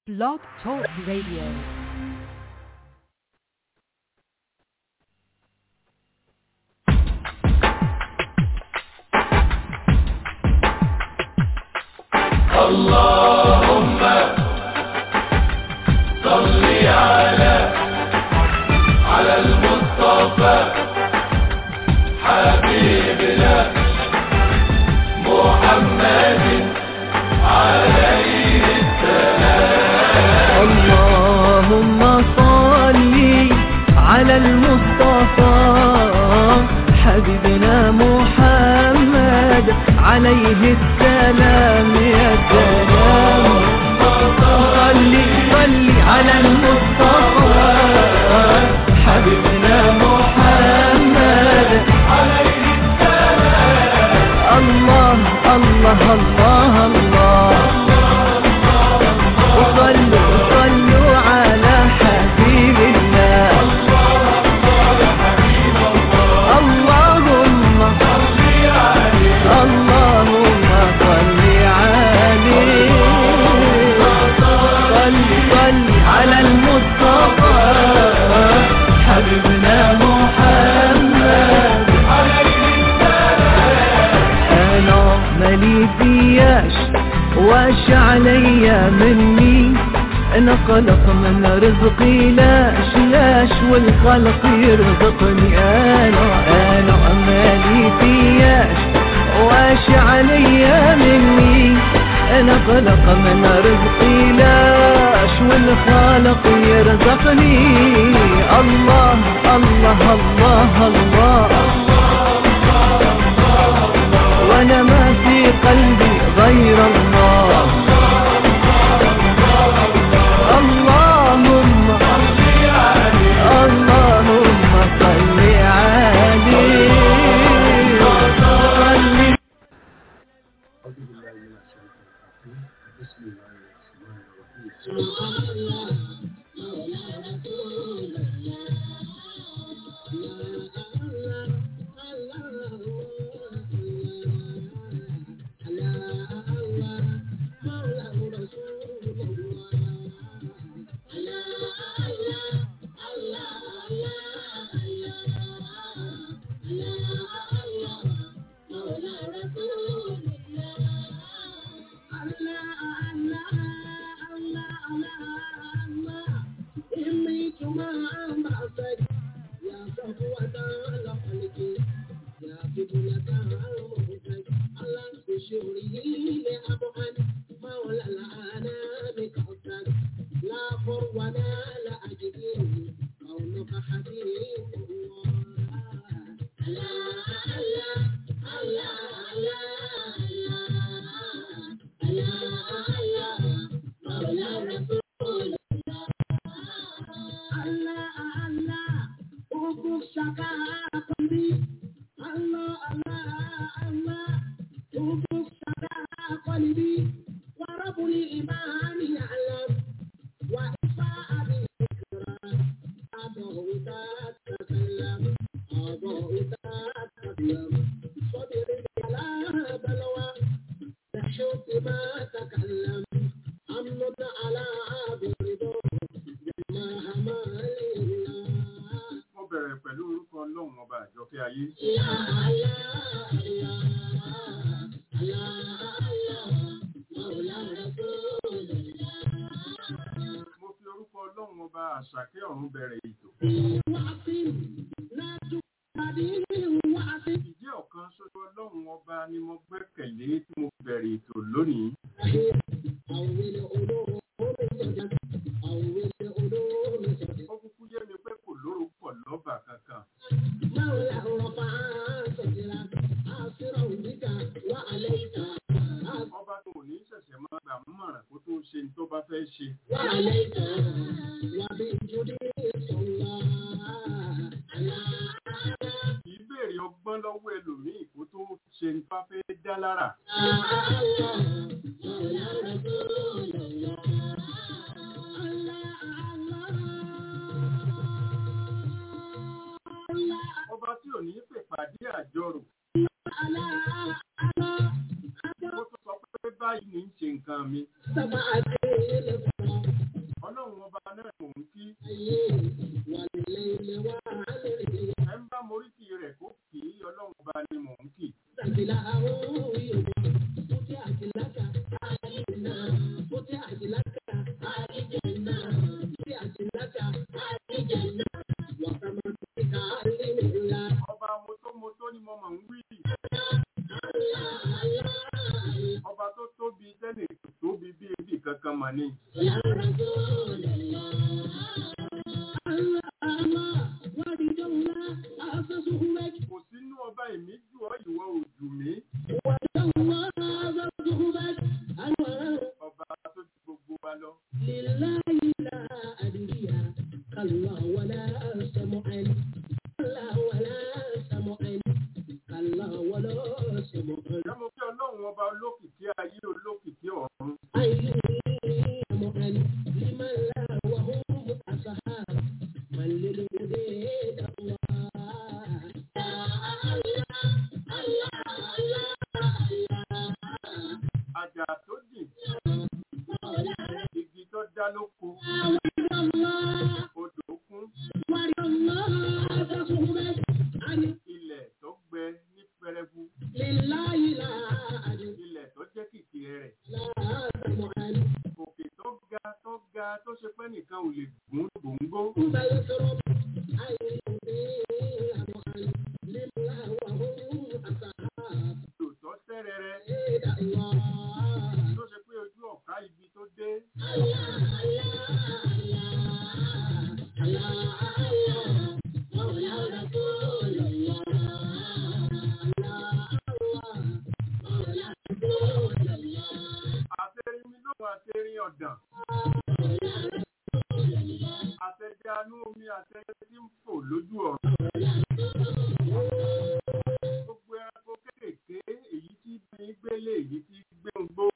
Blog Talk Radio. اللهم صل على المصطفى حبيبنا محمد عليه السلام. اللهم صل على المصطفى حبيبنا محمد عليه السلام. يا سلام صل على المصطفى حبيبنا محمد عليه السلام. الله وصلوا على حبيب الله. اللهم صل عليه صل على المصطفى حبيبنا محمد. أنا مالي فياش واش عليا مني، أنا خلق من رزقي لاش والخلق يرزقني. أنا مالي فياش واش عليا مني، أنا خلق من رزقي لاش والخالق يرزقني. الله وأنا ما في قلبي غير الله. اللهم صل عليه بسم الله الرحمن الرحيم. báyìí ní ṣe nǹkan mi. ọba náà mò ń kí. Ẹ ń bá moríkì rẹ̀ kó kì í ọlọ́run ọba ni mò ń kì. Ọba mọ́tòmọ́tò ni mo mọ̀ ń wí. Ọba tó tóbi tẹ́lẹ̀ tóbi bí ebi kankan mà ní. Kò sínú ọba èmi jù ọ́ ìwọ òjù mi. Ọba tó ju gbogbo wa lọ. Ẹ̀mú kí ọlọ́run ọba olókìkí ayé olókìkí ọ̀run. Àjà tó jìn, igi tó dá lóko, odò kún, ilẹ̀ tó gbẹ ní pẹrẹgu, ilẹ̀ tó jẹ́ kìkì rẹ̀, òkè tó ga tó ṣe pé nìkan ò lè gún gbòǹgbò. Tòótọ́ tẹ́rẹrẹ tó ṣe pé ojú ọ̀ká ibi tó dé. Àtẹ̀rin mi lóhùn àtẹ̀rin ọ̀dàn. Àtẹ̀jẹ́ anú omi àtẹ̀jẹ́ tí ń fò lójú ọ̀run. Gbogbo ẹranko kéékèèké èyí tí bí gbélé èyí tí gbé ń gbó.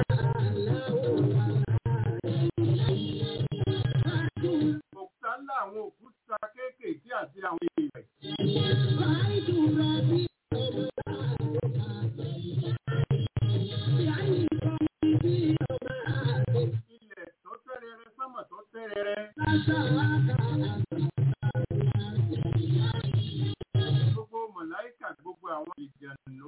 Òkúta ńlá àwọn òkúta kéékèèké àti àwọn èèyàn. Ilẹ̀ tó tẹ́rẹrẹ sánmọ̀ tó tẹ́rẹrẹ. Gbogbo màláíkà gbogbo àwọn ìjànú.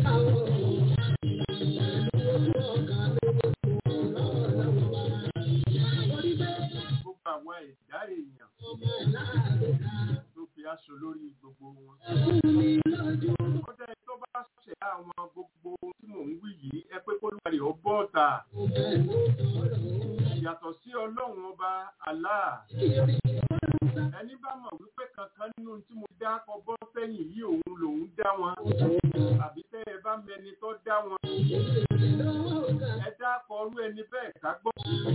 Gbogbo àwọn ẹ̀dá èèyàn ló fi aṣọ lórí gbogbo wọn. Ó jẹ́ tó bá ṣẹ̀dá àwọn gbogbo tí mò ń wí yìí ẹ pé kó lórí ó bọ́ ọ̀tà. Yàtọ̀ sí ọlọ́run ọba Allah. Ẹni bá mọ̀ wípé kankan nínú tí mo dá ọbọ̀ sẹ́yìn yìí òun lòun dá wọn. Àbí tẹ́ ẹ bá mẹni tó dá wọn. Ẹ dákọ̀ ọrú ẹni bẹ́ẹ̀ ká gbọ́.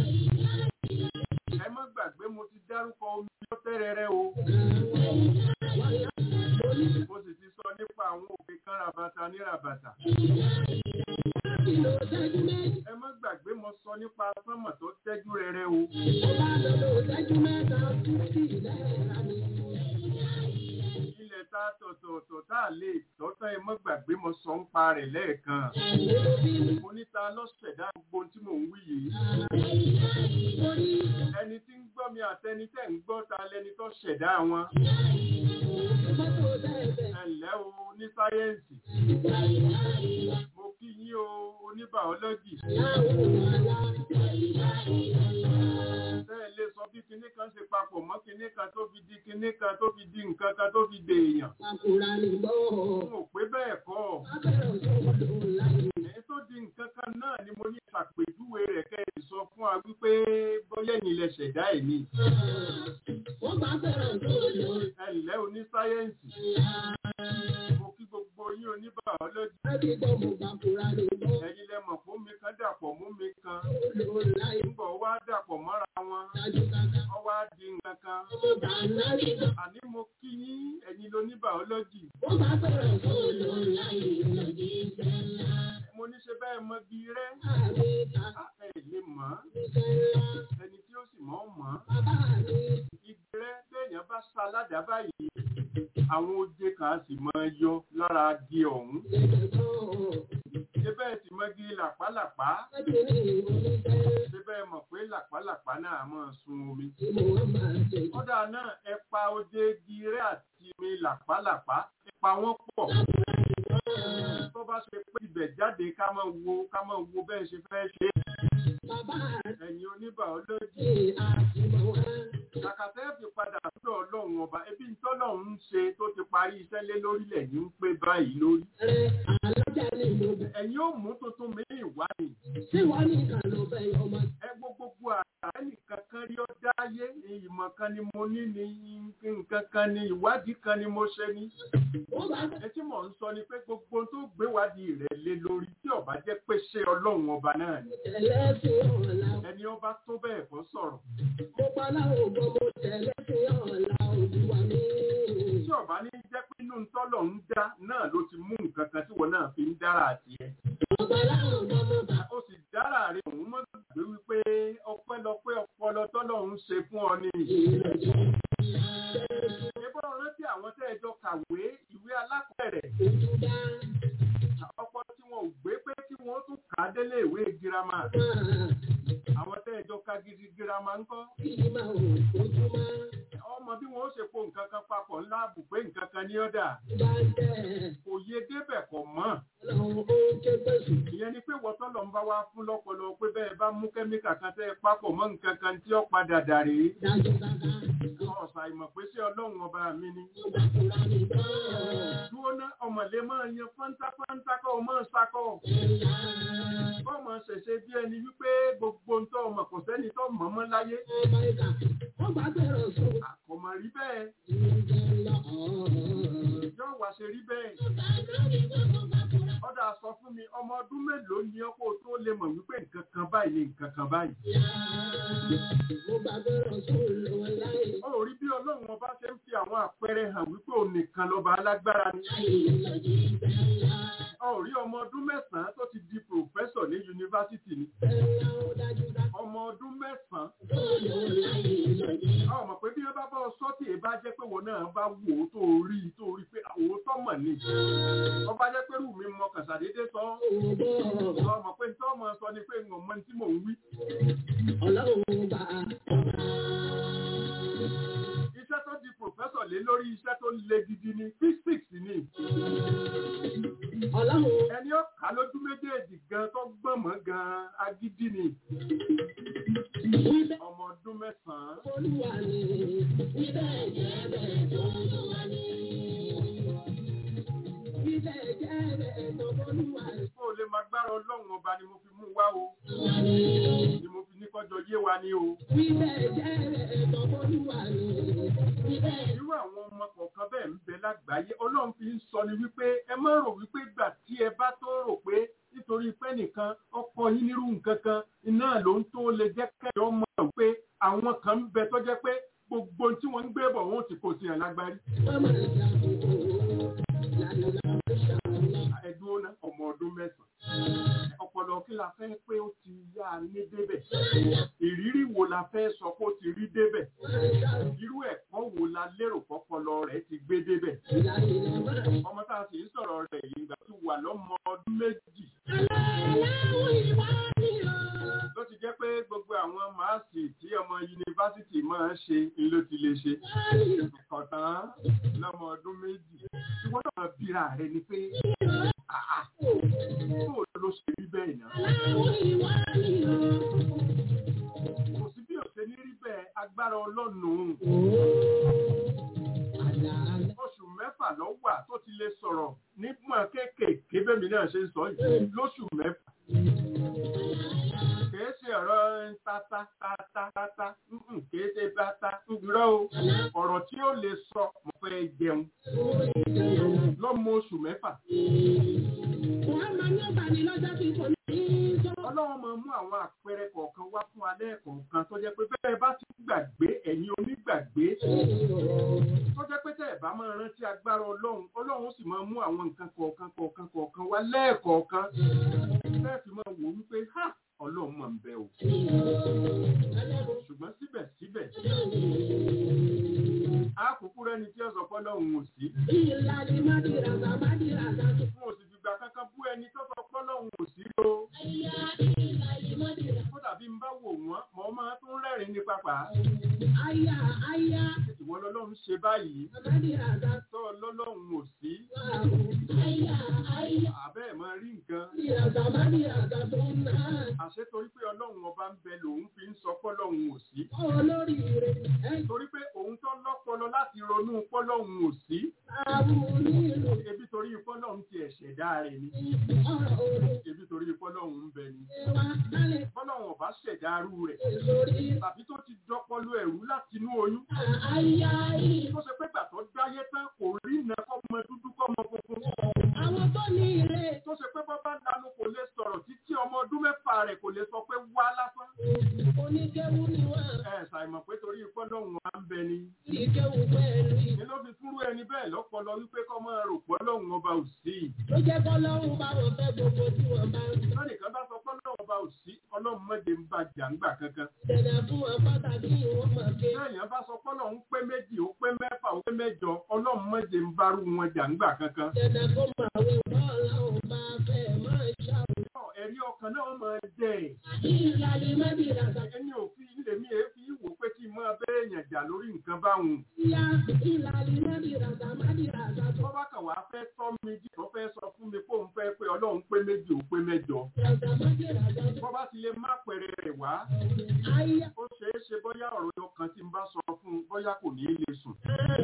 Ẹ má gbàgbé mo ti dárúkọ omi tó tẹ́rẹrẹ o. Mo sì ti sọ nípa àwọn òkè kan ràbàtà ní ràbàtà. Ẹ má gbàgbé mo sọ nípa sánmọ̀ tó tẹ́jú rẹrẹ o. Ilẹ̀ ta tọ̀tọ̀ọ̀tọ̀ tá a lè tọ́tọ́ ẹ má gbàgbé mo sọ ń pa rẹ̀ lẹ́ẹ̀kan. Mo níta lọ́sẹ̀dá gbogbo tí mò ń wí yìí. Ẹni tí ń gbọ́ mi àtẹni tẹ́ ń gbọ́ ta lẹni tó ṣẹ̀dá wọn. Ẹ̀lẹ́ o ní sáyẹ́ǹsì. Mo kí yín o oníbàọ́lọ́jì. Bẹ́ẹ̀ lè sọ bí kinní kan ṣe papọ̀ mọ́ kinní kan tó fi di kinní kan tó fi di nǹkan kan tó fi dè èèyàn. Mo pé bẹ́ẹ̀ kọ́. Èyí tó di nǹkan kan náà ni mo ní ṣàpèjúwe rẹ̀ kẹ́ ẹ̀ sọ fún wa wípé bóyá ẹ̀yin lẹ ṣẹ̀dá ẹ̀ ni. Ẹ̀lẹ́ oní sáyẹ́ǹsì. Mo kí gbogbo yín oníbàọ́lọ́jì. Ẹ̀yin lẹ mọ̀ fún mi kan dàpọ̀ mú mi kan. Nígbà wá dàpọ̀ mọ́ra wọn. Wọ́n wá di nǹkan kan. Àní mo kí yín ẹ̀yin lóníbàọ́lọ́jì. Mo ní ṣe bẹ́ẹ̀ mọ bí rẹ́. Ẹ lè mọ̀. Ẹni tí ó sì mọ̀ mọ̀. Igi rẹ́ téèyàn bá sa aládàá báyìí. Àwọn oje kan sì máa yọ lára di ọ̀hún. Ṣébẹ̀ ti mọ́gí làpálàpá. Ṣébẹ̀ mọ̀ pé làpálàpá náà máa sun omi. Kódà náà ẹ pa oje gírẹ́ àti mi làpálàpá. Ẹ pa wọ́n pọ̀. Tó bá ṣe pé ibẹ̀ jáde ká máa wo bẹ́ẹ̀ ṣe fẹ́ ṣe. Ẹ̀yin oníbàọ́lọ́jì. Kàkàtẹ́ fi padà sọ́dọ̀ Ọlọ́run ọba. Ebi ń tọ́lọ́run ń ṣe tó ti parí iṣẹ́ lé lórílẹ̀ ní ń pé báyìí lórí. Ẹ̀yin ò mú tuntun mìíràn wá ní. Ẹ gbogbo àrà ẹnìkan kan rí ó dáyé ní ìmọ̀ kan ni mo ní ní nǹkan kan ni ìwádìí kan ni mo ṣe ní. Ẹ tí mò ń sọ ni pé gbogbo tó gbéwádìí rẹ̀ lé lórí tí ó bá jẹ́ pé ṣé Ọlọ́run ọba náà ni. Ẹni ọba tó bẹ́ẹ̀ kó sọ̀rọ̀. Tí ó bá ní jẹ́ pé inú tọ́lọ̀ ń dá náà ló ti mú nǹkan kan tí wọ́n náà fi ń dára àti ẹ̀. Ó sì dára rẹ̀ òun mọ́ gbé wípé ọpẹ́lọpẹ́ ọpọlọ tọ́lọ̀ ń ṣe fún ọ ní. Ẹgbọ́n rántí àwọn tẹ́ ẹjọ́ kàwé ìwé alákọ̀ọ́bẹ̀rẹ̀. Ọ̀pọ̀ tí wọn ò gbé pé kí wọ́n tún kà á délé ìwé girama. Àwọn tẹ́ ẹjọ́ ka gidi girama ńkọ́. Ọmọ bí wọ́n ó ṣe po nǹkan kan papọ̀ ńlá bù pé nǹkan kan ní ọ̀dà. Kò yé débẹ̀ kọ̀ mọ́. Ìyẹn ni pé wọ́tọ́ lọ ń bá wá fún lọ́pọlọ pé bẹ́ẹ̀ bá mú kẹ́míkà kan tẹ́ papọ̀ mọ́ nǹkan kan tí ó padà dàrí. Ọ̀sà ìmọ̀ pé ṣé Ọlọ́run ọba mi ni. Dúró ná ọmọlé máa yan fáńtáfáńtá kọ́ ọmọ ṣakọ́. Ọmọ ṣẹ̀ṣẹ̀ bí ẹni wípé gbogbo ń tọ́ ọmọ kò sẹ́ni tó mọ̀ mọ́ láyé. Àkọ́mọ̀ rí bẹ́ẹ̀. Yóò wá ṣe rí bẹ́ẹ̀. Ọ̀dà sọ fún mi ọmọ ọdún mélòó ni ọkọ̀ tó lè mọ̀ wípé nǹkan kan báyìí ni nǹkan kan báyìí. Ó rí bí Ọlọ́run ọba ṣe ń fi àwọn àpẹẹrẹ hàn wípé òun nìkan lọ́ba alágbára ni. Ó rí ọmọ ọdún 9 tó ti di pòfẹ́sọ̀ ní yunifásitì ni. Ọmọ ọdún 9. Ó mọ̀ pé bí wọ́n bá bọ́ sọ́tì ẹ̀ bá jẹ́ pé wọn náà bá wò ó tó rí pé òótọ́ mọ̀ ni. Ọba jẹ́ pé rú mi mọ kàṣàdédé sọ. Ó mọ̀ pé tí ọmọ sọ ni pé ń mọ tí mò ń wí. Iṣẹ́ tó di pòfẹ́sọ̀ lé lórí iṣẹ́ tó le gidi ni physics ni. Ẹni ó kà lójú méjèèjì gan tó gbọ̀mọ̀ gan agídí ni. Ọmọ ọdún 9. Ó lè máa gbára Ọlọ́run ọba ni mo fi mú wá o. Ni mo fi ní kọjọ yé wa ni o. Irú àwọn ọmọ kọ̀ọ̀kan bẹ́ẹ̀ ń bẹ lágbàáyé. Ọlọ́run fi ń sọ ni wípé ẹ má rò wípé ìgbà tí ẹ bá tó rò pé nítorí pé nìkan ọkọ yín nírú nǹkan kan iná ló ń tó lè jẹ́ kẹ́yọ́ mọ̀ pé àwọn kan ń bẹ tó jẹ́ pé gbogbo tí wọ́n ń gbé bọ̀ wọ́n ti kò sí ẹ̀ lágbárí. Ẹ̀dùn ọmọ ọdún 9. Ọpọlọ kí la fẹ́ pé ó ti yá ní débẹ̀? Ìrírí wo la fẹ́ sọ pé ó ti rí débẹ̀? Irú ẹ̀kọ́ wo la lérò pọ́pọlọ rẹ̀ ti gbé débẹ̀? Ọmọ tá a sì ń sọ̀rọ̀ rẹ̀ yìí ìgbà tó wà lọ́mọ ọdún 2. Ló ti jẹ́ pé gbogbo àwọn máàsì tí ọmọ yunifásitì máa ń ṣe ló ti lè ṣe. Kọ̀tán lọ́mọ ọdún 2. Ìwọ́n náà bíra rẹ̀ ni pé bó ló ṣe rí bẹ́ẹ̀ náà. Kò sí bí òṣè ní rí bẹ́ẹ̀ agbára Ọlọ́run. Oṣù 6 ló wà tó ti lè sọ̀rọ̀ nígbà kéékèèké bẹ́mi náà ṣe ń sọ yìí lóṣù 6. Kìí ṣe ọ̀rọ̀ tata, kìí ṣe tata, irọ́ o. Ọ̀rọ̀ tí ó lè sọ mo fẹ́ jẹun lọ́mọ oṣù 6. Ọlọ́run máa mú àwọn àpẹẹrẹ kọ̀ọ̀kan wá fún alẹ́ kọ̀ọ̀kan tó jẹ́ pé bẹ́ẹ̀ bá ti gbàgbé ẹ̀yin onígbàgbé. Tó jẹ́ pé tẹ́ ẹ̀ bá máa rántí agbára Ọlọ́run sì máa mú àwọn nǹkan kọ̀ọ̀kan wá lẹ́ẹ̀kọ̀ọ̀kan. Bẹ́ẹ̀ fi máa wò wípé Ọlọ́run máa ń bẹ o. Ṣùgbọ́n síbẹ̀síbẹ̀ àkókò rẹ̀ ni tí ó sọ pé Ọlọ́run ò sí. Fún òsì gbígbà kankan bú ẹni tó sọ pé Ọlọ́run ò pápá. Ìwọ lọ́lọ́run ṣe báyìí. Sọ lọ́lọ́run ò sí. Àbẹ́ ẹ̀ máa rí nǹkan. Àṣé torí pé ọlọ́run ọba ń bẹ lòun fi ń sọ pọ́lọ́run ò sí. Torí pé òun tó lọ́pọlọ láti ronú pọ́lọ́run ò sí. Ebi torí pọ́lọ́run ti ẹ̀ṣẹ̀dá rẹ̀ ni. Ebi torí pọ́lọ́run ń bẹ ni. Pọ́lọ́run ọba ṣẹ̀dárú rẹ̀. Tàbí tó ti dọ́pọlọ ẹ̀rú láti inú oyún. Tó ṣe pé gbà tó dáyé tán kò rí iná kọ́mọ dúdú kọ́mọ funfun. Tó ṣe pé bọ́bá lanu kò lè sọ̀rọ̀ títí ọmọ ọdún mẹ́fà rẹ̀ kò lè sọ pé wá lásán. Ṣàìmọ̀ pé torí pọ́lọ́run wa ń bẹ ni. Ní ló fi fúrú ẹni bẹ́ẹ̀ lọ́pọlọ wípé kọ́ máa rò pọ́lọ́run ọba ò sí. Ló jẹ́ kọ́lọ́run bá wọn fẹ́ gbogbo tí wọ́n bá ń sọ. Lọ́nìkan bá sọ pọ́lọ́run ọba ò sí, ọlọ́run mọ́jẹ ń bá jàǹgbà kankan. Dẹ̀dẹ̀ fún wọn pàtàkì ìwọ̀n mọ̀ ké. Lẹ́yìn bá sọ pọ́lọ́run pé méjì, ó pé mẹ́fà, ó pé mẹ́jọ, ọlọ́run mọ́jẹ ń bá rú wọn jàǹgbà kankan. Dẹ̀dẹ̀ fún màwé bọ́ọ̀lọ́run bá fẹ́ máa ṣàwọn. Ẹ̀rí ọkàn náà máa jẹ́ ẹ̀. Ìlàlí mẹ́bí ràdà. Ẹni òfin ilé mi èéfì wò pé kí n máa bẹ́ẹ̀ yàn jà lórí nǹkan báwọn. Ìlàlí mẹ́bí ràdà mẹ́bí ràdà. Tó bá kàn wá fẹ́ tọ́ mi jì tó fẹ́ sọ fún mi kó ń fẹ́ pé ọlọ́run pé méjì ó pé mẹ́jọ. Tó bá ti lè má pẹ̀rẹ̀ rẹ̀ wá. Ó ṣeé ṣe bóyá ọ̀rọ̀ ọkàn tí n bá sọ fún un bóyá kò ní lè sùn.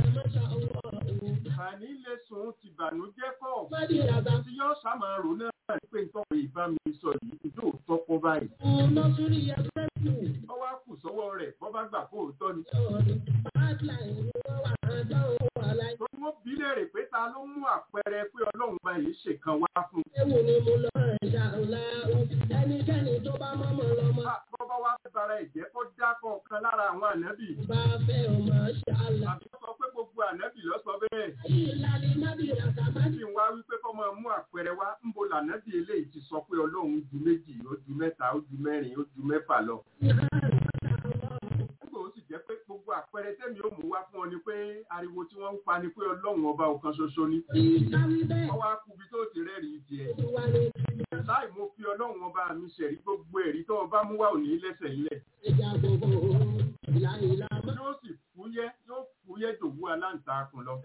Àní lè sùn ti bànújẹ́ kọ̀. Tí yóò ṣàmàrò náà pé ìtọ́wé ìbá mi sọ yìí yóò tọ́kọ báyìí. Ó wá kù sọ́wọ́ rẹ̀ bọ́ bá gbà kó tọ́ ni. Torí wọ́n bí léèrè pé ta ló mú àpẹẹrẹ pé ọlọ́run bá yìí ṣèkan wá fún. Ewu ni mo lọ ẹ̀ṣà ńlá ẹnikẹ́ni tó bá mọ́mọ́ lọ́mọ. Bọ́bá wá fẹ́ bara ìjẹ́ kó dákọ̀ kan lára àwọn ànábì. Bá fẹ́ ọmọ ṣáàlà. Àbí sọ pé gbogbo ànábì ló sọ bẹ́ẹ̀. Ìlàlí mẹ́bí ràdà mẹ́bí. Kí n wá wípé kọ́ máa mú àpẹẹrẹ wá ń bo lànábì eléyìí ti sọ pé ọlọ́run ju méjì, ó ju mẹ́ta, ó ju mẹ́rin, ó ju mẹ́fà lọ. Nígbà ó sì jẹ́ pé gbogbo àpẹẹrẹ tẹ́mi ó mú wá fún ọ ni pé ariwo tí wọ́n ń pa ni pé ọlọ́run ọba ọ̀kan ṣoṣo ni. Wọ́n wá kú bí tó ti rẹ́rìí tiẹ̀. Láì mo fi ọlọ́run ọba mi ṣẹ̀rí gbogbo ẹ̀rí tó ọba mú wá òní lẹ́sẹ̀ ilẹ̀. Yóò sì fúyẹ́ dòwú aláǹtakùn lọ.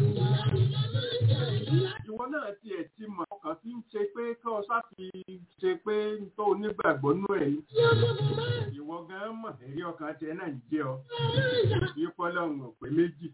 Ìwọ náà tiẹ̀ ti mọ̀ ọkàn tí ń ṣe pé kí ọ sáfi ṣe pé tó onígbàgbọ́ nú ẹ̀ yìí. Ìwọ gan mọ̀ ẹ̀rí ọkàn tiẹ̀ náà ń jẹ́ ọ. Ìpọ́lọ́run ò pé méjì.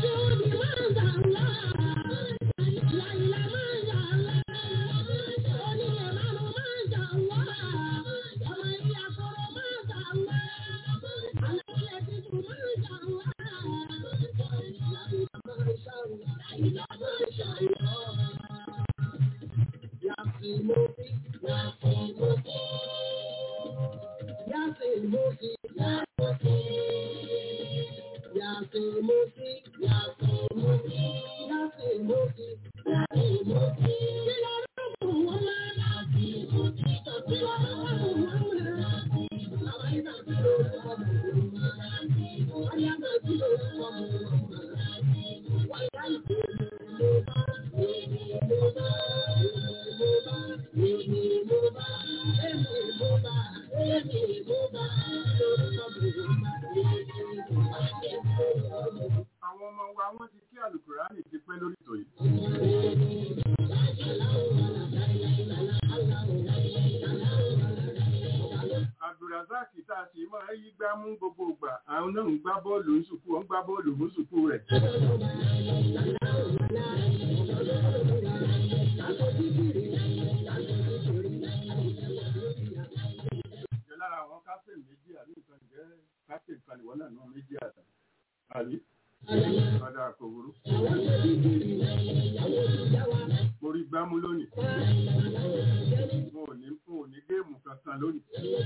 Àwọn ọmọ wa wọ́n ti kí àlùkùránì ti pẹ́ lórí ìtò yìí. Abdulrazak tá a sì máa yí gbá mú gbogbo ìgbà àwọn náà ń gbá bọ́ọ̀lù ńsùkú wọ́n ń gbá bọ́ọ̀lù ńsùkú rẹ̀. Ìjọ lára àwọn kápẹ́ méjì àbí nǹkan jẹ́ kápẹ́ ìkànnìwọ́n náà náà méjì àbí. Ọ̀dà àkòwòrú. Mo rí gbámú lónìí. Mo ò ní géèmù kankan lónìí.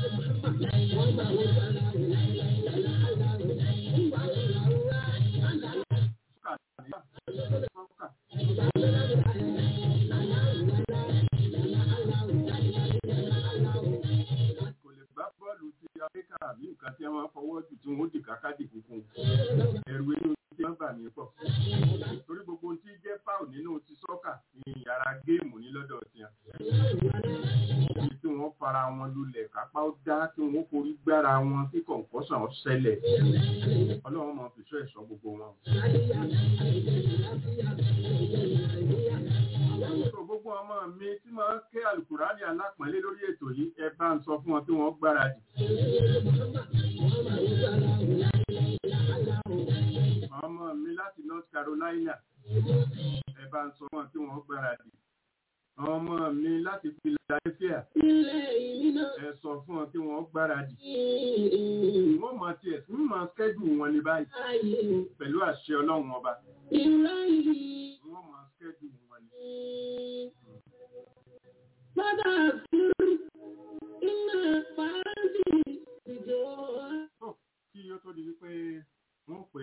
Kò lè gbá bọ́ọ̀lù ti Amẹ́ríkà àbí nǹkan tí wọ́n fọwọ́ jù tí wọ́n ó dì kákádì funfun. Ẹ̀rù inú tí máa bà mí pọ̀ torí gbogbo tí jẹ́ fáwọn nínú ti sọ́kà ní yàrá géèmù ní lọ́dọ̀ tí a tí wọ́n fara wọn lulẹ̀ kápá ó dá tí wọ́n forí gbára wọn tí kọ̀ǹkọ́sàn ó ṣẹlẹ̀ ọlọ́run máa fi ṣọ́ ẹ̀ṣọ́ gbogbo wọn. Gbogbo ọmọ mi tí máa ń ké àlùkùránì alápọ̀nlé lórí ètò yìí ẹ bá ń sọ fún wọn tí wọ́n gbáradì. Ọmọ mi láti North Carolina ẹ bá ń sọ fún wọn tí wọ́n gbáradì. Ọmọ mi láti Philadelphia ẹ sọ fún wọn tí wọ́n gbáradì. Wọ́n máa tiẹ̀ tún máa kẹ́dù wọn ní báyìí pẹ̀lú àṣẹ ọlọ́run ọba. Wọ́n máa kẹ́dù wọn ní. Kí ó tó di wípé wọ́n pè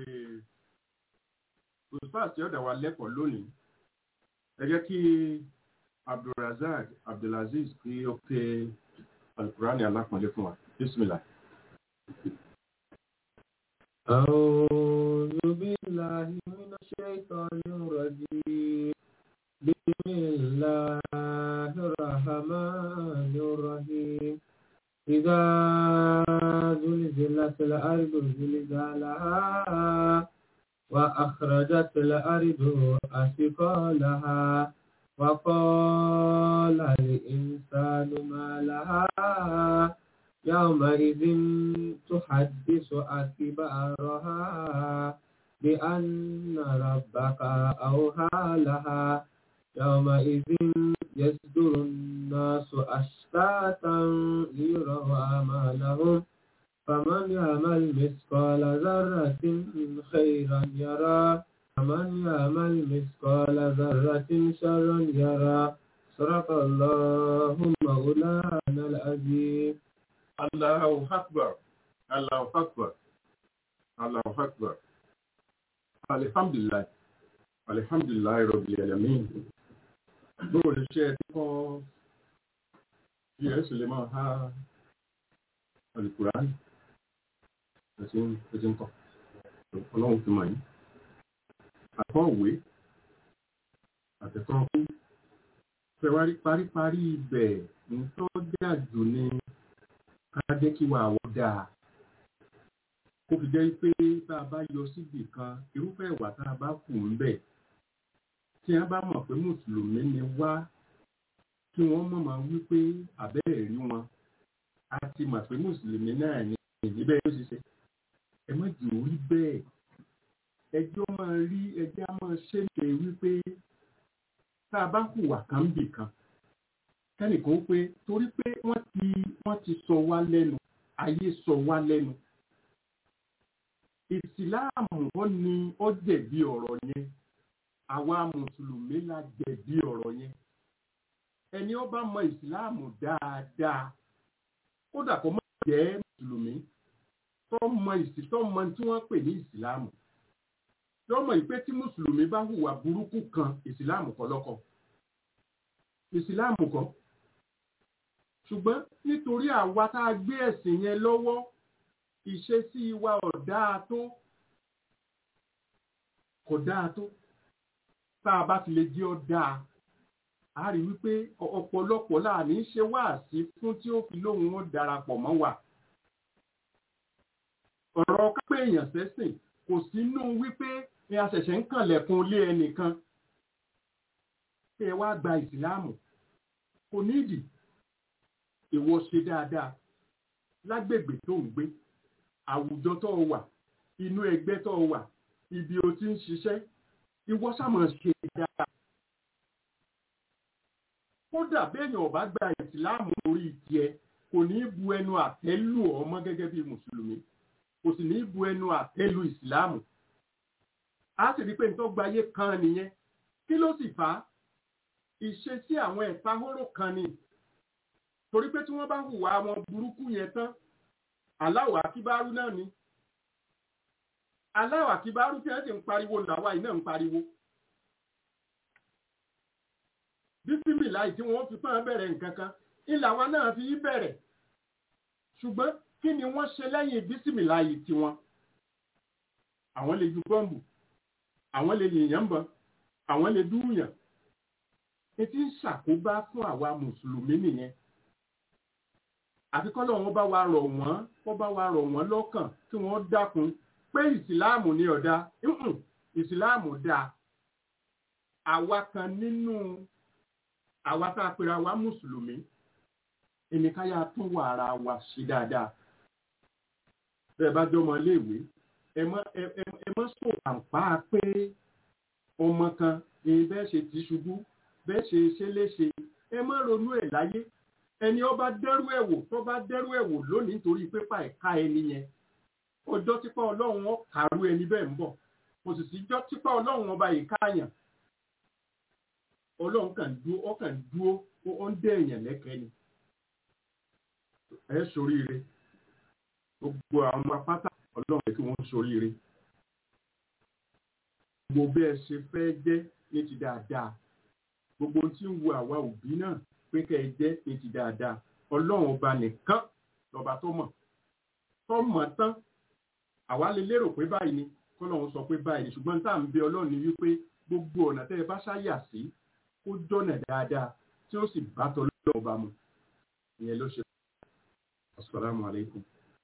òṣìṣẹ́ ọ̀dà wa lẹ́kọ̀ọ́ lónìí, ẹ jẹ́ kí Abdulrazak Abdulaziz kí ó pe Al-Qur'ani alápọ̀nlé fún wa. Bismillah. A'udhu billahi minash shaitanir rajim. Bismillahir rahmanir rahim. إذا زلزلت الأرض زلزالها وأخرجت الأرض أثقالها وقال الإنسان ما لها يومئذ تحدث أخبارها بأن ربك أوحى لها يومئذ يصدر الناس أشتاتا ليروا أعمالهم فمن يعمل مثقال ذرة خيرا يرى ومن يعمل مثقال ذرة شرا يرى صدق الله مولانا العظيم. الله أكبر الله أكبر الله أكبر. Alhamdulillah alhamdulillah rabbil alamin. Bóò lè ṣe ẹ̀tí kan bí ẹ̀ sì lè máa ha Al-Qur'ani ẹ̀tí ń kọ̀ ọlọ́run fi mọ̀ yí. Àkọ́ òwe àtẹ̀kọ́ fún fẹ́wárí paríparí ibẹ̀ ní tó dájú ní kájẹ́kíwà àwọ̀ dáa. Ó fi jẹ́ pé tá a bá yọ síbì kan irúfẹ́ ìwà tá a bá kù ń bẹ̀. Tí a bá mọ̀ pé mùsùlùmí ni wá kí wọ́n mọ̀ máa wí pé àbẹ́ẹ̀ rí wọn a ti mọ̀ pé mùsùlùmí náà ní ìbẹ́ yóò ṣiṣẹ́ ẹ má jù orí bẹ́ẹ̀ ẹjọ́ máa rí ẹjẹ́ á máa ṣèké wípé tá a bá hùwà kan bì kan kẹ́nìkan pé torí pé wọ́n ti sọ wá lẹ́nu ayé sọ wá lẹ́nu ìsìláàmù wọn ni ó jẹ̀bi ọ̀rọ̀ yẹn àwa mùsùlùmí la jẹ̀bi ọ̀rọ̀ yẹn ẹni ó bá mọ ìsìláàmù dáadáa kódà kó má jẹ́ mùsùlùmí tó mọ tí wọ́n pè ní ìsìláàmù tó mọ̀ pé tí mùsùlùmí bá hùwà burúkú kan ìsìláàmù kọ́ lọ́kọ̀ ìsìláàmù kọ́ ṣùgbọ́n nítorí àwa tá a gbé ẹ̀sìn yẹn lọ́wọ́ ìṣesí wa ò dáa tó kò dáa tó tá a bá fi lè jẹ́ ọ dáa a rí wípé ọ̀pọ̀lọpọ̀ láàní ṣe wáàsí fún tí ó fi lóhun wọn darapọ̀ mọ́ wa ọ̀rọ̀ kápẹ́ èèyàn sẹ́sìn kò sínú wípé ni a ṣẹ̀ṣẹ̀ ń kànlẹ̀kùn ilé ẹnìkan pé ẹ wá gba ìsìláàmù kò nídìí ìwọ ṣe dáadáa lágbègbè tó ń gbé àwùjọ tó wà inú ẹgbẹ́ tó wà ibi o ti ń ṣiṣẹ́ ìwọ sámọ̀ ṣe dáadáa kódà béèyàn ò bá gba ìsìláàmù orí tiẹ̀ kò ní bu ẹnu àtẹ́ lù ọ́ mọ́ gẹ́gẹ́ bí mùsùlùmí kò sì ní bu ẹnu àtẹ́ lù ìsìláàmù a sì rí pé nítorí gbayé kan nìyẹn kí ló sì fà á ìṣesí àwọn ẹ̀ta hóró kan ni torí pé tí wọ́n bá hùwà àwọn burúkú yẹn tán aláwọ̀ akíbárú náà ni aláwọ̀ akíbárú tí wọ́n sì ń pariwo làwa yìí náà ń pariwo bísímìláì tí wọ́n fi pọ́n bẹ̀rẹ̀ nǹkan kan ìlàwọ̀ náà fi bẹ̀rẹ̀ ṣùgbọ́n kí ni wọ́n ṣe lẹ́yìn bísímìláì tiwọn àwọn lè ju bọ́ǹbù àwọn lè yìnyàn bọ̀ àwọn lè dúyàn etí ń ṣàkóbá fún àwa mùsùlùmí nìyẹn àfi kọ́lọ̀ wọn bá wa rọ̀ wọ́n kọ́ bá wa rọ̀ wọ́n lọ́kàn kí wọ́n dákun pé ìsìláàmù ní ọ̀dá ìsìláàmù dáa àwa kan nínú àwa tá a pera wa mùsùlùmí ẹnìkáyà tún wà ara wa ṣe dáadáa bẹ́ẹ̀ bá jọmọ léèwé ẹ mọ́ sọ àǹpá pé ọmọ kan èyí bẹ́ẹ̀ ṣe ti ṣubú bẹ́ẹ̀ ṣe ṣe léṣe ẹ mọ́ ronú ẹ̀ láyé ẹni ọba dẹ́rú ẹ̀ wò tó bá dẹ́rú ẹ̀ wò lónìí nítorí pépà ẹ̀ka ẹni yẹn ọjọ́ típa ọlọ́run ó kàrú ẹni bẹ́ẹ̀ ń bọ̀ kò sì síjọ́ típa ọlọ́run ọba ìkáyàn ọlọ́run kàn dúó ó ń dé èèyàn lẹ́kẹ́ ni ẹ ṣoríire gbogbo àwọn apáta ọlọ́run kí wọ́n ṣoríire gbogbo bí ẹ ṣe fẹ́ jẹ́ ní ti dáadáa gbogbo tí ń wo àwa òbí náà pé kẹ́ ẹ jẹ́ ní ti dáadáa ọlọ́run ọba nìkan lọ́ba tó mọ̀ tán àwa lè lérò pé báyìí ni kọ́lọ́run sọ pé báyìí ṣùgbọ́n tá à ń bẹ ọlọ́run ni wípé gbogbo ọ̀nà tẹ́ ẹ bá ṣáyà sí kó jọ́nà dáadáa tí ó sì bá tọ́lọ́run ọba mu ìyẹn ló ṣe. Assalamu alaikum.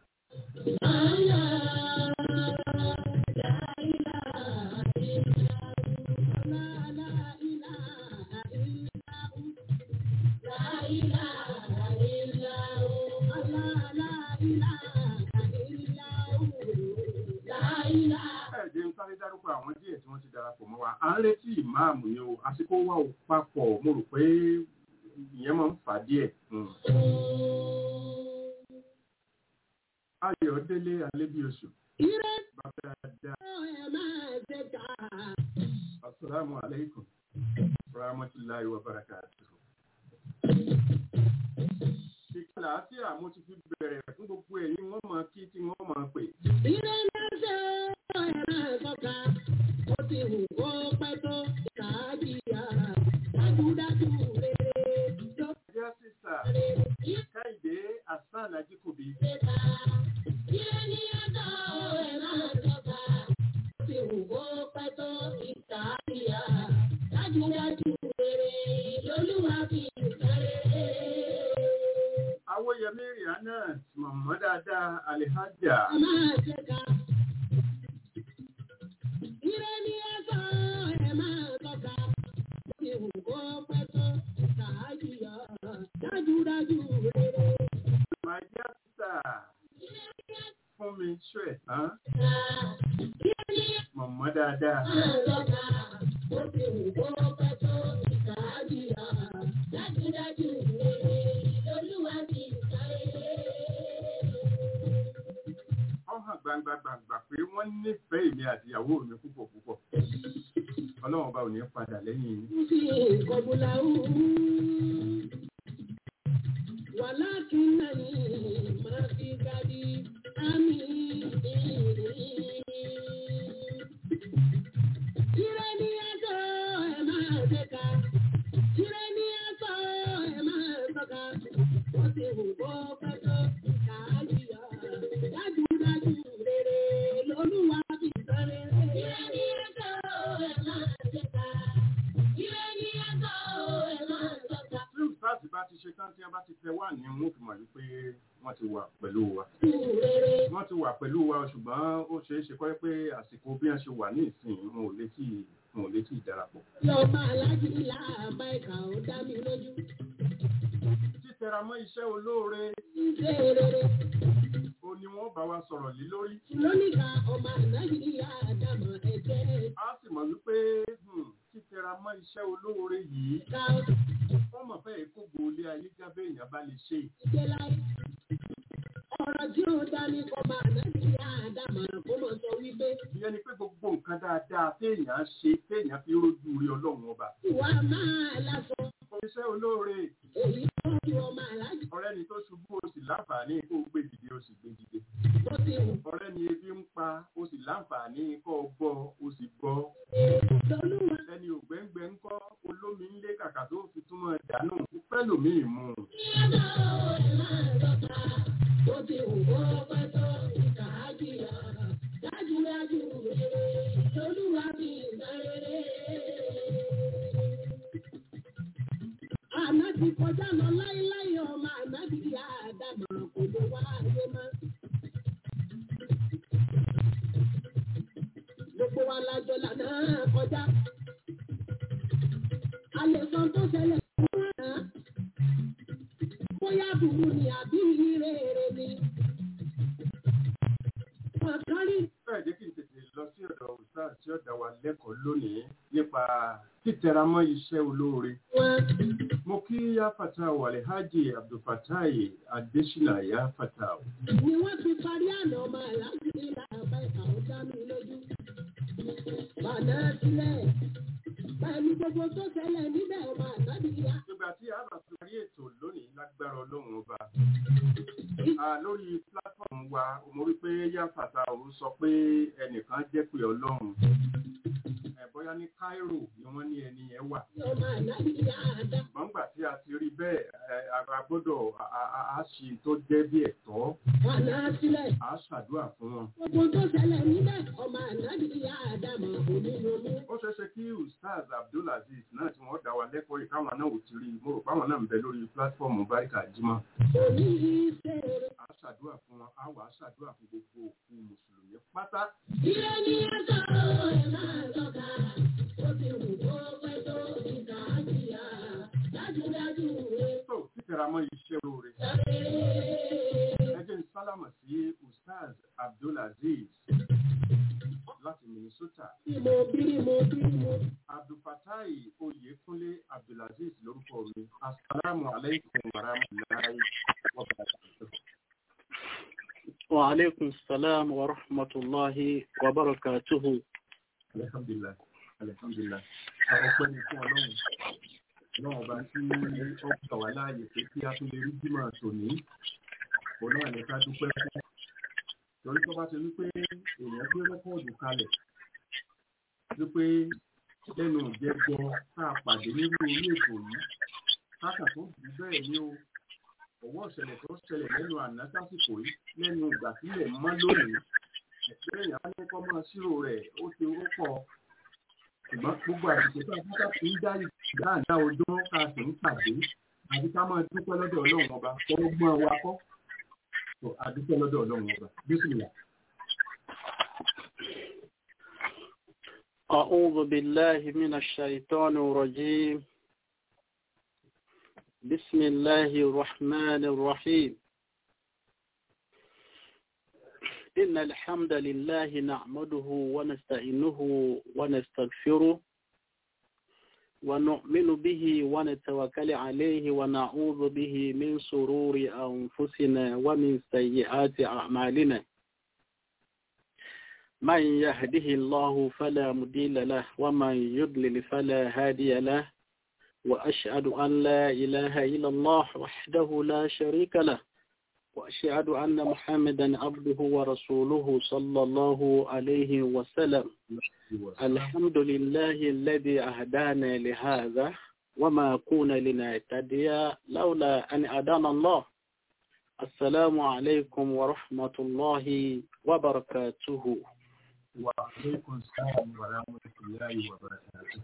Dárúkọ àwọn díẹ̀ tí wọ́n ti darapọ̀ mọ́ wa à ń retí ìmáàmù ni o àsìkò wa ò papọ̀ mo rò pé ìyẹn máa ń fà díẹ̀. Ayọ̀délé Alébíoṣù. Bàbá Adá. Assalamu alaikum. Rahmatullahi wa barakatuh. Ìkàlà àti àmú ti fi bẹ̀rẹ̀ fún gbogbo ẹ̀yin wọ́n máa kí tí wọ́n máa pè. Dear sister, Káìdé Hassan Ajíkòbí. Awóyẹmí Rihanna, màmá dáadáa, Alhaja. My dear sister, fún mi ṣọ́ ẹ̀ tán. Màmá dáadáa. Gbangba pé wọ́n nífẹ̀ẹ́ èmi àti ìyàwó mi púpọ̀ púpọ̀. Ọlọ́run bá ò ní padà lẹ́yìn yìí. Ṣe tán tí a bá ti tẹ wà ní mú fi mọ̀ wípé wọ́n ti wà pẹ̀lú wa. Wọ́n ti wà pẹ̀lú wa ṣùgbọ́n ó ṣeé ṣe kọ́ pé àsìkò bí wọ́n ṣe wà ní ìsìn wọn ò létí ìdarapọ̀. Lọ́ba aláàjì láàbá ìkà ó dá mi lójú. Títẹra mọ́ iṣẹ́ olóore. Iṣẹ́ rere. O ni wọ́n bá wa sọ̀rọ̀ lé lórí. Lóníkà ọmọ Nàìjíríà àdàmọ̀ ẹ̀jẹ̀. A sì mọ̀ wípé títẹra mọ́ iṣẹ́ olóore yìí. Wọ́n mọ̀ fẹ́ kó gbolé ayé jábẹ́ èèyàn bá lè ṣe. Ọ̀rọ̀ tí ó dá ní ọmọ Nàìjíríà àdàmọ̀ kó mọ̀ sọ wípé. Ìyẹn ni pé gbogbo nǹkan dáadáa téèyàn ṣe téèyàn fi rójú rí Ọlọ́run ọba. Ìwà máa lásán. Iṣẹ́ olóore. Èyí tó ju ọmọ aláàjì. Ọ̀rẹ́ ni tó ṣubú o sì láǹfààní kó o gbé dìde o sì gbé dìde. Ọ̀rẹ́ ni ebi ń pa o sì láǹfààní kó o bọ́ o sì bọ́. Ẹni ògbẹ́ngbẹ́ ń kọ́ olómi ńlé kàkà tó fi túmọ̀ dànù fẹ́ lòmíì mú. Dájúdájú rere lolúwa fi ìgbà ti kọjá lọ láíláí ọmọ ànábì Ádámù kò lè wá ayé mọ́. Gbogbo wa lájọ lànà kọjá. A lè sọ tó ṣẹlẹ̀ fún wa. Bóyá dùrù ni àbí rere ni. Bẹ́ẹ̀ jẹ́ kí n tètè lọ sí ọ̀dọ̀ Ustaz tí ó dá wa lẹ́kọ̀ọ́ lónìí nípa títẹramọ́ iṣẹ́ olóore. Mo kí Yá Fatau Alhaji Abdulfatai Adesina Yá Fatau. Ni wọ́n ti parí àná ọmọ aláàbí nílà àbá ìkà ọjà mi lójú. Bàdá sílẹ̀. Pẹ̀lú gbogbo tó ṣẹlẹ̀ níbẹ̀ ọmọ àtàbí ya. Nígbà tí a bá parí ètò lónìí lágbára Ọlọ́run ọba. Lórí platform wa, mo rí pé Yá Fatau sọ pé ẹnìkan jẹ́ pé Ọlọ́run. Bóyá ní Cairo ni wọ́n ní ẹni yẹn wà. Ọmọ àtàbí ya àdá. Nígbà tí a ti rí bẹ́ẹ̀, a gbọ́dọ̀ a ṣe tó jẹ́ bí ẹ̀tọ́. Bàdá sílẹ̀. A ṣàdúrà fún wọn. Gbogbo tó ṣẹlẹ̀ níbẹ̀ ọmọ àtàbí ya àdá mọ̀ òní. Ó ṣeéṣe kí Ustaz Abdulaziz náà tí wọ́n dá wa lẹ́kọ̀ọ́ yìí káwọn náà ò ti rí mo rò páwọn náà ń bẹ lórí pílátífọ́ọ̀mù Báríkà Jímọ̀. A ṣàdúrà fún wọn, a wà á ṣàdúrà fún gbogbo òkú Mùsùlùmí pátá. Ilé ní ẹ̀sọ́ ẹ̀ máa tọ́ka, ó ti wù kó pẹ́ tó ìkà àjíyá, dájúdájú rẹ̀. Tó títẹramọ́ iṣẹ́ olóore. Ẹ jẹ́ n sálámà sí Ustaz Abdulaziz láti Minnesota. Abdulfatai Oyèkúnlé Abdulaziz lórúkọ mi. Assalamu alaikum wa rahmatullahi wa barakatuh. Wa alaikum salam wa rahmatullahi wa barakatuhu. Alhamdulillah. Alhamdulillah. Ọpẹ́ ni fún Ọlọ́run. Ọlọ́run bá tí ó gbà wá láàyè pé kí a tún lè rí Jímọ̀ tòní. Òun náà ní ká dúpẹ́ fún. Torí tó bá ti wípé èèyàn gbé rẹ́kọ̀ọ̀dù kalẹ̀ wípé lẹ́nu ìjẹ́jọ tá a pàdé nínú orí ètò yìí káàkà tó jù bẹ́ẹ̀ ni ó ọwọ́ ìṣẹ̀lẹ̀ tó ṣẹlẹ̀ lẹ́nu àná sásìkò yìí lẹ́nu ìgbà sílẹ̀ mọ́ lónìí ẹ̀sẹ̀ èèyàn á ní kọ́ mọ́ sírò rẹ̀ ó ti rúpọ̀ ṣùgbọ́n gbogbo àsìkò tó àbúkà fi ń dá ìgbà àdá ọjọ́ ká sì ń pàdé àbí ká máa dúpẹ́ lọ́dọ̀ Ọlọ́run ọba ọgbọ́n wa kọ́ adúpẹ́ lọ́dọ̀ Ọlọ́run ọba bísímìlà. أعوذ بالله من الشيطان الرجيم. بسم الله الرحمن الرحيم. إن الحمد لله نعمده ونستعينه ونستغفره ونؤمن به ونتوكل عليه ونعوذ به من شرور أنفسنا ومن سيئات أعمالنا. من يهده الله فلا مضل له ومن يضلل فلا هادي له وأشهد أن لا إله إلا الله وحده لا شريك له وأشهد أن محمدا عبده ورسوله صلى الله عليه وسلم. الحمد لله الذي أهدانا لهذا وما كنا لنهتدي لولا أن هدانا الله. السلام عليكم ورحمة الله وبركاته. وعليكم السلام ورحمة الله وبركاته.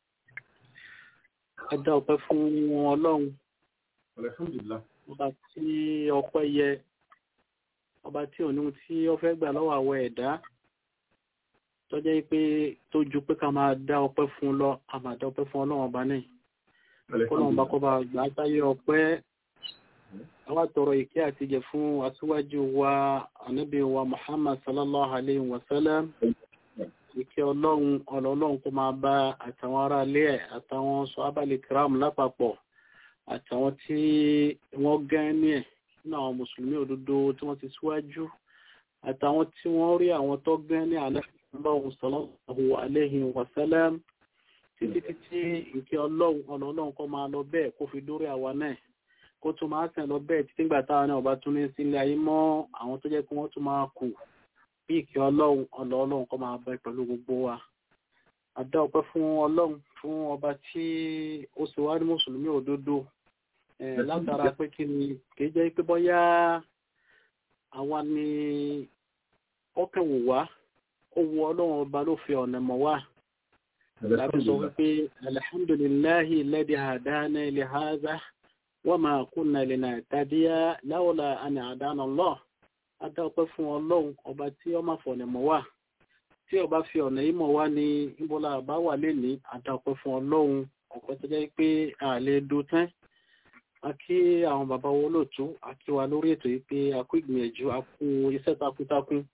Adá ọpẹ́ fún Ọlọ́run. Alhamdulillah. Ọba tí ọpẹ́ yẹ, ọba tí òun tí ó fẹ́ gbà lọ́wọ́ àwọn ẹ̀dá. Tó jẹ́ pé tó ju pé ká máa dá ọpẹ́ fún lọ, a máa dá ọpẹ́ fún Ọlọ́run ọba náà. Ọlọ́run bá kọ́ bá gbà táyé ọpẹ́. Àwa tọrọ ìkẹ́ àti ìgẹ̀ fún aṣíwájú wa Ànábì wa Muhammad sallallahu alayhi wa sallam. Ìkẹ́ Ọlọ́run kó máa bá àtàwọn ará ilé ẹ̀ àtàwọn sọ̀hábàlì kiram lápapọ̀ àtàwọn tí wọ́n gán ní ẹ̀ nínú àwọn mùsùlùmí òdodo tí wọ́n ti síwájú àtàwọn tí wọ́n rí àwọn tó gán ní Ànábì sallallahu alayhi wa sallam títí ìkẹ́ Ọlọ́run kó máa lọ bẹ́ẹ̀ kó fi dórí àwa náà. Kó tún máa tẹ̀ lọ bẹ́ẹ̀ títí gbà táwọn náà bá tún ní sílé ayé mọ́ àwọn tó jẹ́ kí wọ́n tún máa kù bí ìkẹ́ Ọlọ́run kó máa bẹ pẹ̀lú gbogbo wa. A dá ọpẹ́ fún Ọlọ́run fún ọba tí ó sì wá ní mùsùlùmí òdodo látara pé kí ni kì í jẹ́ pé bọ́yá àwa ni ọkàn wò wá ó wu Ọlọ́run ọba ló fi ọ̀nà mọ̀ wá. Láti sọ wípé alhamdulillahi alladhi hadana li hadha وما كنا لنهتدي لولا أن هدانا الله adọ́pẹ́ fún Ọlọ́run ọba tí ó máa fọ̀nà mọ́ wá tí ó bá fi ọ̀nà yìí mọ̀ wá ní ìbọlá bá wà lẹ́ni adọ́pẹ́ fún Ọlọ́run ọ̀pẹ́ tó jẹ́ pé a lè do tán a kí àwọn bàbá wo lóòtú a kí wa lórí ètò yìí pé a kú ìgbìyànjú a kú iṣẹ́ takuntakun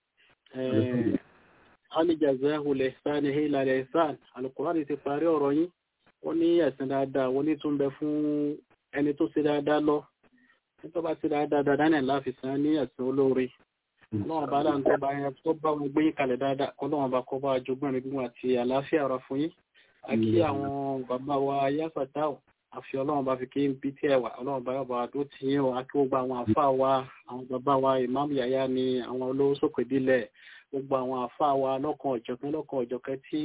alijazahu lihsani ila lihsan Al-Qur'ani ti parí ọ̀rọ̀ yín wọ́n ní ẹ̀sìn dáadáa wọ́n ní tún bẹ fún ẹni tó ṣe dáadáa lọ tó bá ti dáadáa náà láfi san ní ẹ̀sìn olóore ọlọ́run bá láǹtọ́ bá yẹn tó bá wọn gbé kalẹ̀ dáadáa ọlọ́run bá kọ́ bá jogún ẹ̀rí gbígbọ́n àti àlàáfíà ara fún yín àkí àwọn bàbá wa yáfàtà àfi ọlọ́run bá fi kí n bí tí ẹ wà ọlọ́run bá yọ̀bà tó ti yín o àkí gbogbo àwọn àfà wa àwọn bàbá wa ìmáàmù yàyà ni àwọn olówó sókè dílẹ̀ gbogbo àwọn àfà wa lọ́kàn ọ̀jọ̀kan tí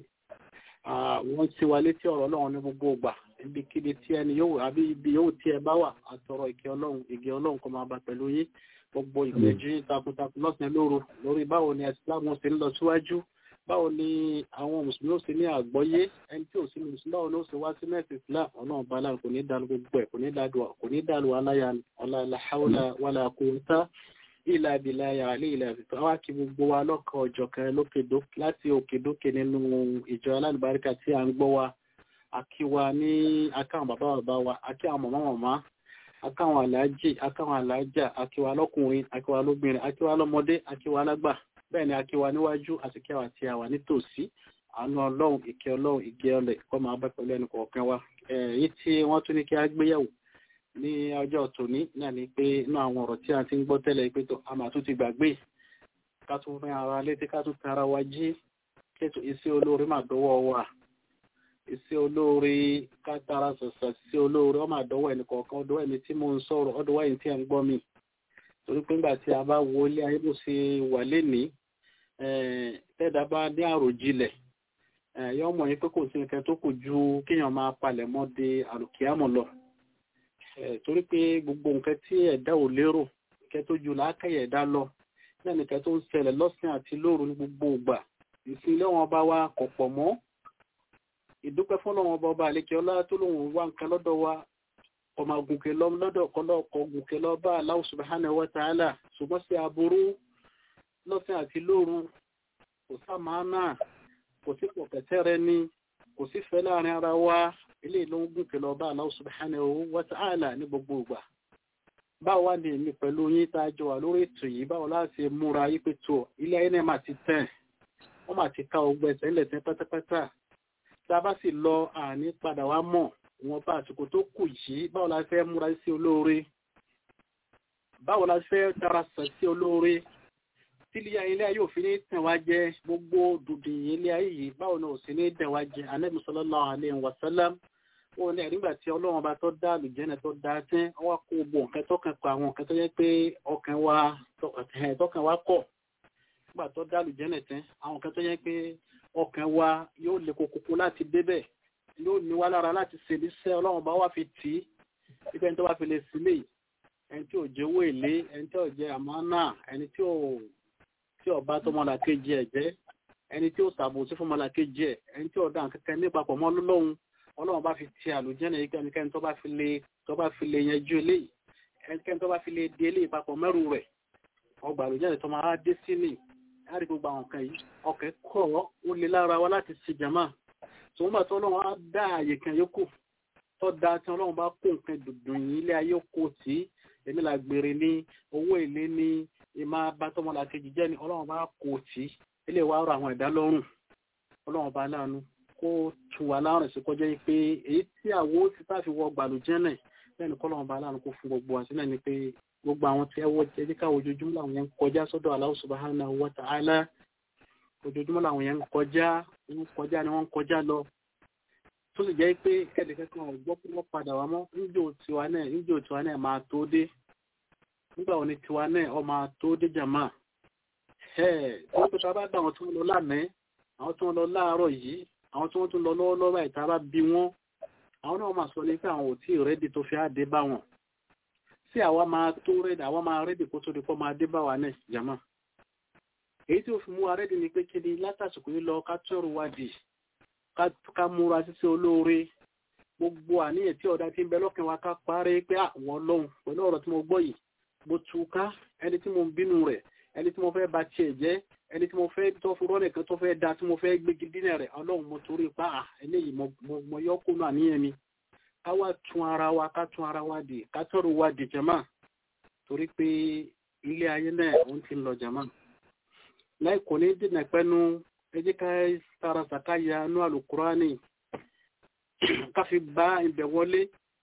wọ́n ti wá létí ọ̀rọ̀ ọlọ́run ní gbogbo ìgbà ibikíbi tí ẹni yóò àbí ibi yóò tí ẹ bá wà àtọrọ ìkẹ́ ọlọ́run kó máa bá pẹ̀lú yín gbogbo ìgbẹ́jú yín takuntakun lọ́sàn lóru lórí báwo ni Islam ṣe ń lọ síwájú báwo ni àwọn mùsùlùmí ó ṣe ní àgbọ́yé ẹni tí ò sí mùsùlùmí báwo ni ó ṣe wá sí mẹ́sì Islam ọlọ́run bá láàrín kò ní dàlú gbogbo ẹ̀ kò ní dàlú aláya la hawla wala quwwata illa billahi ilẹ̀ àfihàn wá kí gbogbo wa lọ́kàn ọ̀jọ̀kan láti òkèdókè nínú ìjọ alálùbáríkà tí à ń gbọ́ wa akíwa ní akáwọn bàbá wa akí àwọn màmá akáwọn aláàjì akáwọn aláàjà akíwa lọ́kùnrin akíwa lóbìnrin akíwa lọ́mọdé akíwa lágbà bẹ́ẹ̀ ni akíwa níwájú àti kíwa tí a wà nítòsí àánú ọlọ́run ìkẹ́ ọlọ́run ìgẹ́ ọlẹ̀ kó máa bá pẹ̀lú ẹnì kọ̀ọ̀kan wa èyí tí wọ́n tún ní kí á gbéyẹ̀wò ní ọjọ́ tòní náà ni pé inú àwọn ọ̀rọ̀ tí a ti ń gbọ́ tẹ́lẹ̀ pé tó a máa tún ti gbàgbé ká tún fẹ́ ara létí ká tún tara wa jí kéètò iṣẹ́ olóore máa dọ́wọ́ wa iṣẹ́ olóore ká tara sọ̀sọ̀ sí olóore ó máa dọ́wọ́ ẹnì kọ̀ọ̀kan ọdọ́wọ́ ẹni tí mo ń sọ̀rọ̀ ọdọ́wọ́ ẹni tí ẹ̀ ń gbọ́ mi torí pé nígbà tí a bá wo ilé ayé bó ṣe wà lénìí tẹ́ẹ̀dá bá ní àròjinlẹ̀ yọ mọ̀ yín pé kò sí nǹkan tó kù ju kéèyàn máa palẹ̀ mọ́ de àlùkìyámọ̀ lọ torí pé gbogbo nǹkan tí ẹ̀dá ò lérò nǹkan tó ju làákàyè ẹ̀dá lọ náà nìkan tó ń ṣẹlẹ̀ lọ́sàn àti lóru ní gbogbo ìgbà ìsinlẹ̀ wọn bá wa kọ̀ pọ̀ mọ́ ìdúpẹ́ fún ọlọ́run ọba àlekè ọlá tó lóun wá nǹkan lọ́dọ̀ wa ọmọ ògùnkè lọ lọ́dọ̀ kọlọ́ọ̀kọ̀ ògùnkè lọ bá Allah subhanahu wa ta'ala ṣùgbọ́n sí aburú lọ́sàn àti lóru kò sáàmánà kò sí pọ̀kẹ̀tẹ́rẹ ni kò sí fẹ́ láàrin ara wa ilé ìlú ògùnkè lọ bá Allah subhanahu wa ta'ala ní gbogbo ìgbà báwo wá ní èmi pẹ̀lú yín tá a jọ wà lórí ètò yìí báwo láti múra yí pé tó ilé ayé náà máa ti tẹ̀ wọ́n máa ti ká ọgbẹ́ ẹ̀sẹ̀ ńlẹ̀ tẹ́ pátápátá tá a bá sì lọ àní padà wá mọ̀ wọn bá àsìkò tó kù yìí báwo la fẹ́ múra sí olóore báwo la fẹ́ dára sàn sí olóore tí ilé ayé òfin ní tẹ̀ wá jẹ gbogbo dùdìyìn ilé ayé yìí báwo ni òsì ní tẹ̀ wá jẹ Ànábì sallallahu alaihi wasallam ó ní nígbà tí ọlọ́run bá tó dá àlùjẹ́nà tó dá tẹ́ wá kó gbogbo nǹkan tó kàn pa àwọn nǹkan tó yẹ pé ọkàn wa kọ̀ nígbà tó dá àlùjẹ́nà tẹ́ àwọn nǹkan tó yẹ pé ọkàn wa yóò lè kókókó láti débẹ̀ yóò ní wá lára láti ṣe níṣẹ́ ọlọ́run bá wá fi tì í ibẹ̀ ní tó bá fi lè sílẹ̀ ẹni tí ò jẹ́ owó èlé ẹni tí ò jẹ́ àmánà ẹni tí ò bá tọmọlà kejì ẹ̀ jẹ́ ẹni tí ò ṣàbòsí fún ọmọlà kejì ẹ̀ ẹni tí ò dá nǹkan kan ní papọ̀ mọ́ ọlọ́run bá fi ti àlùjẹ́nà yìí kẹ́nikẹ́ni tó bá fi lè yanjú eléyìí ẹnikẹ́ni tó bá fi lè di eléyìí papọ̀ mẹ́rù rẹ̀ ọgbà àlùjẹ́nà tó máa dé sí ní láti gbogbo àwọn kan yìí ọkẹ́ kọ̀ ó lè lára wa láti ṣe jàmá tó ń bá tó ọlọ́run á dá àyè kan yókù tó dá tí ọlọ́run bá kó nǹkan dùdùn yìí ilé ayé kò tí èmi là gbèrè ní owó èlé ní ìmá bá tọmọlà kejì jẹ́ ni ọlọ́run bá kò tí ilé wa rọ àwọn ẹ̀dá lọ́rùn ọlọ́run bá láàánú kó tù wá láàrín sí kọjá yìí pé èyí tí àwọ̀ ti tá fi wọ gbàlùjẹ́nà lẹ́nu kọ́lọ́run bá láàánú kó fún gbogbo àti náà ni pé gbogbo àwọn tí ẹwọ́ jẹ́ díkà ojoojúmọ́ làwọn yẹn ń kọjá sọ́dọ̀ Allah subhanahu wa ta'ala ojoojúmọ́ làwọn yẹn ń kọjá ni wọ́n ń kọjá lọ tó sì jẹ́ pé ẹnìkankan ọ̀gbọ́ pé wọ́n padà wá mọ́ níjó tiwa náà máa tó dé nígbà wo ni tiwa náà ọ máa tó dé jàmá tó tó tá bá dá àwọn tí wọ́n lọ lánàá àwọn tí wọ́n lọ láàárọ̀ yìí àwọn tí wọ́n tún lọ lọ́wọ́lọ́wọ́ ìta bá bí wọ́n àwọn náà máa sọ ní pé àwọn ò tí ì rẹ́dì tó fi á dé bá wọn sí àwa máa tó rẹ́dì àwa máa rẹ́dì kó tó di pọ́ máa dé bá wa náà jàmá èyí tí ó fi mú wa rẹ́dì ni pé kí ni látàsìkò yìí lọ ká tọrọ wá dì ká múra títí olóore gbogbo àníyàn tí ọ̀dá tí ń bẹ lọ́kàn wa ká parí pé àwọn ọlọ́run pẹ̀lú ọ̀rọ̀ tí mo gbọ́ yìí mo túká ẹni tí mo ń bínú rẹ̀ ẹni tí mo fẹ́ ba tiẹ̀ jẹ́ ẹni tí mo fẹ́ tó fi rọ́lẹ̀ kan tó fẹ́ da tí mo fẹ́ gbégi dínà rẹ̀ ọlọ́run mo torí pa eléyìí mo yọ kónú àníyàn mi ká wá tún ara wa ká tún ara wa dì ká tọrọ wa dì jàmá torí pé ilé ayé náà òun ti ń lọ jàmá láì kò ní dènà pẹ́nu ẹ jẹ́ ká tara sàkáyà nú àlùkùránì ká fi bá ibẹ̀ wọlé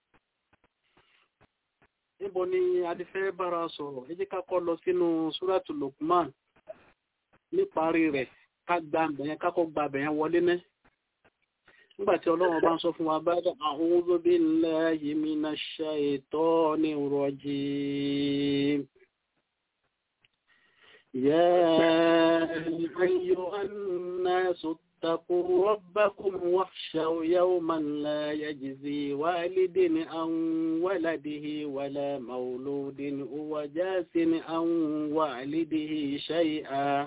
níbo ni a ti fẹ́ bára sọ̀rọ̀ ẹ jẹ́ ká kọ́ lọ sínú súrátù Luqman níparí rẹ̀ ká gba àbẹ̀yẹn ká kọ́ gba àbẹ̀yẹn wọlé ná nígbà tí ọlọ́run bá ń sọ fún wa bá dá a'udhu billahi minash shaitonir rajim ya ayyuhan nasu اتقوا ربكم واخشوا يوما لا يجزي والد عن ولده ولا مولود هو جاز عن والده شيئا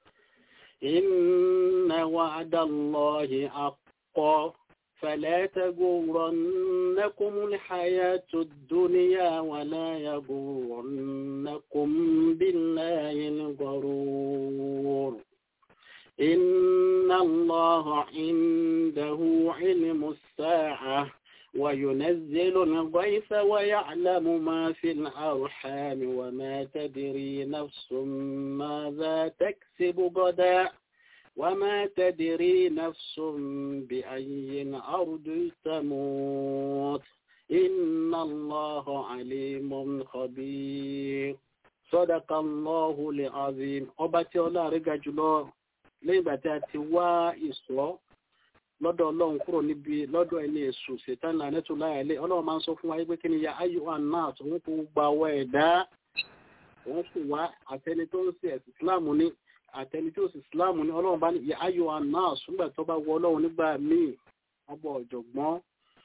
إن وعد الله حق فلا تغرنكم الحياة الدنيا ولا يغرنكم بالله الغرور إن الله عنده علم الساعة وينزل الغيث ويعلم ما في الأرحام وما تدري نفس ماذا تكسب غدا وما تدري نفس بأي أرض تموت إن الله عليم خبير صدق الله العظيم أبتي الله رجع جلو lẹ́yìn ìgbà tí a ti wá ìṣọ́ lọ́dọ̀ ọlọ́run kúrò níbi lọ́dọ̀ ẹni èṣù ṣètánì ànẹ́tò láyàlẹ́ ọlọ́run máa ń sọ fún wa pé kí ni ya ayyuhan nas òun kò gba ọwọ́ ẹ̀dá òun kò wá àtẹni tó ń ṣe ẹ̀sìn islam ní àtẹni tó ṣe islam ní ọlọ́run bá ní ya ayyuhan nas nígbà tó bá wọ ọlọ́run nígbà míì ọbọ̀ ọ̀jọ̀gbọ́n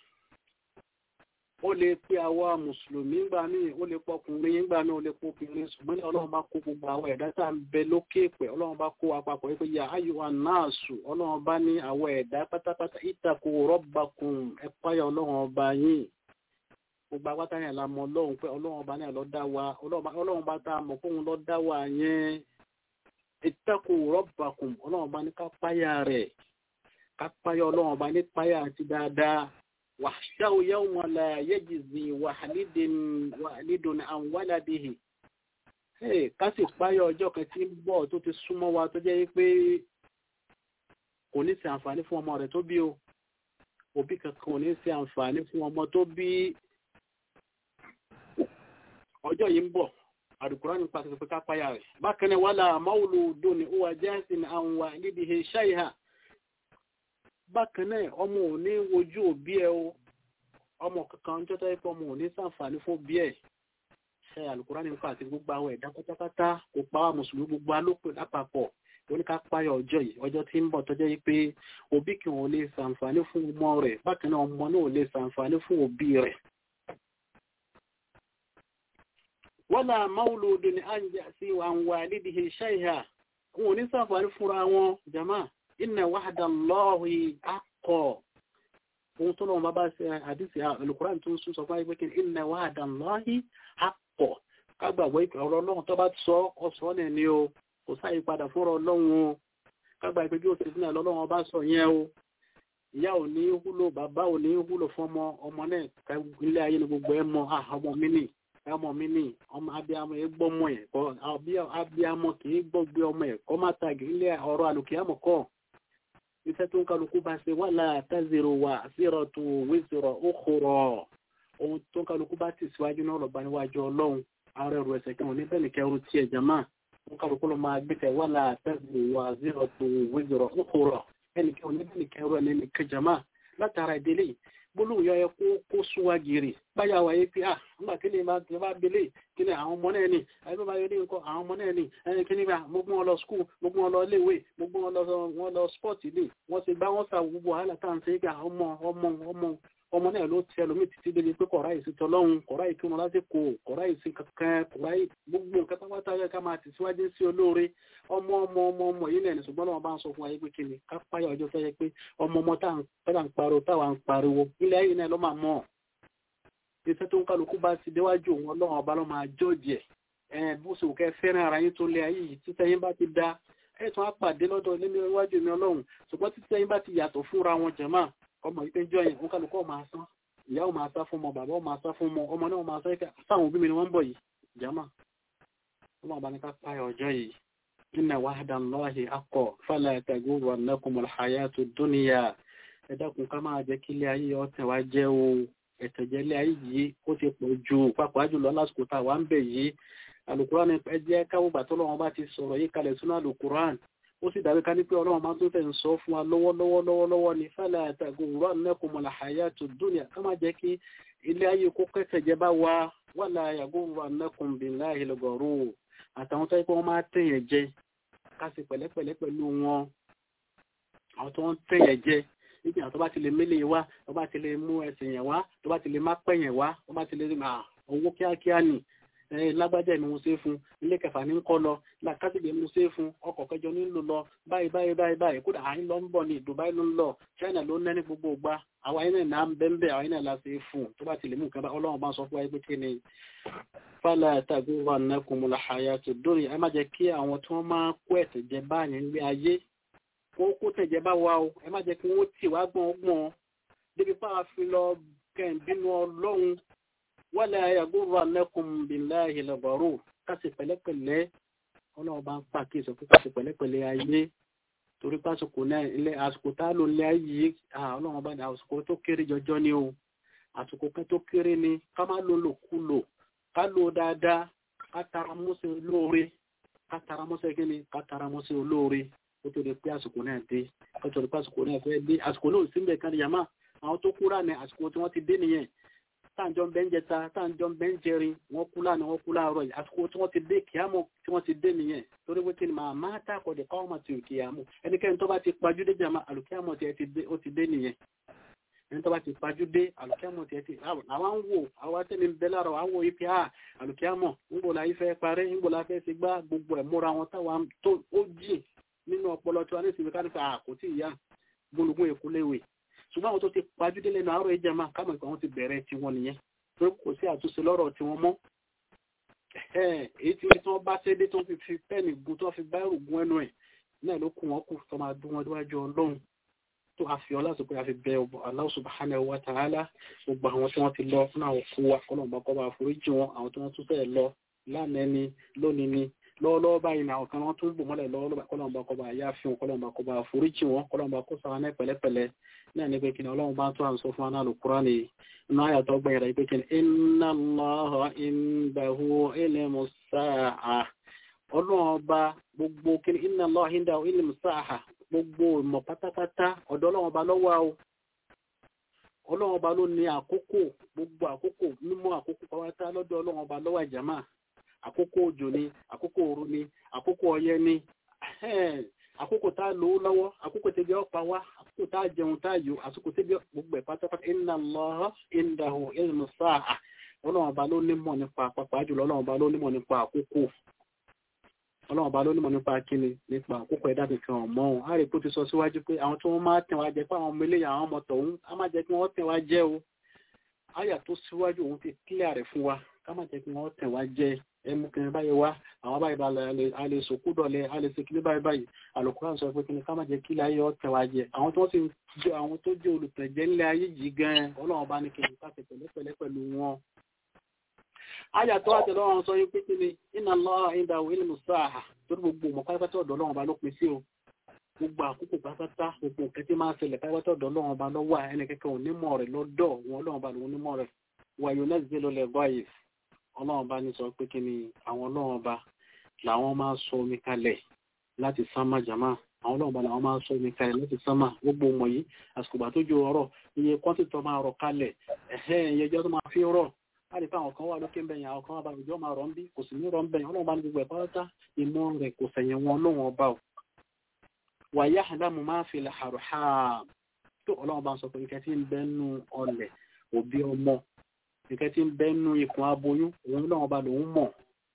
ó lè pe àwa mùsùlùmí gbà míì ó lè pọkùnrin gbà míì ó lè pọkùnrin ṣùgbọ́n ní ọlọ́run bá kó gbogbo àwọn ẹ̀dá tá à ń bẹ lókè pẹ̀ ọlọ́run bá kó apapọ̀ pé ya ayyuhan nasu ọlọ́run bá ní àwọn ẹ̀dá pátápátá ittaqu rabbakum ẹ páyà ọlọ́run ọba yín gbogbo apáta yẹn la mọ̀ ọlọ́run pé ọlọ́run ọba náà ló dá wa ọlọ́run bá tá a mọ̀ fóun ló dá wa yẹn ittaqu rabbakum ọlọ́run bá ní ká páyà rẹ̀ ká páyà ọlọ́run ọba ní páyà àti dáadáa واخشوا يوم لا يجزي والد عن ولده ká sì páyọ̀ ọjọ́ kan tí ń bọ̀ tó ti súnmọ́ wa tó jẹ́ pé kò ní ṣe àǹfààní fún ọmọ rẹ̀ tó bí o òbí kankan kò ní ṣe àǹfààní fún ọmọ tó bí ọjọ́ yìí ń bọ̀ Al-Qur'an nípa ti pé ká páyà rẹ̀ bákan náà wala mawludun huwa jazin an walidihi shay'an bákan náà ọmọ ò ní wojú òbí ẹ o ọmọ kankan tó tẹ́ pé ọmọ ò ní ṣàǹfààní fún bí ẹ̀ ṣe Al-Qur'ani nípa àti gbogbo àwọn ẹ̀dá pátápátá kò pa wá mùsùlùmí gbogbo alópè lápapọ̀ oníká páyọ̀ ọjọ́ yìí ọjọ́ tí ń bọ̀ tó jẹ́ pé òbí kì wọn ò lè ṣàǹfààní fún ọmọ rẹ̀ bákan náà ọmọ náà ò lè ṣàǹfààní fún òbí rẹ̀. wala mawludun ya'si an walidihi shay'an wọn ò ní ṣàǹfààní fúnra wọn jàmáà inna wa'da Allahi haqqun ohun tó lọ́wọ́ bá ṣe àdísì Al-Qur'an tó ń sún sọ fún àìpé kí inna wa'da Allahi haqqun kágbàgbọ́ ìpè ọ̀rọ̀ ọlọ́run tó bá sọ ọ̀sọ́ náà ni o kò sáyé padà fúnra ọlọ́run o kágbà ìpè bí ó ti sílẹ̀ lọ́lọ́run ọba sọ yẹn o ìyá ò ní wúlò bàbá ò ní wúlò fún ọmọ náà ilé ayé ni gbogbo ẹ mọ ọmọ mi ní ọmọ abiyamọ ẹ gbọ́mọ ẹ abiyamọ kì í gbọ́gbé ọmọ ẹ kọ́ má tàgé ilé ọ̀rọ̀ àlùkìyàmọ̀ kọ́ iṣẹ́ tó ń kálukú bá ṣe wala taziru waziratun wizra ukhra ohun tó ń kálukú bá ti síwájú náà lọ́ba níwájú ọlọ́run ààrẹ ẹ̀rọ ẹ̀sẹ̀ kí wọ́n ní bẹ́ẹ̀ ní kẹrù tí ẹ̀ jàmá ń kálukú ló máa gbé tẹ̀ wala taziru waziratun wizra ukhra ẹnì kí wọ́n ní bẹ́ẹ̀ ní kẹrù ẹ̀ ní kẹjàmá látara ìdílé gbólóhùn yọ ẹ kó súnwá gírì báyà wáyé pé nígbà kí ni bá belé kí ni àwọn ọmọ náà ní àyíkọ́ bá yọrí nǹkan àwọn ọmọ náà ní ẹni kí ni bá mo gbọ́n lọ skul mo gbọ́n lọ léwé mo gbọ́n lọ sport ilé wọ́n ti gbá wọ́n sa gbogbo wàhálà tá à ń ṣe é pé ọmọ ọmọ náà ló tẹ lómi títí débi pé kọ̀ọ̀rá yìí sí tọlọ́run kọ̀ọ̀rá yìí kí wọn lásìkò kọ̀ọ̀rá yìí sí kankan kọ̀ọ̀rá yìí gbogbo nǹkan pápátá yẹ ká máa tẹ̀síwájú sí olóore ọmọ yìí náà ní ṣùgbọ́n náà bá ń sọ fún wa yìí pé kíni ká páyà ọjọ́ fẹ́ yẹ pé ọmọ táwa ń pariwo táwa ń pariwo ilé ayé náà ló máa mọ̀ iṣẹ́ tó ń kálukú bá ti déwájú òun ọlọ́run ọba ló máa jọ́ọ̀jì ẹ̀ bó ṣe kẹ́ fẹ́ràn ara yín tó lé ayé yìí títẹ́ yín bá ti da ẹ̀ tún á pàdé lọ́dọ̀ ilé iwájú mi ọlọ́run ṣùgbọ́n títẹ́ yín bá ti yàtọ̀ fúnra wọn jẹ̀má ọmọ yìí pé jọ yẹn òun kálukú máa sán ìyá ò máa sá fún ọmọ bàbá ò máa sá fún ọmọ náà máa sá sáwọn òbí mi ni wọ́n ń bọ̀ yìí jẹ̀má ọmọ ọba ní ká páyà ọjọ́ yìí inna wahdallahi haqqan fala taghurrannakumul hayatud dunya ẹ dákun ká máa jẹ́ kí ilé ayé ọ̀tẹ̀ wá jẹ́ o ẹ̀tẹ̀jẹ̀lé ayé yìí ó ti pọ̀ ju pàápàá jùlọ lásìkò tá a wà ń bẹ̀ yìí alukuran ẹ jẹ́ káwọ́ gbà tó lọ́wọ́ bá ti sọ̀rọ̀ yìí kalẹ̀ sínú alukuran ó sì dàbí ká ní pé ọlọ́run máa tó tẹ̀ ń sọ fún wa lọ́wọ́lọ́wọ́ ní fala taghurrannakumul hayatud dunya ká má jẹ́ kí ilé ayé kó kẹ́tẹ̀jẹ́ bá wa wala yaghurrannakum billahil ghurur àtàwọn tó yẹ kó wọ́n máa tẹ̀yẹ̀ jẹ ká sì pẹ̀lẹ́pẹ̀lẹ́ pẹ̀lú wọn àwọn tó ń tẹ̀yẹ̀ jẹ níbi àwọn tó bá ti lè mélé wá tó bá ti lè mú ẹsẹ̀ yẹn wá tó bá ti lè má pẹ̀yẹ̀ wá tó bá ti lè owó kíákíá nì lágbájá ni mo ṣe fún ilé kẹfà ní kọ́ lọ làkàtìgbè mo ṣe fún ọkọ̀ kẹjọ nílò lọ báyìí kódà àyín lọ ń bọ̀ ní Dubai ló ń lọ China ló ń nẹ́ ní gbogbo ògbà àwọn ayé náà ń bẹ́ńbẹ́ àwọn ayé náà la ṣe fún tó bá ti lè mú nǹkan bá Ọlọ́run bá sọ fún wa pé kí ni fala taghurrannakumul hayatud dunya ẹ má jẹ́ kí àwọn tí wọ́n máa kó ẹ̀sẹ̀ jẹ báyìí nílé ayé kó tẹ̀jẹ̀ bá wa o ẹ má jẹ́ kí wọ́n tì wá gbọ̀ngbọ̀n débi pa fi lọ kẹ́ǹbínú Ọlọ́run wala yaghurrannakum billahil ghurur kásì pẹ̀lẹ́pẹ̀lẹ́ Ọlọ́run bá ń pàkíyèsí pé kásì pẹ̀lẹ́pẹ̀lẹ́ ayé torí pásìkò náà ilé àsìkò tá ló lé ayé Ọlọ́run bá ní àsìkò tó kéré jọjọ ni o àsìkò kan tó kéré ni ká má lò lòkulò ká lò dáadáa ká tara mọ́sẹ̀ olóore ká tara mọ́sẹ̀ olóore ó tó lè pé àsìkò náà dé ó tó lè pé àsìkò náà fẹ́ dé àsìkò náà sí ń bẹ̀ kan yàmá àwọn tó kúrà ní àsìkò tí wọ́n ti dé nìyẹn táǹjọ́ ń bẹ́ ń jẹta táǹjọ́ ń bẹ́ ń jẹrin wọ́n kú lánàá wọ́n kú láàárọ̀ yìí àsìkò tí wọ́n ti dé kìámọ̀ tí wọ́n ti dé nìyẹn torí pé kí ni màá má tàkọ̀dẹ̀ káwọn máa ti rò kìámọ̀ ẹnikẹ́ni tó bá ti pajú dé jàmá àlùkìámọ̀ tí ó ti dé nìyẹn ẹni tó bá ti pajú dé àlùkìámọ̀ tí ẹ ti àwọn ń wò àwọn tẹ́lẹ̀ ń bẹ lára àwọn wò ipi àlùkìámọ̀ ńgbò la ifẹ̀ parẹ́ ńgbò la fẹ́ ti gbá gbogbo ẹ̀ múra wọn táwọn tó ó jì nínú ọpọlọ tí wọn ní ìsinmi kánífà kò tí ìyá gbólógún èkó léwe ṣùgbọ́n àwọn tó ti pajú dé lẹ́nu àárọ̀ ìjàmá kámọ̀ ìpà wọn ti bẹ̀rẹ̀ tí wọn nìyẹn torí kò sí àtúnṣe lọ́rọ̀ tí wọ́n mọ́ èyí tí wọ́n bá ṣe dé tó fi pẹ́ẹ̀nì gun tó fi bá rògùn ẹnu ẹ̀ náà ló kù wọ́n kù tó máa dún wọn níwájú Ọlọ́run tó a fi ọlá sọpé a fi bẹ Allah subhanahu wa ta'ala gbogbo àwọn tí wọ́n ti lọ fún àwọn kú wa kọ́lọ̀mbà kọ́ bá foríjì wọn àwọn tí wọ́n tún fẹ́ lọ lánàá ni lónìí ni lọ́wọ́lọ́wọ́ báyìí ni àwọn kan wọ́n tún bò mọ́lẹ̀ lọ́wọ́lọ́wọ́ kọ́lọ̀mbà kọ́ bá yá fi wọn kọ́lọ̀mbà kọ́ bá foríjì wọn kọ́lọ̀mbà kó sáwọn náà pẹ̀lẹ́pẹ̀lẹ́ náà ní pé kí ni Ọlọ́run bá tún à ń sọ fún anáàlú Kùránì inú àyàtọ̀ gbẹ̀yẹ̀ rẹ̀ pé kí ni inna Allaha indahu ilmus sa'ah Ọlọ́run ọba gbogbo kí ni inna Allaha indahu ilmus sa'ah gbogbo ìmọ̀ pátápátá ọ̀dọ̀ Ọlọ́run ọba lọ́wọ́ o Ọlọ́run ọba ló ní àkókò gbogbo àkókò mímọ̀ àkókò pátá lọ́dọ̀ Ọlọ́run ọba lọ́wọ́ ìjàmá àkókò òjò ni àkókò ooru ni àkókò ọyẹ́ ni àkókò tá lò ó lọ́wọ́ àkókò tẹ́bi ọ̀pá wá àkókò tá jẹun tá yò àsìkò tẹ́bi gbogbo ẹ̀ pátápátá inna Allaha indahu ilmus sa'ah Ọlọ́run ọba ló nímọ̀ nípa pàápàá jùlọ Ọlọ́run ọba ló nímọ̀ nípa àkókò Ọlọ́run bá ló nímọ̀ nípa kíni nípa àkókò ẹ̀dá kankan ọmọ ohun a rí pé ó ti sọ síwájú pé àwọn tí wọ́n máa tẹ̀ wá jẹ pé àwọn ọmọ eléyà àwọn ọmọ tọ̀hún a máa jẹ́ kí wọ́n tẹ̀ wá jẹ́ o àyà tó síwájú òun ti kílẹ̀ rẹ̀ fún wa ká má jẹ́ kí wọ́n tẹ̀ wá jẹ́ ẹmu kìnrin báyìí wá àwọn báyìí balẹ̀ a lè sòkú dọ̀lẹ́ a lè sekiri báyìí Al-Qur'an sọ pé kíni ká má jẹ́ kílẹ̀ ayé ọ̀tẹ̀ wá jẹ àwọn tó sì jẹ́ àwọn tó jẹ́ olùtẹ̀jẹ́ ńlẹ̀ ayé yìí gan Ọlọ́run bá ní kíni ká ṣe pẹ̀lẹ́pẹ̀lẹ́ pẹ̀lú wọn ayàtọ̀ àtẹ̀lọ́run sọ yín pé kíni inna Allaha indahu ilmus sa'ah torí gbogbo ọmọ pátápátá ọ̀dọ̀ Ọlọ́run ọba ló pín sí o gbogbo àkókò pátápátá gbogbo nǹkan tí máa ń ṣẹlẹ̀ pátápátá ọ̀dọ̀ Ọlọ́run ọba lọ́wọ́ ẹni kẹ́kẹ́ onímọ̀ rẹ̀ lọ́dọ̀ wọn Ọlọ́run ọba lòun onímọ̀ rẹ̀ wa yunazzilu al-ghayth Ọlọ́run ọba ní sọ pé kí ni àwọn Ọlọ́run ọba làwọn máa sọ omi kalẹ̀ láti sánmà jàmá àwọn Ọlọ́run ọba làwọn máa sọ omi kalẹ̀ láti sánmà gbogbo ọmọ yìí àsìkò bá tó jò ọ̀rọ̀ iye kọ́ńtìtọ̀ máa rọ̀ kalẹ̀ iye ẹjọ́ tó máa fi rọ̀ láti fún àwọn kan wà lókè bẹ̀yìn àwọn kan wà bá ìjọ máa rọ̀ ń bí kò sì ní rọ̀ ń bẹ̀yìn Ọlọ́run bá ní gbogbo ẹ̀kọ́ ọ̀tá ìmọ̀ rẹ̀ kò fẹ̀yìn wọn Ọlọ́run ọba ò wa ya'lamu ma fil arham tó ọlọ́run bá ń sọ pé ìkẹ́ tí ń bẹ́nu ọlẹ̀ òbí ọmọ ìkẹ́ tí ń bẹ́nu ikùn aboyún òun náà bá lòun mọ̀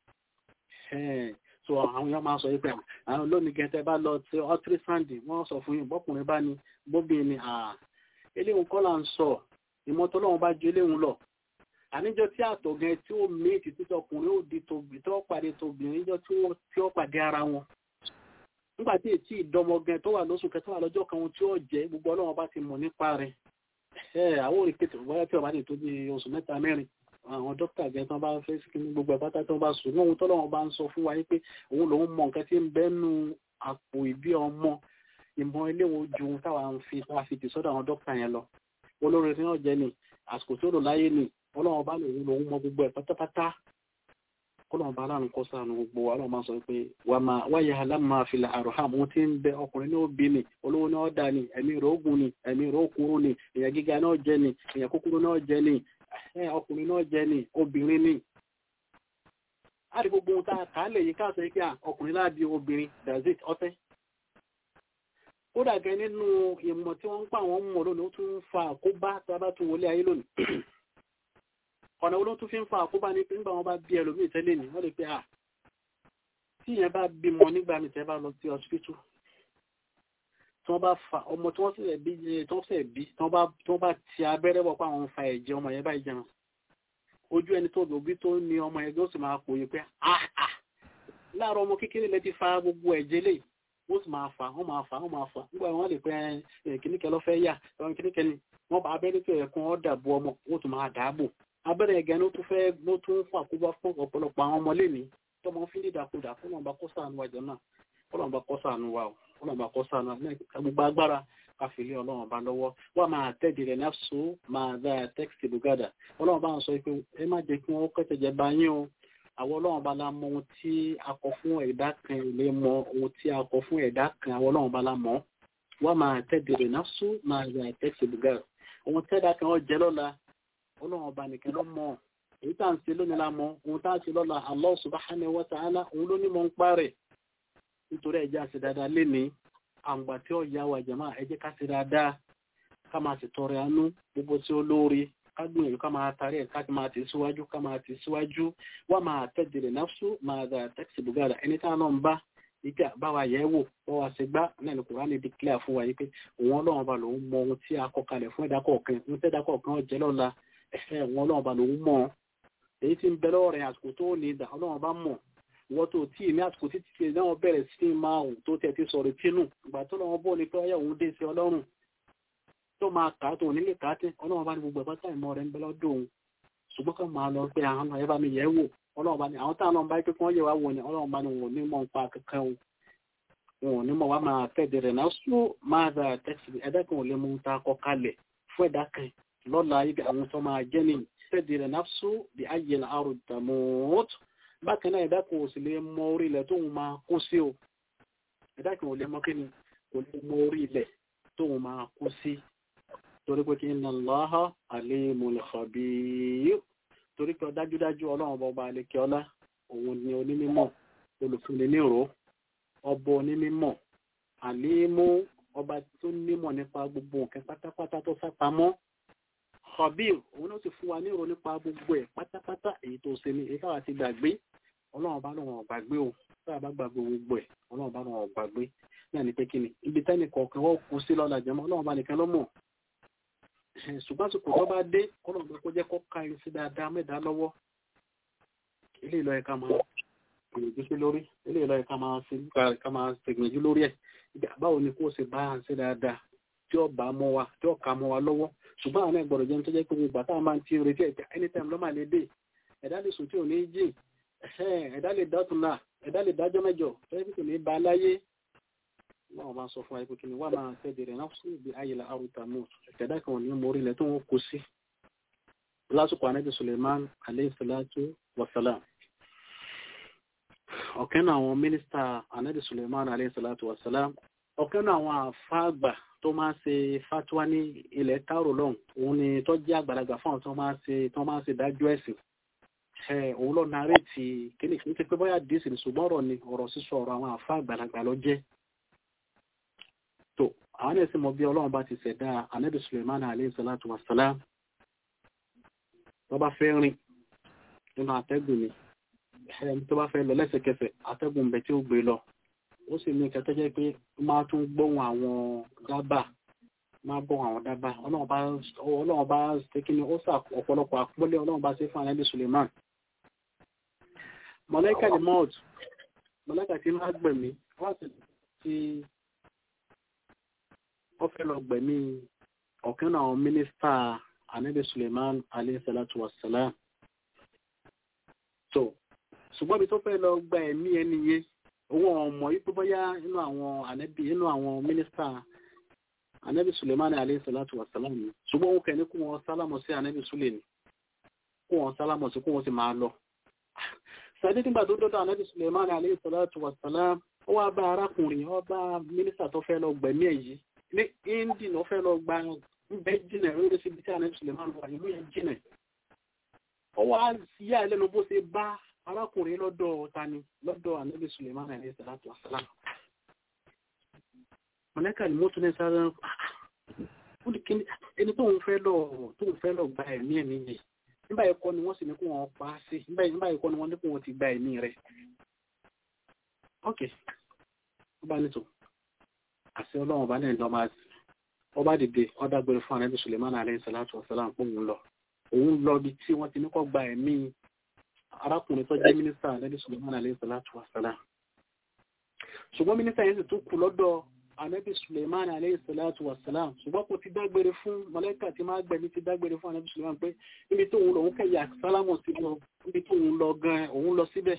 so àwọn èèyàn máa sọ pé àwọn lónìí gẹ́tẹ́ bá lọ sí ultrasound wọ́n sọ fún yín bọ́kùnrin bá ní bóbìnrin ni eléhùn kọ́ là ń sọ ìmọ̀tọ́ lọ́wọ́n bá ju eléhùn lọ àníjọ tí àtọ̀gẹ́ tí ó méjì títọ́ ọkùnrin ó di tòbí tó pàdé tòbìnrin níjọ tí ó pàdé ara wọn nígbà tí ètí ìdọmọgẹ tó wà lóṣù kẹta wà lọ́jọ́ kan tí ó jẹ́ gbogbo ọlọ́wọ́n bá ti mọ̀ nípa rẹ̀ àwọn òrìkètò wáyé tí ọba lè tó bí oṣù mẹ́ta mẹ́rin àwọn dókítà gẹ tán bá fẹ́ sí ní gbogbo ẹ̀pátá tó bá sùn náà tọ́lọ́wọ́n bá ń sọ fún wa pé òun lòun mọ nǹkan tí ń bẹ́nu àpò ìbí ọmọ ìmọ̀ iléèwò ju táwa ń fi tì sọ́dọ̀ àwọn dókítà yẹn lọ olórí tí wọ́n jẹ́ ni àsìkò tó lò láyé ni ọlọ́wọ́n bá lòun mọ gbogbo ẹ̀ pátápátá kọ́lọ́wọ́n bá láàrin kọ́ sáànù gbogbo wa ọlọ́wọ́n máa sọ pé wáyé aláma fìlà àròhàm wọn ti ń bẹ ọkùnrin ní òbí ni olówó náà dà ní ẹ̀mí rẹ̀ ogun ni ẹ̀mí rẹ̀ okuru ni èèyàn gíga náà jẹ́ ni èèyàn kúkúrú náà jẹ́ ni ọkùnrin náà jẹ́ ni obìnrin ni àti gbogbo ohun tá a kà á lè yí káàsọ yìí pé ọkùnrin láàbí obìnrin dazit ọtẹ kódà gẹ nínú ìmọ̀ tí wọ́n ń pa àwọn mọ̀ lónìí ó tún ń fa àkóbá tá a bá tún wọlé ayé lónìí ọ̀nà olóhùn tún fi ń fa àkóbá ní pé nígbà wọn bá bí ẹlòmíì tẹ́lẹ̀ ní wọ́n lè pé tí ìyẹn bá bímọ nígbà mi tẹ́ bá lọ sí hospital tí wọ́n bá fa ọmọ tí wọ́n sì bí tí wọ́n bá ti abẹ́rẹ́ bọ̀ pé àwọn ń fa ẹ̀jẹ̀ ọmọ yẹn báyìí jẹun ojú ẹni tó lòbí tó ní ọmọ yẹn yóò sì máa pòye pé láàárọ̀ ọmọ kékeré lẹ ti fa gbogbo ẹ̀jẹ̀ lè ó sì máa fà nígbà wọn lè pẹ́ kìnnìkẹ́ lọ fẹ́ yà kìnnìkẹ́ ni wọ́n bá abẹ́rẹ́ tó yẹ kó wọ́n dàbò ọmọ ó tún máa dàbò abẹ́rẹ́ ẹ̀gẹ́ ló tún fún àkóbá fún ọ̀pọ̀lọpọ̀ àwọn ọmọ lẹ́ni tọmọ fi ní ìdàkudà fún ọmọ kó ṣàánú wa jọ̀nà ọlọ́mọba kó ṣàánú wa o ọlọ́mọba kó ṣàánú wa gbogbo agbára káfílẹ̀ ọlọ́mọba lọ́wọ́ wà máa tẹ́jì rẹ̀ náfṣó máa dá tẹ́kìtì bùgádà ọlọ́mọba ń sọ pé ẹ má jẹ́ kí wọ́n kẹ́tẹ̀jẹ̀ bá yín o àwọn ọlọ́mọba la mọ ohun tí a kọ fún ẹ̀dá kan lè mọ ohun tí a kọ fún ẹ̀dá kan àwọn ọlọ́mọba la mọ̀ wà máa tẹ́jì rẹ̀ náfṣó máa dá tẹ́kìtì bùgádà ohun tẹ́dá kan ọ jẹ́ lọ́la ọlọ́run ọba nìkan ló mọ̀ èyí tá à ń ṣe lónìí la mọ̀ ohun tá à ń ṣe lọ́la Allah subhanahu wa ta'ala òun ló ní mọ̀ ń parẹ̀ nítorí ẹ̀jẹ̀ àṣẹ dáadáa lénìí àǹgbà tí ó yá wa jàmá ẹ̀jẹ̀ ká ṣe dáadáa ká máa sì tọrẹ àánú gbogbo tí ó lóore ká gbìyànjú ká máa tarí ẹ̀ ká máa tì síwájú wá máa tẹ̀dẹ̀rẹ̀ náfṣú máa dà tẹ́kisì bùgádà ẹni tá à náà ń bá ìgbà báwa yẹ̀ wò báwa ṣe gbá náà ní Kùránì declare fún wa yìí pé òun ọlọ́run ọba lòun mọ ohun tí a kọ kalẹ̀ fún ẹ̀dá kọ̀ọ̀kan ohun tẹ́dá kọ̀ọ̀kan ọ̀jẹ́ lọ́la wọn ọlọ́run bá lòun mọ̀ èyí tí ń bẹ lọ́wọ́ rẹ̀ àsìkò tó ní ìdá ọlọ́run bá mọ̀ wọ́n tó tí ní àsìkò títí tí náà bẹ̀rẹ̀ sí máa hùn tó tẹ̀ tí sọ̀rọ̀ tínú ìgbà tó lọ́wọ́ bọ́ ni pé ọyá òun dé sí ọlọ́run tó máa kà á tó nílé kà á tẹ́ ọlọ́run bá ní gbogbo ẹ̀fọ́ táì mọ́ rẹ̀ ń bẹ lọ́dọ̀ òun ṣùgbọ́n ká máa lọ pé àwọn ọ̀yẹ́ bá mi yẹ̀ wò ọlọ́run bá ní àwọn táwọn bá pé kí wọ́n yẹ̀ wá wò ni ọlọ́run bá ní wọn ò ní mọ̀ nípa kankan o wọn ò ní mọ̀ wá máa tẹ̀dẹ̀ rẹ̀ náà sún máa dà tẹ́sí ẹ̀dá kan ò lè mú ta kọ kalẹ̀ fún ẹ̀dá kan lọ́la ibi àwọn tó máa jẹ́ ní tẹ̀dẹ̀rẹ̀ náfṣú bí ayé àrùn tàmót bákan náà ẹ̀dá kan ò sì lè mọ orí ilẹ̀ tóun máa kú sí o ẹ̀dá kan ò lè mọ kíni kò lè mọ orí ilẹ̀ tóun máa kú sí torí pé kí inna Allaha alimul khabir torí pé dájúdájú ọlọ́run ọba àlekè ọlá òun ni onímọ̀ olùfúnni nírò ọba onímọ̀ àlímú ọba tó nímọ̀ nípa gbogbo nǹkan pátápátá tó sápamọ́ khabir òun ló ti fún wa nírò nípa gbogbo ẹ̀ pátápátá èyí tó ṣe ní ìkáwà ti gbàgbé ọlọ́run bá lọ́wọ́ gbàgbé o táà bá gbàgbé gbogbo ẹ̀ ọlọ́run bá lọ́wọ́ gbàgbé náà ní pé kí ni ibi tẹ́nì kọ̀ọ̀kan wọ́n kú sí lọ́la jẹ́mọ́ ọlọ́run bá nìkan ló mọ̀ ṣùgbọ́n tí kò tó bá dé ọlọ́run bá kó jẹ́ kó ká irin sí dáadáa mẹ́ta lọ́wọ́ ilé ìlọ ẹ̀ka máa gbìyànjú sí lórí ilé ìlọ ẹ̀ka máa gbìyànjú lórí ẹ̀ báwo ni kó ṣe bá ń ṣe dáadáa tí ó bá mọ́ wa tí ó ká mọ́ wa lọ́wọ́ ṣùgbọ́n àwọn ẹgbọ̀rọ̀ jẹun tó jẹ́ pé gbogbo àtàwọn máa ń tí retí ẹ̀ka anytime ló máa lè dé ẹ̀dá lè sùn tí ò ní jìn ẹ̀dá lè dátúnlá ẹ̀dá lè dájọ́ mẹ́jọ tó yẹ kí kò ní ba láyé wọ́n máa sọ fún wa pé kí ni wọ́n máa tẹ̀dẹ̀rẹ̀ náà sí ibi ayélujára àrùtà mọ́ ẹ̀dá kan ò ní mọ orílẹ̀ tó wọ́n kó sí lásìkò ànábì Suleiman alayhi salatu wa salam ọ̀kan náà àwọn mínísítà ànábì Suleiman alayhi salatu wa salam ọ̀kan náà àwọn àfáàgbà tó máa ṣe fatuwa ní ilẹ̀ Cairo lọ́hùn òun ni tó jẹ́ àgbàlagbà fún àwọn tó máa ṣe dájú ẹ̀sìn òun lọ narí ti kíní kí n ti pé bóyá díìsì ní ṣùgbọ́n ọ̀rọ̀ ni ọ̀rọ̀ sísọ ọ̀rọ̀ àwọn àfáà àgbàlagbà lọ jẹ́ tó àwọn ẹ̀sìn mọ̀ bí ọlọ́run bá ti ṣẹ̀dá Ànábì Suleiman alayhi salatu wassalam tó bá fẹ́ rìn nínú atẹ́gùn ni ẹni tó bá fẹ́ lọ lẹ́sẹ̀kẹsẹ̀ atẹ́gùn bẹ̀ tí ó gbé lọ ó sì ní ìkẹtọ́ jẹ́ pé máa tún gbóhùn àwọn dábàá ọlọ́run bá ṣe kí ni ó sà ọ̀pọ̀lọpọ̀ àpọ́lé ọlọ́run bá ṣe fún Ànábì Suleiman. Mọ̀lẹ́kà ni mọ́ọ̀tù mọ̀lẹ́kà tí máa gbẹ̀mí wọ́n ti ó fẹ́ lọ gbẹ̀mí ọ̀kan náà mínísítà Ànábì Suleiman alayhi salatu wassalam. So ṣùgbọ́n bí tó fẹ́ lọ gba ẹ̀mí ẹni yé owó ọmọ yìí tó bọ́yá inú àwọn mínísítà Ànábì Suleiman alayhi salatu wassalam ni ṣùgbọ́n òun kẹ́ni kó wọn sálámọ̀ sí Ànábì Sule ni kó wọn sálámọ̀ sí kó wọn sì máa lọ. Sàdé nígbà tó dọ́dọ̀ Ànábì Suleiman alayhi salatu wassalam ó wá bá arákùnrin ó bá mínísítà tó fẹ́ lọ gbẹ̀mí ẹ̀ yìí ní Indi ló fẹ́ lọ gba bẹ́ẹ̀ jìnà lórí síbi tí Ànábì Suleiman wà ìlú yẹn jìnà. Ó wá yá ẹlẹ́nu bó ṣe bá arákùnrin lọ́dọ̀ Ànábì Suleiman alayhi salatu wassalam. Mọ̀lẹ́kà ni mọ́tún ní sáré ẹni tó ń fẹ́ lọ gba ẹ̀mí ẹ̀mí yìí nígbà ẹ̀kọ́ ni wọ́n sì ní kó wọn pa á sí nígbà ẹ̀kọ́ ni wọ́n ní kó wọn ti gba ẹ̀mí rẹ̀. Ok ó bá nítò àṣẹ ọlọ́run bá lẹ́yìn lọ́mọ ọba dìde ọdágbére fún Ànábì Suleiman alayhi salatu wassalam pé òun lọ bí tí wọ́n ti ní kó gba ẹ̀mí arákùnrin tó jẹ́ mínísítà Ànábì Suleiman alayhi salatu wassalam. Ṣùgbọ́n mínísítà yẹn sì tún kù lọ́dọ̀ Ànábì Suleiman alayhi salatu wassalam ṣùgbọ́n kò ti dágbére fún mọ̀lẹ́kà tí máa gbẹ̀mí ti dágbére fún Ànábì Suleiman pé níbi tó òun lọ òun kẹ̀yà sálámọ̀ sí lọ níbi tó òun lọ gan òun lọ síbẹ̀.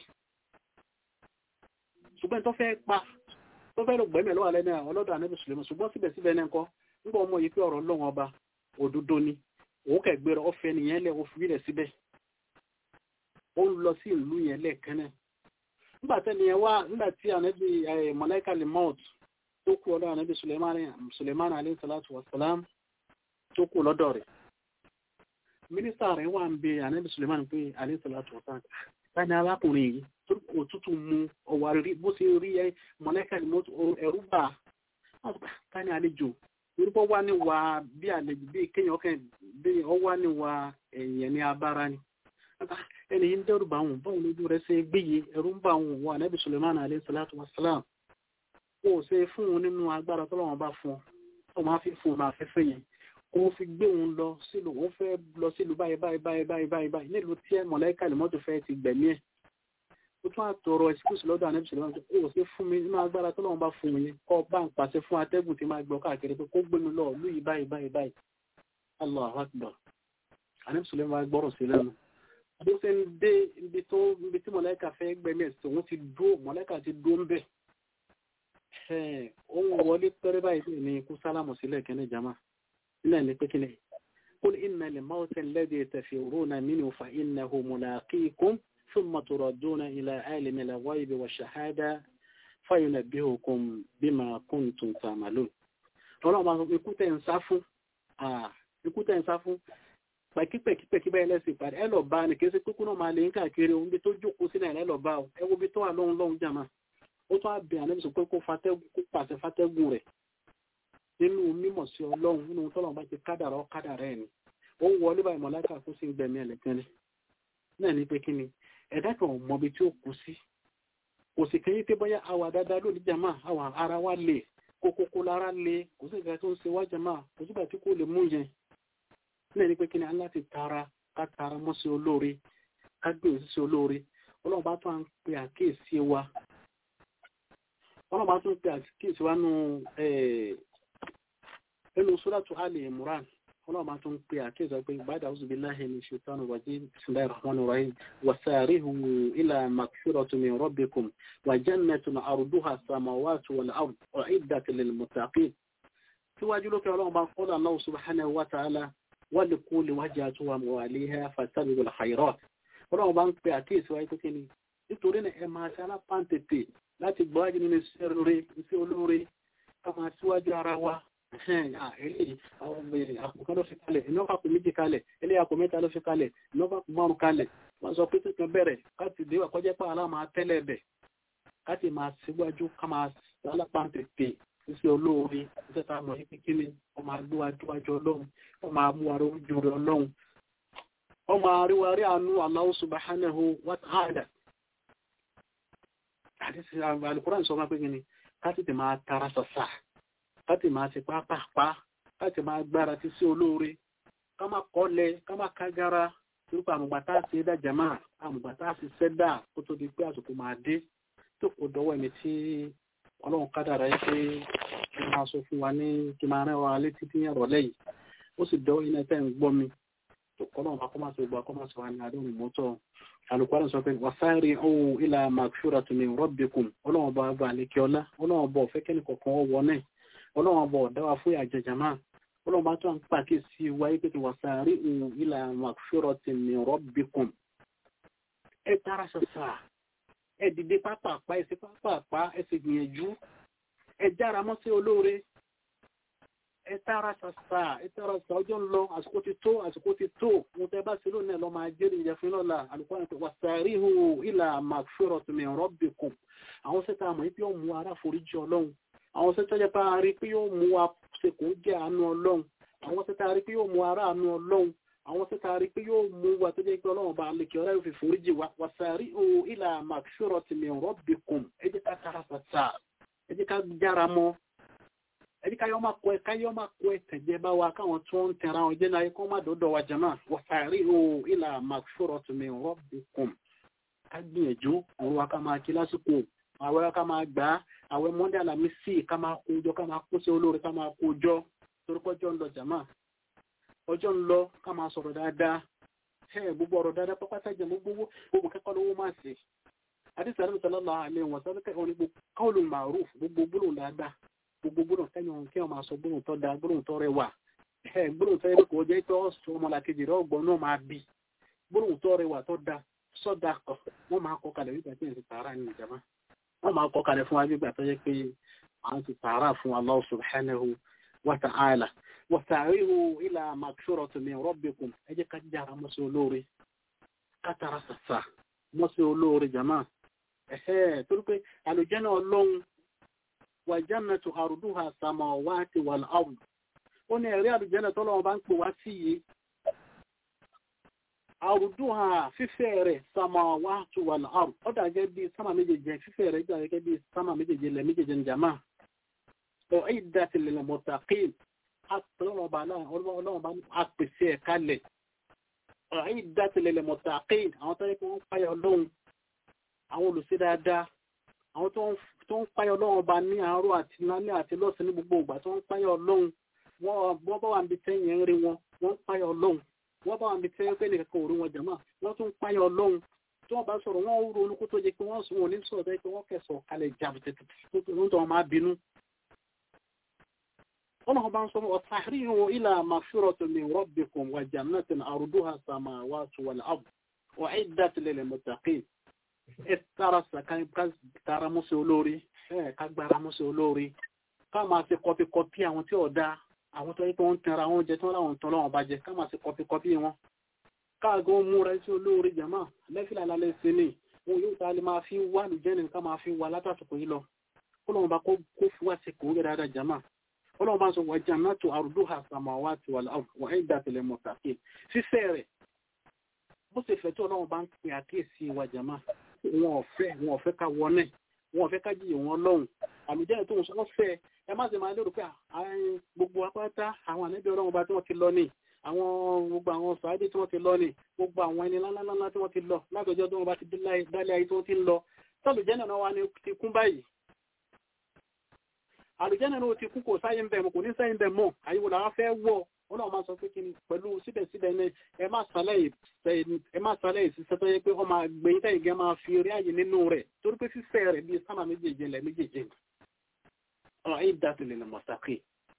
Ṣùgbọ́n tó fẹ́ lọ gbẹ̀mí lọ́wọ́ alẹ́ náà ọlọ́dọ̀ Ànábì Suleiman ṣùgbọ́n síbẹ̀síbẹ̀ náà kọ́ nígbà ọmọ yìí pé ọ̀rọ̀ Ọlọ́run ọba òdodo ni òun kẹ̀gbẹ́rọ ọ̀fẹ́ nìyẹn lẹ̀ ó fi rẹ̀ síbẹ̀ ó ń lọ sí ìlú yẹn lẹ́ẹ̀kan náà. Nígbà tí Ànábì mọ̀lẹ́kà lè mọ́ọ̀tù tó kú ọ̀dọ̀ Ànábì Suleiman alayhi salatu wassalam tó kú lọ́dọ̀ rẹ̀. Mínísítà rẹ̀ wà ń bẹ Ànábì Suleiman pé alayhi salatu wassalam tani arákùnrin yìí tó òtútù mú ọwà rí bó ṣe rí mọ̀lẹ́kà ní ẹ̀rú bà tani àlejò orúkọ wá ní wa bí àlejò bí kéèyàn ọkàn bí ọ wá ní wa ẹ̀yẹ̀ ní abára ni. Ẹni yìí ń dẹ́rù bá wọn báwọn lójú rẹ̀ ṣe gbéye ẹ̀rú ń bà wọn wọ Ànábì Suleiman alayhi salatu wassalam. Kò ṣe fún un nínú agbára tọ́lọ́wọ́n bá fún ọ máa fi fún un máa fẹ́fẹ́ yẹn kó fi gbé òun lọ sílùú òun fẹ́ lọ sílùú báyìí nílùú tí mọ̀lẹ́kà lè mọ́tò fẹ́ ti gbẹ̀mí ẹ̀. Ó tún àtọrọ ẹ̀sìkúsì lọ́dọ̀ Ànábì Suleiman kó ṣe fún mi nínú agbára tọ́lọ́wọ́n bá fún un yẹn kọ́ bá ń pàṣẹ fún atẹ́gùn tí máa gbọ́ káàkiri pé kó gbé mi lọ lú yìí báyìí. Allahu Akbar. Ànábì Suleiman wá gbọ́rọ̀ sí lẹ́nu. Bó ṣe ń dé ibi tí mọ̀lẹ́kà fẹ́ gbẹ̀mí ẹ̀ sí òun ti dúró mọ̀lẹ́kà ti dúró ń bẹ̀. Ohun wọlé pẹ́rẹ́ báyìí ní ikú sálámù sílẹ̀ kẹ́ni jama ilẹ̀ ní pé kílẹ̀ qul inna al-mawta alladhi tafirruna minhu fa innahu mulaqikum thumma turadduna ila alimi al-ghaybi wash-shahada fayunabbi'ukum bima kuntum ta'malun. Ọlọ́run máa sọ pé ikú tẹ̀ ń sá fún pẹ̀kípẹ̀kí báyìí lẹ́sìn ìpàdé ẹ lọ bá ní kí ẹ ṣe kúkú náà máa lè ń káàkiri ohun bí tó jókòó sílẹ̀ ẹ lọ bá ẹ wo bí tó wà lọ́hùn jama. Ó tún àbẹ̀ Ànábì sọ pé kó pàṣẹ fátẹ́gùn rẹ̀ nínú mímọ̀ sí Ọlọ́run nínú tọ́lọ́run bá ti kádàrá ẹ̀ ni ó ń wọlé báyìí mọ̀láìkà kó sí gbẹ̀mí ẹ̀lẹ́kẹ́ni náà ní pé kí ni ẹ̀dá kan ò mọbi tí ó kú sí kò sì kẹ́yìn pé bóyá àwa dáadáa lónìí jàmá àwa ara wa lè kókókó lára lè kò sí ìgbà tó ń ṣe wá jàmá kò sígbà tí kò lè mú yẹn náà ní pé kí ni aláti ká tara mọ́ sí olóore ká gbé òsì olóore Ọlọ́run bá tún à ń pe àkíyèsí wa Ọlọ́run bá tún pe àkíyèsí wa nínú Suratu Ali Imran Ọlọ́run bá tún pe àkíyèsí pé ba'da a'udhu billahi minash shaitanir rajim bismillahir rahmanir rahim wasari'u ila maghfiratin min rabbikum wa jannatin 'arduha as-samawati wal ardu u'iddat lil muttaqin. Síwájú lókè Ọlọ́run bá kọ́lá Allah subhanahu wa ta'ala wa likulli wajhatin wa mawaliha fastabiqul khairat. Ọlọ́run bá ń pe àkíyèsí wa pé kíni nítorí náà ẹ máa ṣe alápáǹtẹ̀tẹ̀ láti gbọ́wájú nínú iṣẹ́ olóore ká máa síwájú ara wa eléyìí àwọn ọmọ èrè àpò kan ló fi kalẹ̀ ìnáwó àpò méjì kalẹ̀ eléyìí àpò mẹ́ta ló fi kalẹ̀ ìnáwó àpò márùn kalẹ̀ wọ́n sọ pé tuntun bẹ̀rẹ̀ káti dé wà kọjá pé aláà máa tẹ́lẹ̀ bẹ̀ káti máa síwájú ká máa alápáǹtẹ̀tẹ̀ iṣẹ́ olóore ìṣẹ́ta mọ̀ ní kíkíní ọmọ agbówájú ọlọ́run ọmọ amúwárí ojú rẹ̀ ọlọ́run ọmọ àríwárí àánú Allah subhanahu wa ta'ala àti Al-Qur'an sọ máa pé kíni káti ti máa tara sàṣà káti máa ti pápá káti máa gbára ti sí olóore ká má kọ́lẹ̀ ká má kágára torípa àmùgbàtà sí ẹ̀dá jama àmùgbàtà sí sẹ́dá kó tó di pé àsìkò máa dé tó kò dọ́wọ́ ẹni tí ọlọ́run kádàrá yìí pé kí máa sọ fún wa ní kí máa rán wa létí tí yẹn rọ̀lẹ́ yìí ó sì dọ́wọ́ iná tẹ́ ń gbọ́ mi tó kọ́ náà kọ́ máa sọ ìgbà kọ́ máa sọ wa ní adóhùn mọ́tò Al-Qur'an sọ pé wasari'u ila magfiratin min rabbikum ọlọ́run bá bá lékè ọlá ọlọ́run bọ̀ fẹ́ kẹ́ni kọ̀ọ̀kan wọ náà ọlọ́run bọ̀ dáwà fún àjẹjàmá ọlọ́run bá tó ń pàkíyèsí wáyé pé wasari'u ila magfiratin min rabbikum ẹ tara ṣàṣà ẹ dìde pápápá ẹsẹ pápápá ẹsẹ gbìyànjú ẹ jára mọ́ sí olóore ẹ tara ṣàṣà ọjọ́ ń lọ àsìkò ti tó mo tẹ́ bá sí lónìí lọ máa jẹ́rìí ìyẹ̀fún lọ́la Al-Qur'an pé wasari'u ila magfiratin min rabbikum àwọn sẹ́ta àmọ́ pé yóò mú ara foríjì ọlọ́run àwọn sẹ́ta jẹ́ bá rí pé yóò mú wa ṣekùn jẹ́ àánú ọlọ́run àwọn sẹ́ta rí pé yóò mú ara àánú ọlọ́run àwọn sẹ́ta rí pé yóò mú wa tó jẹ́ pé ọlọ́run bá lè kí ọlá yóò fi foríjì wa wasari'u ila magfiratin min rabbikum ẹ jẹ́ ká tara ṣàṣà ẹ jẹ́ ká jára mọ́ ẹ jẹ́ ká yọ́ máa kọ́ ẹ tẹ̀jẹ́ bá wa káwọn tó ń tẹ̀ra wọn jẹ́ náà kọ́ má dọ́dọ̀ wa jama wasari'u ila magfiratin min rabbikum ká gbìyànjú ọ̀rọ̀ wa ká máa kí lásìkò àwẹ̀ wa ká máa gbà àwẹ̀ Monday Alámísì ká máa kójọ ká máa kó sí olóore ká máa kójọ torúkọjọ́ ń lọ jama ọjọ́ ń lọ ká máa sọ̀rọ̀ dáadáa gbogbo ọ̀rọ̀ dáadáa pápátá jẹ́ gbogbo kẹ́kọ̀ọ́ lówó máa ṣe àdìsí àdìsí sallallahu alaihi wa sallam kẹ́kọ̀ọ́ ní gbogbo qawlun ma'ruf gbogbo gbólóhùn dáadáa gbogbo gbólóhùn kí wọ́n máa sọ gbólóhùn tó dáa gbólóhùn tó rẹwà gbólóhùn tó yẹ kó jẹ́ tó sọ ọmọlàkejì rẹ̀ ọgbọ́n náà máa bí gbólóhùn tó rẹwà tó dáa sọ́dà kọ̀ wọ́n máa kọ́ kalẹ̀ nígbà tí ẹ̀ ti tààrà ní ìjàmá wọ́n máa kọ́ kalẹ̀ fún wa nígbà tó yẹ pé àwọn ti tààrà fún Allah subhanahu wa ta'ala wasari'u ila magfiratin min rabbikum ẹ jẹ́ ká jára mọ́ sí olóore ká tara ṣàṣà mọ́ sí olóore jama torí pé àlùjánnà ọlọ́run wa jannatu arduha samawati wal ard ó ní ẹ̀rí àlùjánnà tọ́lọ́run bá ń pè wá sí yìí arduha fífẹ̀ rẹ̀ samawati wal ard ó dà gẹ́gẹ́ bí sámà méjèèjì fífẹ̀ rẹ̀ dà gẹ́gẹ́ bí sámà méjèèjì lẹ̀ méjèèjì ní jama u'iddat lil muttaqin ọlọ́run bá apèsè ẹ̀ kalẹ̀ u'iddat lil muttaqin àwọn tó yẹ kí wọ́n páyà ọlọ́run àwọn olùṣe dáadáa àwọn tó ń páyà ọlọ́run bá ní àárọ̀ àti lálẹ́ àti lọ́sàn ní gbogbo ìgbà tó ń páyà ọlọ́run wọ́n bá wà níbi tẹ́yìn ń rí wọn wọ́n ń páyà ọlọ́run wọ́n bá wà níbi tẹ́yìn pé nìkan kò rí wọn jàmá wọ́n tún ń páyà ọlọ́run tí wọ́n bá sọ̀rọ̀ wọ́n rú olùkú tó jẹ pé wọ́n sùn wọn ní sọ̀rọ̀ pé wọ́n kẹsọ̀ kalẹ̀ jàbùtẹ̀ tó máa bínú ọlọ́run bá ń sọ wasari'u ila magfiratin min rabbikum wa jannatin arduha samawati wal ard u'iddat lil muttaqin ẹ tara mọ́sí olórí ká gbára mọ́sí olórí ká máa ṣe kọpíkọpí àwọn tí ó dá àwọn tó yí tó ń tẹ̀ra àwọn oúnjẹ tí wọ́n láwọn tán lọ́wọ́ bá jẹ ká máa ṣe kọpíkọpí wọn káàgó múra sí olórí jama lẹ́fìlà lálẹ́ sí ní wọn yóò tá a lè máa fi wá lùjẹ́ni ká máa fi wá látàtùkù yìí lọ ọlọ́run bá kó fún wa sí kò rí dáadáa jama ọlọ́run bá sọ wa jannatu arduha samawati wal ard u'iddat lil muttaqin fífẹ́ rẹ̀ bó ṣe fẹ́ tí ọlọ́run bá ń pè àkíyèsí wa jama wọn ò fẹ́ ká wọnẹ̀ wọn ò fẹ́ ká jíyè wọn lọ́hùn àlùjẹ́ tó ń sọ fẹ́ ẹ má ṣe máa lérò pé gbogbo apáta àwọn ànábì ọlọ́run bá tí wọ́n ti lọ ní àwọn gbogbo àwọn sàádé tí wọ́n ti lọ ní gbogbo àwọn ẹni lánlánlá tí wọ́n ti lọ lágbèjọ́ tí wọ́n bá ti dálé ayé tí wọ́n ti ń lọ tọ́lùjẹ́ náà wá ní ti kún báyìí àlùjẹ́ náà ti kún kò sáyé ń bẹ̀ mọ́ kò ní sáyé ń bẹ̀ mọ́ àyíwò làwọn fẹ́ wọ̀ wọ́n náà máa sọ pé kí ni pẹ̀lú síbẹ̀síbẹ̀ ní ẹ má sálẹ̀ ìṣiṣẹ́ tó yẹ pé ọmọ àgbẹ̀yìn tẹ́yìn gẹ́ máa fi rí àyè nínú rẹ̀ torí pé fífẹ́ rẹ̀ bíi sámà méjèèjì lẹ̀ méjèèjì ọ̀rọ̀ ayé dátìlẹ̀ lè mọ̀sákì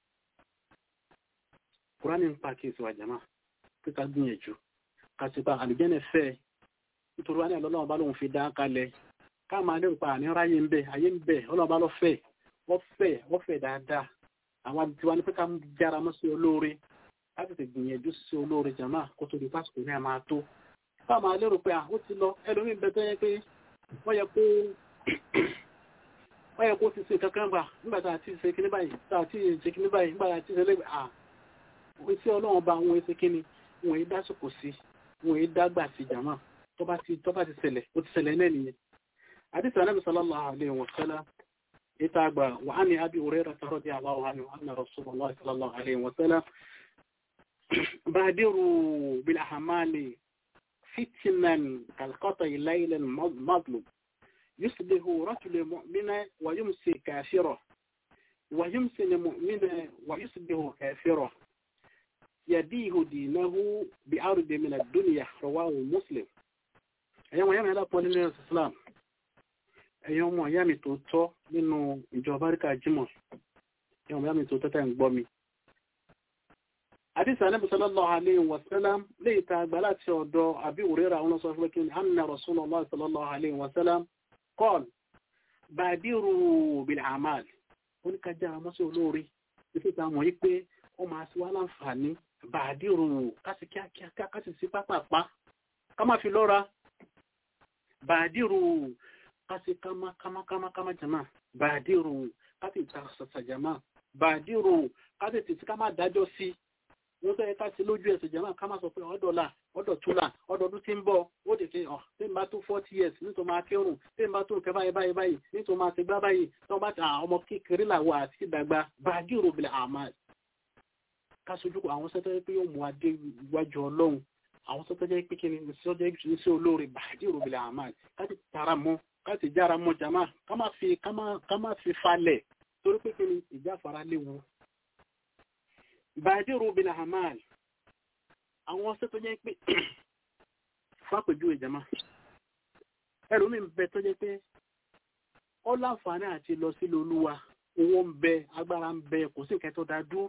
kúránì ń pa kí ìsìwà jama pé ká gbìyànjú ká sì pa àlùjẹ́nẹ̀ fẹ́ nítorí wọn ní ọlọ́run bá lóun fi dá kalẹ̀ ká máa lérò pa àní ráyè ń bẹ ayé ń bẹ ọlọ́run bá lọ fẹ́ wọ́n fẹ́ dáadáa àwọn àtiwá ní pé ká jára mọ́ sí olóore láti ti gbìyànjú sí olóore jama kó tó di pásítọ̀ ní àmà tó ká máa lérò pé ó ti lọ ẹlòmíín bẹ tó yẹ pé wọ́n yẹ kó ó yẹ kó ti ṣe kankan gbà nígbà tá a ti ṣe kíní báyìí tá a ti ṣe kíní báyìí nígbà tá a ti ṣe lẹ́gbẹ̀ẹ́ iṣẹ́ ọlọ́run bá wọn ṣe kíní wọn yìí dásòkò sí wọn yìí dágbà sí jàmá tó bá ti ṣẹlẹ̀ ó ti ṣẹlẹ̀ náà nìyẹn. àdìsí anábì sallallahu alaihi wa sallam ìta àgbà wà á ní Abi Hurairah radiyallahu anhu anna Rasulullah sallallahu alaihi wa sallam badiru bil ahmali فتنا كالقطع الليل المظلم يصبح رجل مؤمنا ويمسي كافرا ويمسي المؤمنا ويصبح كافرا يديه دينه بعرض من الدنيا رواه مسلم. أيام أيام هذا قول النبي صلى الله عليه وسلم أيام أيام توتو منه جوابك جمع أيام أيام توتو تنبومي. حديث النبي صلى الله عليه وسلم ليت بلات شودو أبي هريرة أن رسول الله صلى الله عليه وسلم قال بادروا بالأعمال ونكجا مسؤولوري يفيتا مويكي وما سوى لنفاني بادروا كاسي كيا كيا كاسي سيبا بابا كما في لورا بادروا كاسي كما جماعة بادروا كاسي تخصص جماعة بادروا كاسي تسكما داجو سي wọ́n tẹ́ ká sí lójú ẹ̀sẹ̀ jẹ́mà ká máa sọ pé ọdọ́là ọdọ̀túnlà ọdọọdún tí ń bọ̀ ó dè kí tí ń bá tó 40 years nítorí máa kírun tí ń bá tó nǹkan báyìí nítorí máa ti gbá báyìí tí wọ́n bá ta ọmọ kékeré làwọ̀ àti ìdàgbà bàdírò bìlẹ̀ àmà ká sojú àwọn sẹ́tọ́ pé yóò mú adé iwájú ọlọ́run àwọn sẹ́tọ́ jẹ́ pé kí ni sọ́jọ́ iṣẹ́ olóore bàdírò bìlẹ̀ àmà ká ti tara mọ́ ká ti jára mọ́ jàmá ká má fi falẹ̀ torí pé kí ni ìjáfara léwu bàdírò bìlẹ̀ àmà àwọn sẹ́tọ́ jẹ́ pé fápẹ̀jú ìjàmá ẹ̀rù mi ń bẹ tó jẹ́ pé ó láǹfààní àti lọ sílé olúwa owó ń bẹ agbára ń bẹ kò sí ìkẹ́ tó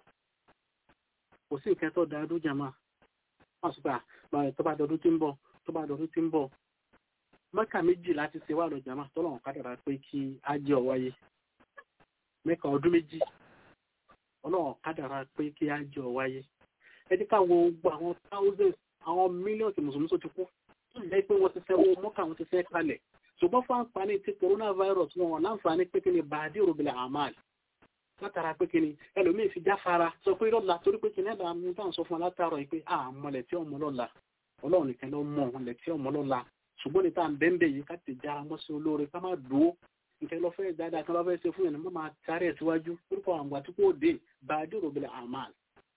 dá dúró jàmá wọ́n sọ pé tó bá dọdún tí ń bọ̀ mẹ́kà méjì láti ṣe wà lọ jàmá tọ́lọ́run kádàrá pé kí á jẹ́ ọ̀wáyé mẹ́kà ọdún méjì ọlọ́run kádàrá pé kí á jẹ́ ọ̀wáyé ẹni ká wo gbogbo àwọn thousands àwọn millions mùsùlùmí tó ti kú tó jẹ́ pé wọ́n ti fẹ́ owó mọ́kà wọ́n ti fẹ́ kalẹ̀ ṣùgbọ́n fún àǹfààní tí coronavirus wọn láǹfààní pé kí ni bàdírò bìlẹ̀ àmàl látara pé kí ni ẹlòmíì fi jáfara sọ pé lọ́la torí pé kí ni ẹ̀dá mú táwọn sọ fún wa látàrọ̀ yìí pé àmọ́lẹ̀ tí ọmọ lọ́la ọlọ́run nìkan ló mọ̀ ọ̀lẹ̀ tí ọmọ lọ́la ṣùgbọ́n ní táà ń bẹ́ńbẹ́ yìí ká ti já mọ́ sí olóore ká má dúró nǹkan lọ́fẹ́ dáadáa kan lọ́fẹ́ ṣe fún yẹn mọ́ máa tarí ẹ̀ síwájú orúkọ àwọn àti kó dé bàdírò bìlẹ̀ àmàl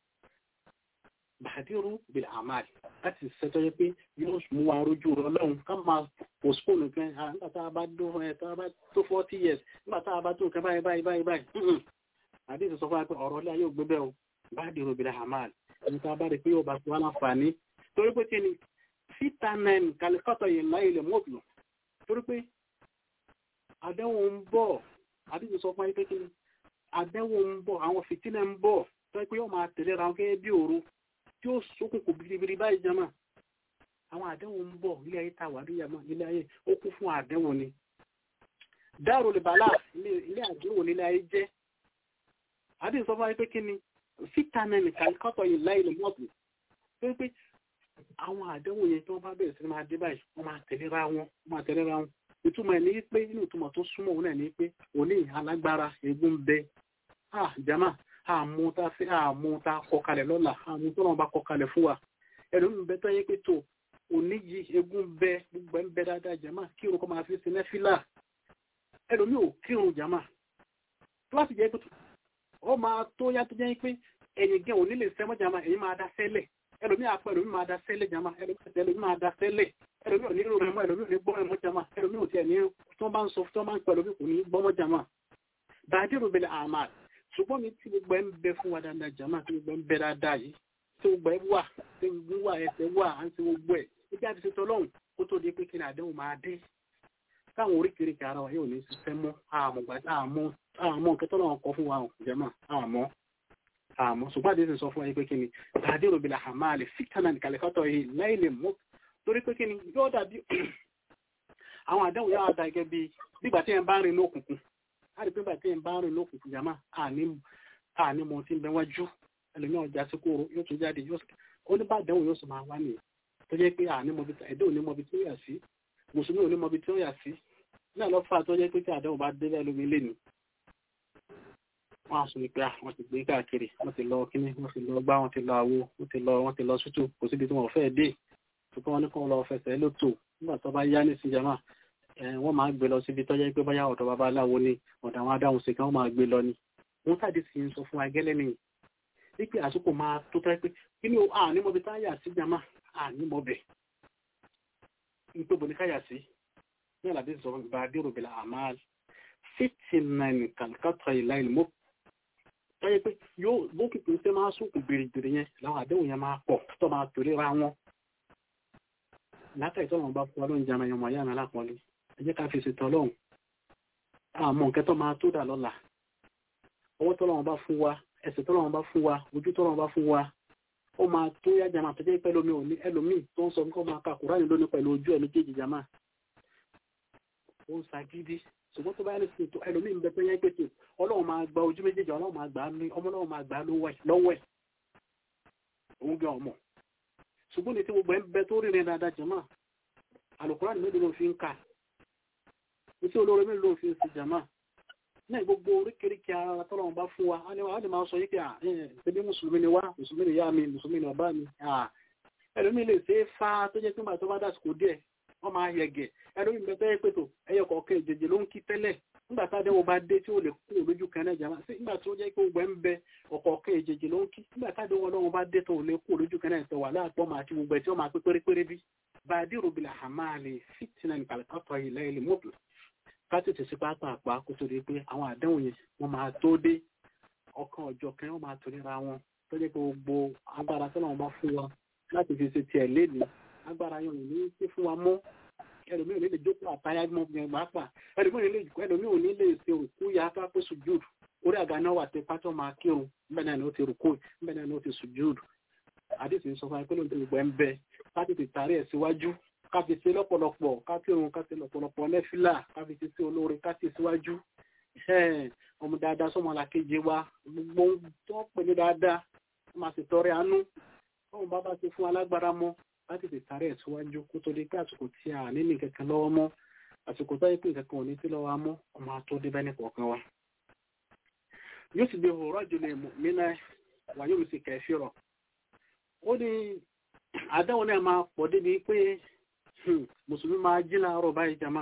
bàdírò bìlẹ̀ àmàl láti ṣètò yẹ pé yóò mú wa rojú ọlọ́run ká máa postpone nǹkan nígbà tá a bá tó 40 years nígbà tá a bá tó nǹkan báyìí àdéhùn sọ fún wa pé ọ̀rọ̀ ilé ayé ò gbé bẹ́ẹ̀ o bàdírò bìlẹ̀ àmàl ẹni tá a bá rí pé yóò bá tó wá láǹfààní torí pé kí ni fitanen kàlífàtọ̀ yìí láyé lè mọ́ọ̀bù torí pé àdéhùn ń bọ̀ àdéhùn sọ fún wa pé kí ni àdéhùn ń bọ̀ àwọn fìtínà ń bọ̀ tó pé yóò máa tẹ̀lé ra gẹ́gẹ́ bí òru tí ó ṣókùnkùn biribiri báyìí jẹ́ máa àwọn àdéhùn ń bọ̀ ilé ayé tàwà rí yàmọ́ ilé ayé ó kún fún àdéhùn ni dáàrò lè bàálà ilé àdéhùn nílé ayé jẹ́ àdéhùn sọ fún wa pé kí ni fítànẹ́nì kàlíkọ́tọ̀ yìí láì lè mọ́ọ̀tù pé pé àwọn àdéhùn yẹn tí wọ́n bá bẹ̀rẹ̀ sí máa dé báyìí wọ́n máa tẹ̀léra wọn ìtumọ̀ ẹ̀ ní pé inú ìtumọ̀ tó súnmọ́ òun náà ní pé òní alágbára egun bẹ jama àmú tá kọkalẹ̀ lọ́la àmú tó náà bá kọkalẹ̀ fún wa ẹ̀rọ ń bẹ tó yẹ pé tó òní yìí egun bẹ gbogbo ẹ̀ ń bẹ dáadáa jama kí orúkọ máa fi sinẹ́ fílà ẹ̀rọ mi ò kírun jama tó láti jẹ́ pé ó máa tó yá tó jẹ́ pé ẹ̀yìn gẹ̀ òní lè sẹ́mọ́ jama ẹ̀yìn máa dá sẹ́lẹ̀ ẹ̀rọ mi àpẹ ẹ̀rọ mi máa dá sẹ́lẹ̀ jama ẹ̀rọ mi máa dá sẹ́lẹ̀ ẹ̀rọ mi ò ní rò mọ́ ẹ̀rọ mi ò ní gbọ́ ẹ̀mọ́ jama ẹ̀rọ mi ò tiẹ̀ ní tó bá ń sọ tó bá ń pẹ̀lú mi kò ní gbọ́mọ́ jama bàdírò bẹ̀lẹ̀ àmà ṣùgbọ́n mi tí gbogbo ẹ̀ ń bẹ fún wa dáadáa jama tí gbogbo ẹ̀ ń bẹ dáadáa yìí tí gbogbo ẹ̀ wà tí gbogbo wà ẹsẹ̀ wà á ń ti gbogbo ẹ̀ ibi àti ṣe tọ́lọ́hùn kó tó di pé kí ni àdéhùn máa dé táwọn oríkèéríkèé ara wa yóò ní ṣiṣẹ́ mọ́ àmọ́ nǹkan tọ́lọ́hùn kọ fún wa jama àmọ́ ṣùgbọ́n àdéhùn sọ fún wa pé kí ni bàdírò bẹ̀lẹ̀ àmà lè fìtánà kàlẹ́kọ́tọ̀ yìí láì lè mọ́ torí pé kí ni yóò dàbí àwọn àdéhùn yóò dà gẹ́gẹ́ bí nígbà tí ẹ̀ ń bá rìn lókùnkùn láti pé nígbà tí ẹ̀ ń bá rìn lókùnkùn jàmá àní mọ̀ tí ń bẹ wájú ẹlòmíràn ọjà sí kóró yóò tún jáde ó ní bá àdéhùn yóò sì máa wá nìyẹn tó jẹ́ pé àní mọ̀ bí ẹ̀dẹ́ òní mọ̀ bí tí ó yà sí mùsùlùmí òní mọ̀ bí tí ó yà sí náà lọ fà tó jẹ́ pé tí àdéhùn bá dé lẹ́lómi lé ní wọ́n á sọ pé wọ́n ti gbé káàkiri wọ́n ti lọ kíní wọ́n ti lọ gbá wọ́n ti lọ àwo wọ́n ti lọ sútù kò síbi tí wọ́n fẹ́ dé ṣùgbọ́n wọ́n ní kó lọ fẹsẹ̀ lótò nígbà tó bá yá ní síjàmá wọ́n máa gbé lọ síbi tó jẹ́ pé bóyá ọ̀dọ̀ babaláwo ni ọ̀dọ̀ àwọn adáhùn sí kan wọ́n máa gbé lọ ni wọ́n tàbí sì ń sọ fún agẹ́lẹ́ ni wípé àsìkò máa tó tẹ́ pé kí ni ní mo bí táyà sí jàmá ní mo bẹ̀ nípò bò ní káyà sí ní àlàdé sọ bá dérò bẹ̀rẹ̀ àmàl 59 kàlùkàtà ìlà ìlmọ́ tọ́yẹ pé yóò bókìtì ṣe máa sókùn bèrèbèrè yẹn láwọn àdéhùn yẹn máa pọ̀ tó máa torí ra wọn látà ìtọ́lọ́wọ́n bá fún wa lóúnjẹ àmà ẹ̀yọ̀mọ̀ ayé àmì alápọ̀lẹ́ ẹ jẹ́ ká fi ṣètò ọlọ́run àmọ́ nǹkan tó máa tó dà lọ́la ọwọ́ tọ́lọ́wọ́n bá fún wa ẹsẹ̀ tọ́lọ́wọ́n bá fún wa ojú tọ́lọ́wọ́n bá fún wa ó máa tó yá jàmà tó jẹ́ pẹ́ lómi òní ẹlòmíì tó ń sọ nǹkan máa ka Kùránì lónìí pẹ̀lú ojú ẹ̀ méjèèjì jàmà ó ń sagídí ṣùgbọ́n tó bá yẹn lè tó ẹlòmíì ń bẹ pé yẹn pé tó ọlọ́run máa gba ojú méjèèjì ọlọ́run máa gbà á ní ọmọ ọlọ́run máa gbà á lọ́wọ́ ẹ̀ òun gbé ọmọ ṣùgbọ́n ní tí gbogbo ẹ̀ ń bẹ tó rìnrìn dáadáa jàmà Al-Kùránì mélòó ló fi ń kà ní tí olóore mélòó ló fi ń ṣe jàmà náà gbogbo oríkèéríkèé ara tọ́lọ́run bá fún wa á lè máa sọ yí pé ṣebí mùsùlùmí ni wá mùsùlùmí ni ìyá mi mùsùlùmí ni bàbá mi ẹlòmíì lè ṣe é fa tó jẹ́ pé nígbà tó bá dàsìkò díẹ̀ wọ́n máa yẹ̀gẹ̀ ẹlòmíì bẹ́ẹ̀ tẹ́yẹ pé tó ẹyọ kọ̀ọ̀kan ìjẹjẹ ló ń kí tẹ́lẹ̀ nígbà táde wo bá dé tí ó lè kú lójú kan náà jàmá sí nígbà tó jẹ́ pé gbogbo ẹ̀ ń bẹ ọ̀kọ̀ọ̀kan ìjẹjẹ ló ń kí nígbà táde wọn lọ́wọ́ bá dé tó lè kú lójú kan náà tẹ̀wà láàpọ̀ máa ti gbogbo ẹ̀ tí wọ́n máa pé pérépéré bí bàdírò bìlà hàmáàlì fìtínà nìkàlẹ́kọ̀tọ̀ ilẹ̀ ilẹ̀ mọ́bìlì káàtì sí pápá kó tó di pé àwọn àdéhùn yẹn wọ́n máa tó dé ọkàn ọjọ́ kan wọ́n máa tó níra wọn tó jẹ́ pé gbogbo agbára tí wọ́n bá fún wa láti fi ṣe tiẹ̀ léde agbára yẹn ò ní sí fún wa mọ́ ẹlòmíì ò ní lè jókòó àtayá mọ́ gbẹ̀ngbà pàápàá ẹlòmíì ò ní lè ṣe òkú ya ká pé sùjúdù orí àga náà wà tẹ pátọ́ máa kírun bẹ́ẹ̀ náà ni ó ti rúkú bẹ́ẹ̀ náà ni ó ti sùjúdù àdìsí sọ fún wa pé lóun ti gbogbo ẹ̀ ń bẹ láti ti tàrí ẹ̀ síwájú ká fi ṣe lọ́pọ̀lọpọ̀ ká kírun ká ṣe lọ́pọ̀lọpọ̀ lẹ́fílà ká fi ṣe olóore ká ṣe síwájú ọmọ dáadáa sọmọ làkejì wa gbogbo tó pè ní dáadáa máa ṣe tọrẹ àánú ọmọ bàbá ti fún alágbára mọ́ láti fi tàrí ẹ̀ síwájú kó tó di pé àsìkò tí a ní ní kankan lọ́wọ́ mọ́ àsìkò tó yẹ pé kankan ò ní sí lọ́wọ́ mọ́ ọmọ àtó dé bẹ́ẹ̀ ní kọ̀ọ̀kan wa. yóò sì gbé òwúrọ̀ jùlọ mí náà wà yóò sì kẹ̀ẹ́fì rọ̀ ó ní àdáwọn náà máa pọ̀ débi pé mùsùlùmí máa jí láàárọ̀ báyìí jama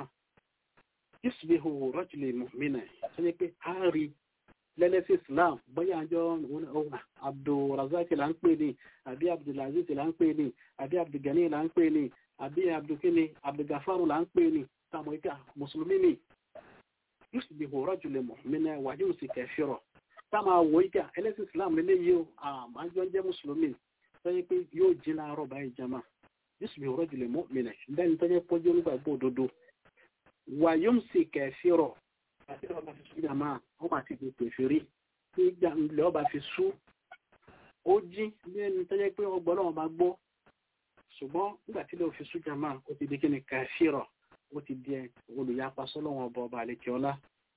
yusbihu rajulun mu'mina tó yẹ pé a rí lẹ́lẹ́sì islam bóyá àjọ abdulrazak là ń pè ní àbí abdulaziz là ń pè ní àbí abdulgani là ń pè ní àbí abdulkini abdulgafaru là ń pè ní táwọn ìka mùsùlùmí ni yusbihu rajulun mu'mina wà yóò sì kẹfìrọ̀ táwọn àwọ̀ ìka ẹlẹ́sì islam lélẹ́yìí o àjọ jẹ́ mùsùlùmí tó yẹ pé yóò jí láàárọ̀ báyìí jama yusbihu rajulun mu'mina lẹ́ni tó yẹ pọ́jú onígbàgbọ́ òdodo wà yóò sì kẹfìrọ̀ àti ọba fi sú jàmáà wọ́n máa ti di pèfèrí tí ilẹ̀ ọba fi sú ó jí bí ẹni tó yẹ pé ọgbọ́n náà máa gbọ́ ṣùgbọ́n nígbà tí ilẹ̀ ò fi sú jàmáà ó ti di kí ni kẹfìrọ̀ ó ti di olùyapa sọ́lọ́wọ́n ọba àlekè ọlá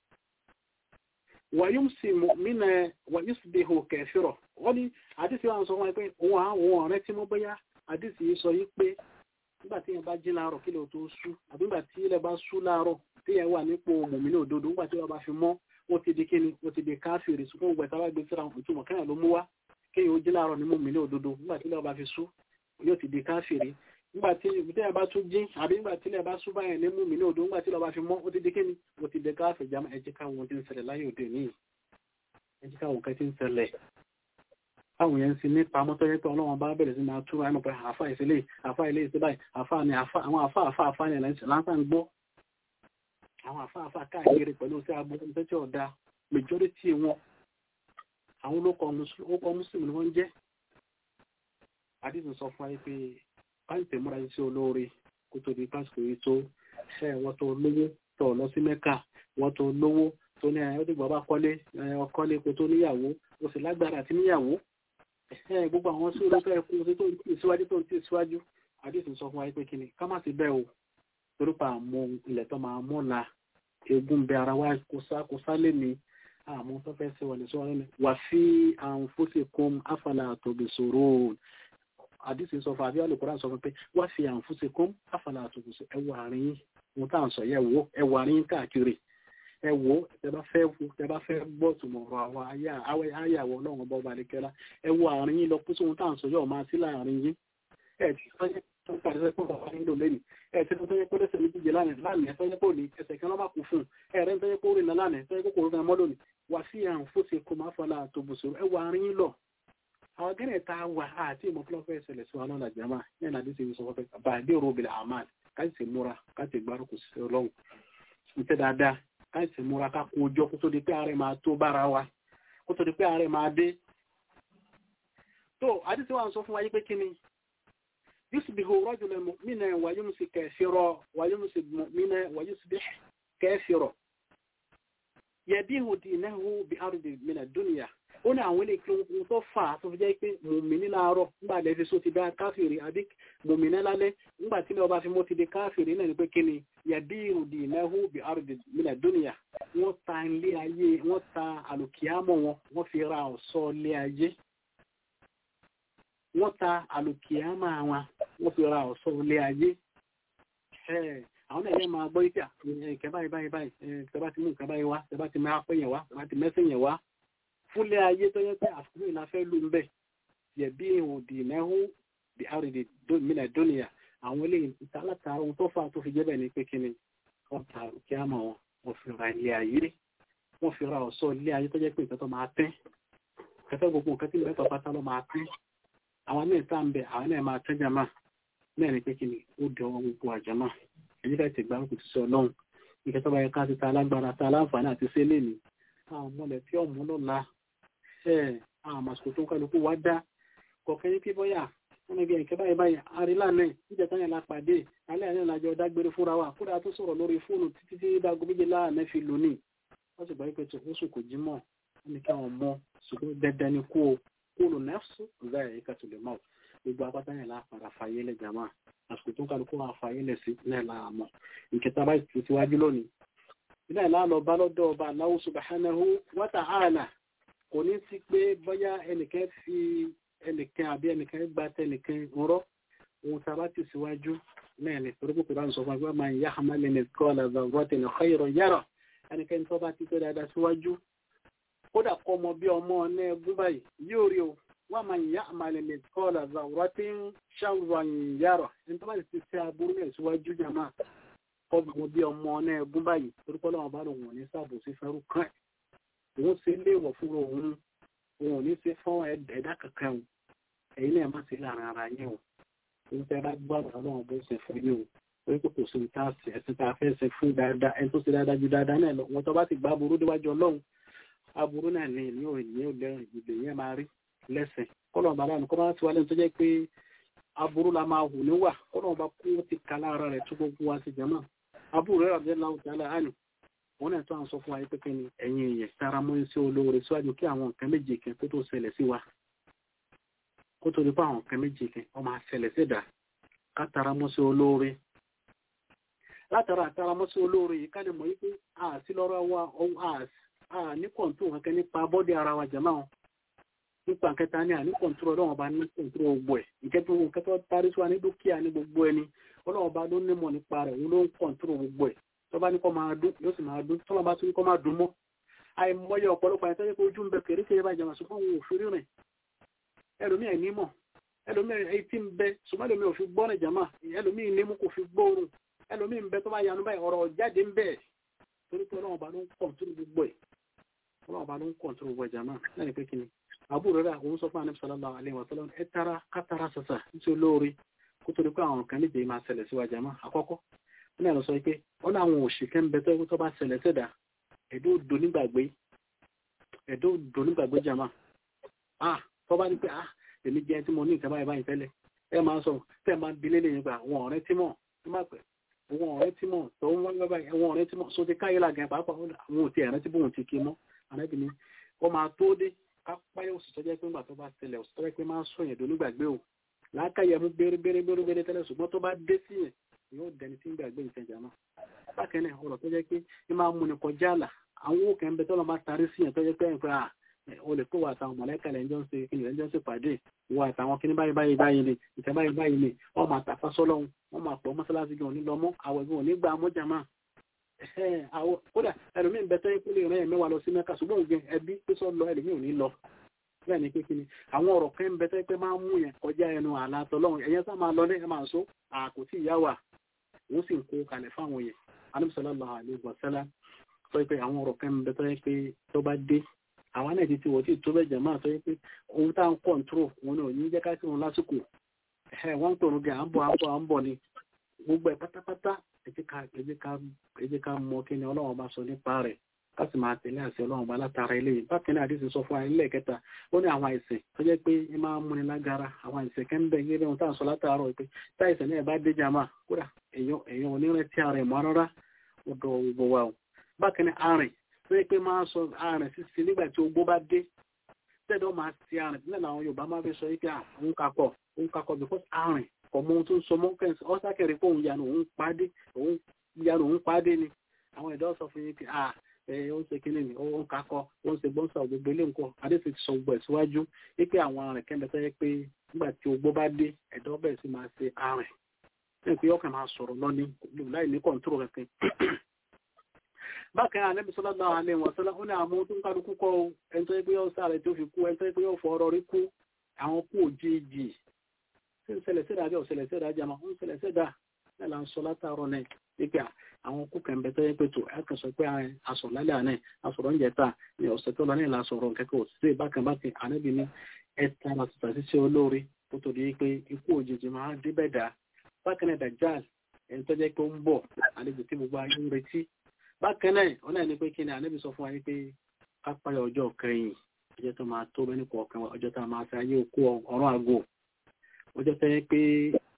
wà yóò sì mu'mina wà yóò sì bí ihò kẹfìrọ̀ wọ́n ní àdìsí wa sọ wọn pé òun àwọn ọ̀rẹ́ tí mo bóyá àdìsí yìí sọ yìí pé nígbà tí yẹn bá jí láàárọ̀ kí lè tó sú àbí nígbà tí ilẹ̀ bá sú láàárọ̀ tí yẹn wà nípò mùmínì òdodo nígbà tí wọ́n bá fi mọ́ ó ti di kíni ó ti di káfíìrì ṣùgbọ́n ògbà táwa gbé síra ìtumọ̀ kẹ́yìn ló mú wá kéèyàn ó jí láàárọ̀ ní mùmínì òdodo nígbà tí ilẹ̀ bá fi sú yóò ti di káfíìrì nígbà tí ilẹ̀ bá tún jí àbí nígbà tí ilẹ̀ bá sú báyẹn ní mùmínì òdodo nígbà tí ilẹ̀ bá fi mọ́ ó ti di kíni ó ti di káfíìrì jama ẹ jẹ́ káwọn tí ń ṣẹlẹ̀ láyé òde ní ẹ jẹ́ káwọn kan tí ń ṣẹlẹ̀ àwọn yẹn sí ní pamọ́ tó yẹ pé ọlọ́wọ́n bá bẹ̀rẹ̀ sí máa túra ẹnu pé àfá ìsílẹ̀ àfá ilé ìsẹ́ báyìí àfá ni àwọn àfá ni láńsà ń gbọ́ àwọn àfá káàkiri pẹ̀lú sí agbóhùn iṣẹ́ tí ọ̀dà majority wọn àwọn olókọ mùsùlùmí ni wọ́n jẹ́ àdìsùn sọ fún ayé pé káyìntì múra sí olóore kó tó di pásítọ̀ yìí tó ṣe wọ́n tó lówó tó lọ sí mẹ́kà wọ́n tó lówó tó ní ọdún bàbá ọkọ́lé kó tó níyàwó ó sì lágbára àti níyàwó gbogbo àwọn sí olóòtú ẹkùn tó ń tí síwájú tó ń tí síwájú àdìsùn sọ fún wa pé kíni ká má sí bẹ́ẹ̀ o torípa àmọ́ ilẹ̀ tó máa mọ́la egun bẹ ara wa kó sá lé mi àmọ́ tó fẹ́ sí wọlé sọ́wọ́n ní wà fi anfusikum afala tubsirun àdìsùn sọ fún àbí Al-Qur'an sọ fún pé wà fi anfusikum afala tubsirun ẹwọ àárín ohun tá à ń sọ yẹ wo ẹ wà ní káàkiri ẹ wo tẹ bá fẹ́ gbọ́ tùmọ̀rọ̀ àwọn ayàwó ọlọ́run ọba ọba àdékẹ́lá ẹ wo àárín yín lọ kó sóhun tá à ń sọ yọ máa sí láàrin yín ẹ ti sọ yẹ tó ń pàdé pé bàbá nílò lẹ́nu ẹ ti sọ yẹ pé lẹ́sẹ̀ méjìjì lánàá tó yẹ kó ní ẹsẹ̀ kan lọ́mà kú fún ẹ rẹ́ tó yẹ kó rìn lánàá tó yẹ kó rìn mọ́ lónìí wà sí àrùn fóṣe kó máa fọlá àtòbùsọ ẹ wọ àárín yín lọ àwọn gẹ́rẹ̀ tá a wà àti ìmọ̀fúnlọ́fẹ́ ìṣẹ̀lẹ̀ sí wa lọ́la jama yẹn náà dísè sọ fẹ́ bàdé rògbìlà àmàl káyìsì múra káyìsì gbárùkù sí ọlọ́run ìtẹ́ dáadáa káyìsì múra ká kó ojọ́ kó tó di pé ààrẹ máa tó bára wa kó tó di pé ààrẹ máa dé. tó àdìsí wa ń sọ fún wa yí pé kíni yusbihu rajulan mu'minan wa yumsi kafiran wa yumsi mu'minan wa yusbih kafiran yabi'u dinahu bi ardi min ad-dunya ó ní àwọn ilé kí ohun tó fà á tó fi jẹ́ pé mùmìnì láàárọ̀ nígbà lẹ́fi só ti dá káfìrí àbí mùmìnì lálẹ́ nígbà tí ọba fi mọ́ ti di káfìrí náà ni pé kí ni yàbí ìrùdì ìnáwó bí àrùdì mílẹ̀ dúnìyà wọ́n ta ilé ayé wọ́n ta àlùkìámọ̀ wọ́n fi ra ọ̀ṣọ́ ilé ayé wọ́n ta àlùkìámọ̀ wọ́n fi ra ọ̀ṣọ́ ilé ayé àwọn náà yẹn máa gbọ́ ìkà ìkẹ́ báyìí tẹ́ bá ti mú nǹkan báyìí wá tẹ́ bá ti máa pẹ́ yẹn wá tẹ́ bá ti mẹ́sẹ̀ yẹn wá fúnlẹ̀ ayé tó yẹ pé àfikún ìlà fẹ́ lù ń bẹ̀ yẹ̀bí ìhùndì náhù bí àrìdì mílẹ̀ dúnìyà àwọn eléyìí látara ohun tó fà tó fi jẹ́ bẹ̀ ní pé kíni wọ́n ta kí á mọ̀ wọ́n fi ra ilé ayé wọ́n fi ra ọ̀ṣọ́ ilé ayé tó jẹ́ pé nǹkan tó máa tẹ́ kẹfẹ́ gbogbo nǹkan tí ìlú ẹ̀tọ́ pátá ló máa tẹ́ àwọn náà tá ń bẹ àwọn náà máa tẹ́ jàmá náà ní pé kíni ó dẹ ọwọ́ gbogbo àjàmá èyí ká ti gbárùkù ti sọ ọlọ́run nǹkan tó bá yẹ ká ti ta alágbára ta aláǹfààní àti sẹ́lẹ̀ ní àwọn mọ̀lẹ̀ tí ọ̀mú lọ́la àwọn àmàsùkò tó ń kálukú wá dá kọ̀ọ̀kan ní pí bọ́yà wọ́n ní bí ẹ̀kẹ́ báyìí àrílà náà níjẹta yẹn la pàdé alẹ́ àyẹ̀ lájọ dágbére fúnra wa kódà tó sọ̀rọ̀ lórí fóònù títí tí dágó méje láàánẹ́ fi lónìí wọ́n sì gbáyé pé tó oṣù kò jí mọ́ wọ́n ní káwọn mọ́ ṣùgbọ́n dandan ni kó lò nẹ́fṣù ọ̀gá ẹ̀ ká tó lè mọ́ gbogbo apáta yẹn lápàdà fàyè lẹ̀ jàmá àsìkò tó ń kálukú wa fàyè lẹ̀ sí náà láàmọ́ ìkẹta báyìí ti síwájú lónìí ilé ìlànà ọba lọ́dọ̀ ọba Allahu subhanahu wa ta'ala kò ní sí pé bóyá ẹnìkan fi ẹnìkan àbí ẹnìkan gba tẹnìkan rọ́ ohun tá a bá ti síwájú náà ní torí pé bá ń sọ fún ẹgbẹ́ máa ń yá àmàlẹ́ mithqala dharratin khayran yara ẹnìkan tó bá ti pé dáadáa síwájú kódà kọ́ ọmọ bí ọmọ ọ̀nà ẹgbẹ́ báyìí yóò rí o wọ́n máa ń yá àmàlẹ́ mithqala dharratin sharran yara ẹni tó bá ti ṣe aburú náà síwájú jàmá ọmọ bí ọmọ ọ̀nà ẹgbẹ́ báyìí torí pé ọlọ́run bá lòun ò ní sáàbò sí fẹ́rù kan òun ṣe léèwọ̀ fún òun ò ní ṣe fún ẹ̀dá kankan o ẹ̀yin náà má ṣe láàrin ara yín o òun tẹ́ bá gbọ́dọ̀ ọlọ́run bó ṣe fún yín o torí pé kò sí ta ẹ̀sìn tá a fẹ́ ṣe fún dáadáa ẹni tó ṣe dáadáa ju dáadáa náà lọ wọn tó bá ti gbá aburú déwájú ọlọ́run aburú náà ní ìní ò lẹ́rìn ìgbè yẹn máa rí lẹ́sìn kọ́lọ̀ bá lánàá kọ́ bá ti wá lẹ́nu tó jẹ́ pé aburú la máa hù níwà kọ́lọ̀ bá kú ti kà lára rẹ̀ tó gbogbo wa ti jẹ́mọ́ aburú rẹ̀ rẹ̀ láwùjọ alẹ́ àná wọn náà tó à ń sọ fún wa pé kí ni ẹ̀yin èèyàn sára mọ́ sí olóore síwájú kí àwọn nǹkan méje kan kó tó ṣẹlẹ̀ sí wa kó tó di pé àwọn nǹkan méje kan wọ́n máa ṣẹlẹ̀ sídà ká tara mọ́ sí olóore látara àtara mọ́ sí olóore yìí ká lè mọ̀ pé àti lọ́rọ̀ wa ní kọ̀ǹtò kankan nípa bọ́dì ara wa jẹ̀mọ́ wọn nípa kẹta ní àní kọ̀ǹtò ọlọ́wọ́n bá ní kọ̀ǹtò gbogbo ẹ̀ ìkẹ́tọ́ tarí sí wa ní dúkìá ní gbogbo ẹni ọlọ́wọ́n bá ló nímọ̀ nípa rẹ̀ òun ló ń kọ̀ǹtò gbogbo ẹ̀ tó bá ní kọ́ máa dún yóò sì máa dún tó bá tún ní kọ́ máa dún mọ́ àìmọye ọ̀pọ̀lọpọ̀ àyẹ̀tọ́ yẹ kó ojú ń bẹ kèrèkèrè bá jẹun ṣùgbọ́n òun ò fi rírìn ẹlòmíì ẹ̀ nímọ̀ ẹlòmíì etí ń bẹ ṣùgbọ́n ẹlòmíì ò fi gbọ́n ìjàmà ẹlòmíì nímú kò fi gbóòórùn ẹlòmíì ń bẹ tó bá yanu báyìí ọ̀rọ̀ jáde ń bẹ torí pé ọlọ́run bá ló ń kọ̀ǹtúrò gbogbo ẹ̀ ọlọ́run bá ló ń kọ̀ǹtúrò gbogbo ìjàmà lẹ́yìn pé kíni àbúrò rẹ̀ òun sọ fún Ànábì sallallahu alaihi wasallam ẹ tara kátara sàṣà nítorí olóore kó torí pé àwọn kan níjẹ̀ máa ṣẹlẹ̀ sí wa jàmà àkọ́kọ́ wọ́n náà lọ sọ pé wọ́n náà àwọn òṣìkẹ́ ń bẹ tó bá ṣẹlẹ̀ sẹ́dà ẹ̀dọ́ òdò nígbàgbé jàmá tó bá ní pé èmi jẹ́ tí mo ní ìkàbá ìbáyìí tẹ́lẹ̀ ẹ máa sọ tẹ́ máa bí lélẹ̀ nígbà àwọn ọ̀rẹ́ tí mọ̀ àwọn ọ̀rẹ́ tí mọ̀ tó ń wọ́n gbọ́bá àwọn ọ̀rẹ́ tí mọ̀ so ti káyé làgẹ̀ pàápàá àwọn òtí ẹ̀rẹ́ tí bóun ti kí mọ́ àrẹ́bìnrin wọ́n máa tó dé kápáyọ̀ òsì tó jẹ́ pé ńgbà tó bá ṣẹlẹ̀ òsì tó jẹ́ pé máa sọ yẹn dò nígbàgbé o làákàyè mú bérebére tẹ́lẹ̀ ṣùgbọ́n tó bá dé sí yẹn yóò dẹni tí ń gbàgbé ìtẹ̀jà náà bákan náà ọ̀rọ̀ tó jẹ́ pé ní máa mú ni kọjá àlà àwọn òkè ń bẹ tọ́lọ́ máa tarí sí yẹn tó jẹ́ pé ẹ̀fẹ́ o lè kó wà àtàwọn mọ̀lẹ́kà lẹ́jọ́ ń ṣe kí lẹ́jọ́ ń ṣe pàdé wà àtàwọn kí ní báyìí ni ìtẹ́ báyìí ni wọ́n máa tàfà sọ́lọ́hun wọ́n máa pọ̀ mọ́sálásí gan ní lọ́mọ́ àwẹ̀ gan ní gbà mọ́jà máa kódà ẹlòmíín bẹ́tẹ́ ìpínlẹ̀ rẹ̀ mẹ́wàá lọ sí Mẹ́kà ṣùgbọ́n ògùn ẹbí pé sọ́ lọ ẹlòmíín ò ní lọ bẹ́ẹ̀ ni pé kí ni àwọn ọ̀rọ̀ kan bẹ́tẹ́ pé máa ń mú yẹn kọjá ẹnu àlá tọ́lọ́hun ẹ̀yẹn sá máa lọ ní ẹ máa sọ àkótí ìyá wà wọ́n sì ń kó kalẹ̀ fáwọn yẹn Ànábì sallallahu alaihi wasallam sọ pé àwọn ọ̀rọ̀ kan bẹ́tẹ́ pé tó bá dé àwọn náà ti wọ́n tí tó bẹ́ jẹ̀máà tó yẹ pé ohun tá ń kọ́ńtró wọn náà ní jẹ́ ká sí wọn lásìkò wọ́n ń tòrò gẹ̀ à ń bọ̀ ni gbogbo ẹ̀ pátápátá ẹ jẹ́ ká mọ kí ni Ọlọ́run bá sọ nípa rẹ̀ ká sì máa tẹ̀lé àṣẹ Ọlọ́run bá látara eléyìí bákan náà àdìsí sọ fún wa nílẹ̀ kẹta ó ní àwọn àìsàn tó jẹ́ pé ẹ máa ń múni lágara àwọn àìsàn kẹ́ ń bẹ̀ gẹ́gẹ́ bí wọn tá à ń sọ látàárọ̀ pé táìsàn náà bá dé jàmáà kódà èèyàn onírètí ara ẹ̀ mọ́ rárá ó dọ̀ gbogbo wa o bákan náà àrìn tó yẹ pé máa sọ ààrẹ sísè nígbà tí ogbó bá dé tẹ́ẹ̀dọ́ máa ti ààrẹ nílẹ̀ àwọn Yorùbá máa fi sọ yìí pé òun kakọ̀ because ààrẹ ọmọ ohun tó ń sọ mọ́ kẹ́sì ọ́sàkẹ́rẹ́ pé òun yanu òun pàdé ni àwọn ẹ̀dọ́ sọ fún yín pé ó ń ṣe kíní ni ó ń kakọ̀ ó ń ṣe gbọ́nsà gbogbo ilé nǹkan adé ti sọ gbogbo ẹ̀ síwájú pé àwọn ààrẹ kẹ́ńbẹ́ tó yẹ pé nígbà tí ogbó bá dé ẹ̀dọ́ bẹ̀rẹ̀ sí máa ṣe ààrẹ ní pé ọkàn máa sọ̀rọ̀ lọ́ní láì ní kọ̀ǹtúrò kankan bákan Ànábì sallallahu alaihi wasallam ó ní àwọn tó ń kálukú kọ́ ẹni tó yẹ pé yóò sáré tó fi kú ẹni tó yẹ pé yóò fọ ọ̀rọ̀ rí kú àwọn kú òjijì tí ń ṣẹlẹ̀ sídà bí ọ̀ṣẹlẹ̀ sídà jama ń ṣẹlẹ̀ sídà náà là ń sọ látàárọ̀ náà wípé àwọn kú kẹ̀mbẹ́ tó yẹ pé tó ẹ̀kan sọ pé aṣọ lálẹ́ àná aṣọ̀rọ̀ oúnjẹ ta ní ọ̀sẹ̀ tó lọ ní ìlà sọ̀rọ̀ kẹ́kẹ́ òṣìṣẹ́ bákan Ànábì ní ẹ̀ta láti tàṣíṣe olóore tó tó di pé ikú òjijì máa débẹ̀ dá bákan náà Dajjal ẹni tó jẹ́ pé ó ń bọ̀ àlejò tí gbogbo ayé ń retí bákan náà wọn náà ní pé kí ni Ànábì sọ fún wa ní pé kápáyà ọjọ́ kẹyìn ọjọ́ tó máa tó bẹ́ẹ̀ kọ̀ọ̀kan ọjọ́ tó máa fi ayé òkú ọ̀rọ̀ àgọ́ ọjọ́ tó yẹ pé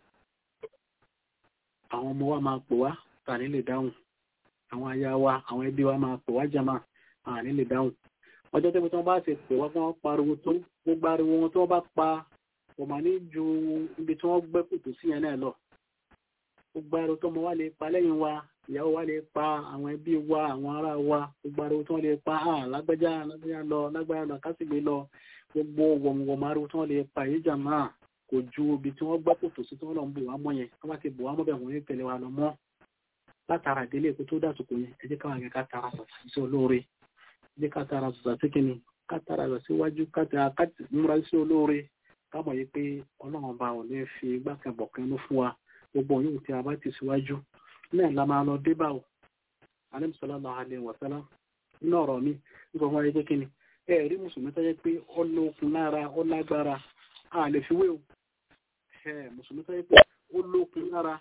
àwọn ọmọ wa máa pè wá tà ní lè dáhùn àwọn aya wa àwọn ẹbí wa máa pè wá jàmá à ní lè dáhùn ọjọ́ tó tí wọ́n bá ti pè wá kí wọ́n pariwo tó gbogbo ariwo wọn tí wọ́n bá pa kò mà ní ju ibi tí wọ́n gbẹ́ kòtò sí yẹn náà lọ gbogbo ariwo tó mọ wá lè pa lẹ́yìn wa ìyàwó wa lè pa àwọn ẹbí wa àwọn ará wa gbogbo ariwo tí wọ́n lè pa lágbájá lọ kásìgbè lọ gbogbo wọ̀mùwọ̀mù ariwo tí wọ́n lè pa yìí jàmá kò ju ibi tí wọ́n gbá kòtò sí tí wọ́n lọ ń bò wá mọ́ yẹn wọ́n bá ti bò wá mọ́ bẹ̀ wọ́n ní tẹ̀lé wa lọ mọ́ látara délé èkó tó dàtúkò yẹn ẹ jẹ́ káwọn yẹn ká tara sọ̀tà sí olóore ẹ jẹ́ ká tara sọ̀tà sí kíni ká tara lọ síwájú ká múra sí olóore ká mọ̀ yìí pé Ọlọ́run bá ò ní fi gbákẹ́bọ̀ kẹ́nu fún wa gbogbo yóò tí a bá ti síwájú náà la máa lọ dé báwò Ànábì sallallahu alaihi wasallam nínú ọ̀rọ̀ mi nípa wọn ẹgbẹ́ kíni ẹ rí mùsùlùmí tó yẹ pé ó lókun lára ó lágbára a lè fi wé o mùsùlùmí tó yẹ pé ó lókun lára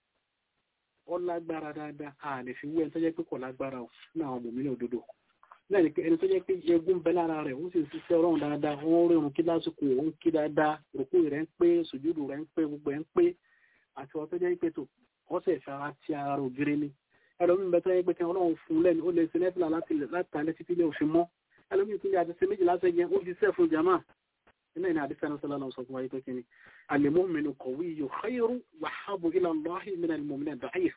ó lágbára dáadáa a lè fi wé ẹni tó yẹ pé kò lágbára o ní àwọn mùmínì òdodo náà ni pé ẹni tó yẹ pé egun bẹ lára rẹ̀ ó sì ń ṣiṣẹ́ Ọlọ́run dáadáa ó ń rírun kí lásìkò ó ń kí dáadáa rògbò rẹ̀ ń pé sùjúdù rẹ̀ ń pé gbogbo ẹ̀ ń pé àti wọ́n tó jẹ́ pé tó wọ́n sì fara ti ara ògiri ni ẹlòmíín bẹ tó yẹ pé kí Ọlọ́run fún lẹ́nu ó lè ṣe nẹ́fìlà láti alẹ́ títí lé òfin mọ́ ẹlòmíín tún lè àti ṣe méjì lásẹ̀ yẹn ó fi sẹ́ fún jama iná ìní àdìsẹ́ náà sọ́lá náà sọ fún wa pé kí ni al-mu'minu qawiyyu khayrun wa habbu ila Allahi min al-mu'min ad-da'if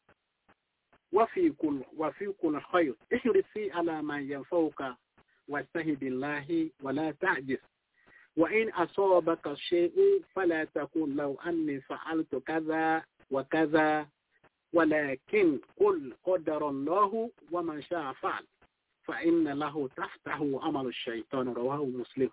wa fi kulli khayr ihris ala ma yanfa'uka wasta'in billahi wa la ta'jiz وإن أصابك شيء فلا تقل لو أني فعلت كذا وكذا ولكن قل قدر الله وما شاء فعل فإن له تحته عمل الشيطان رواه مسلم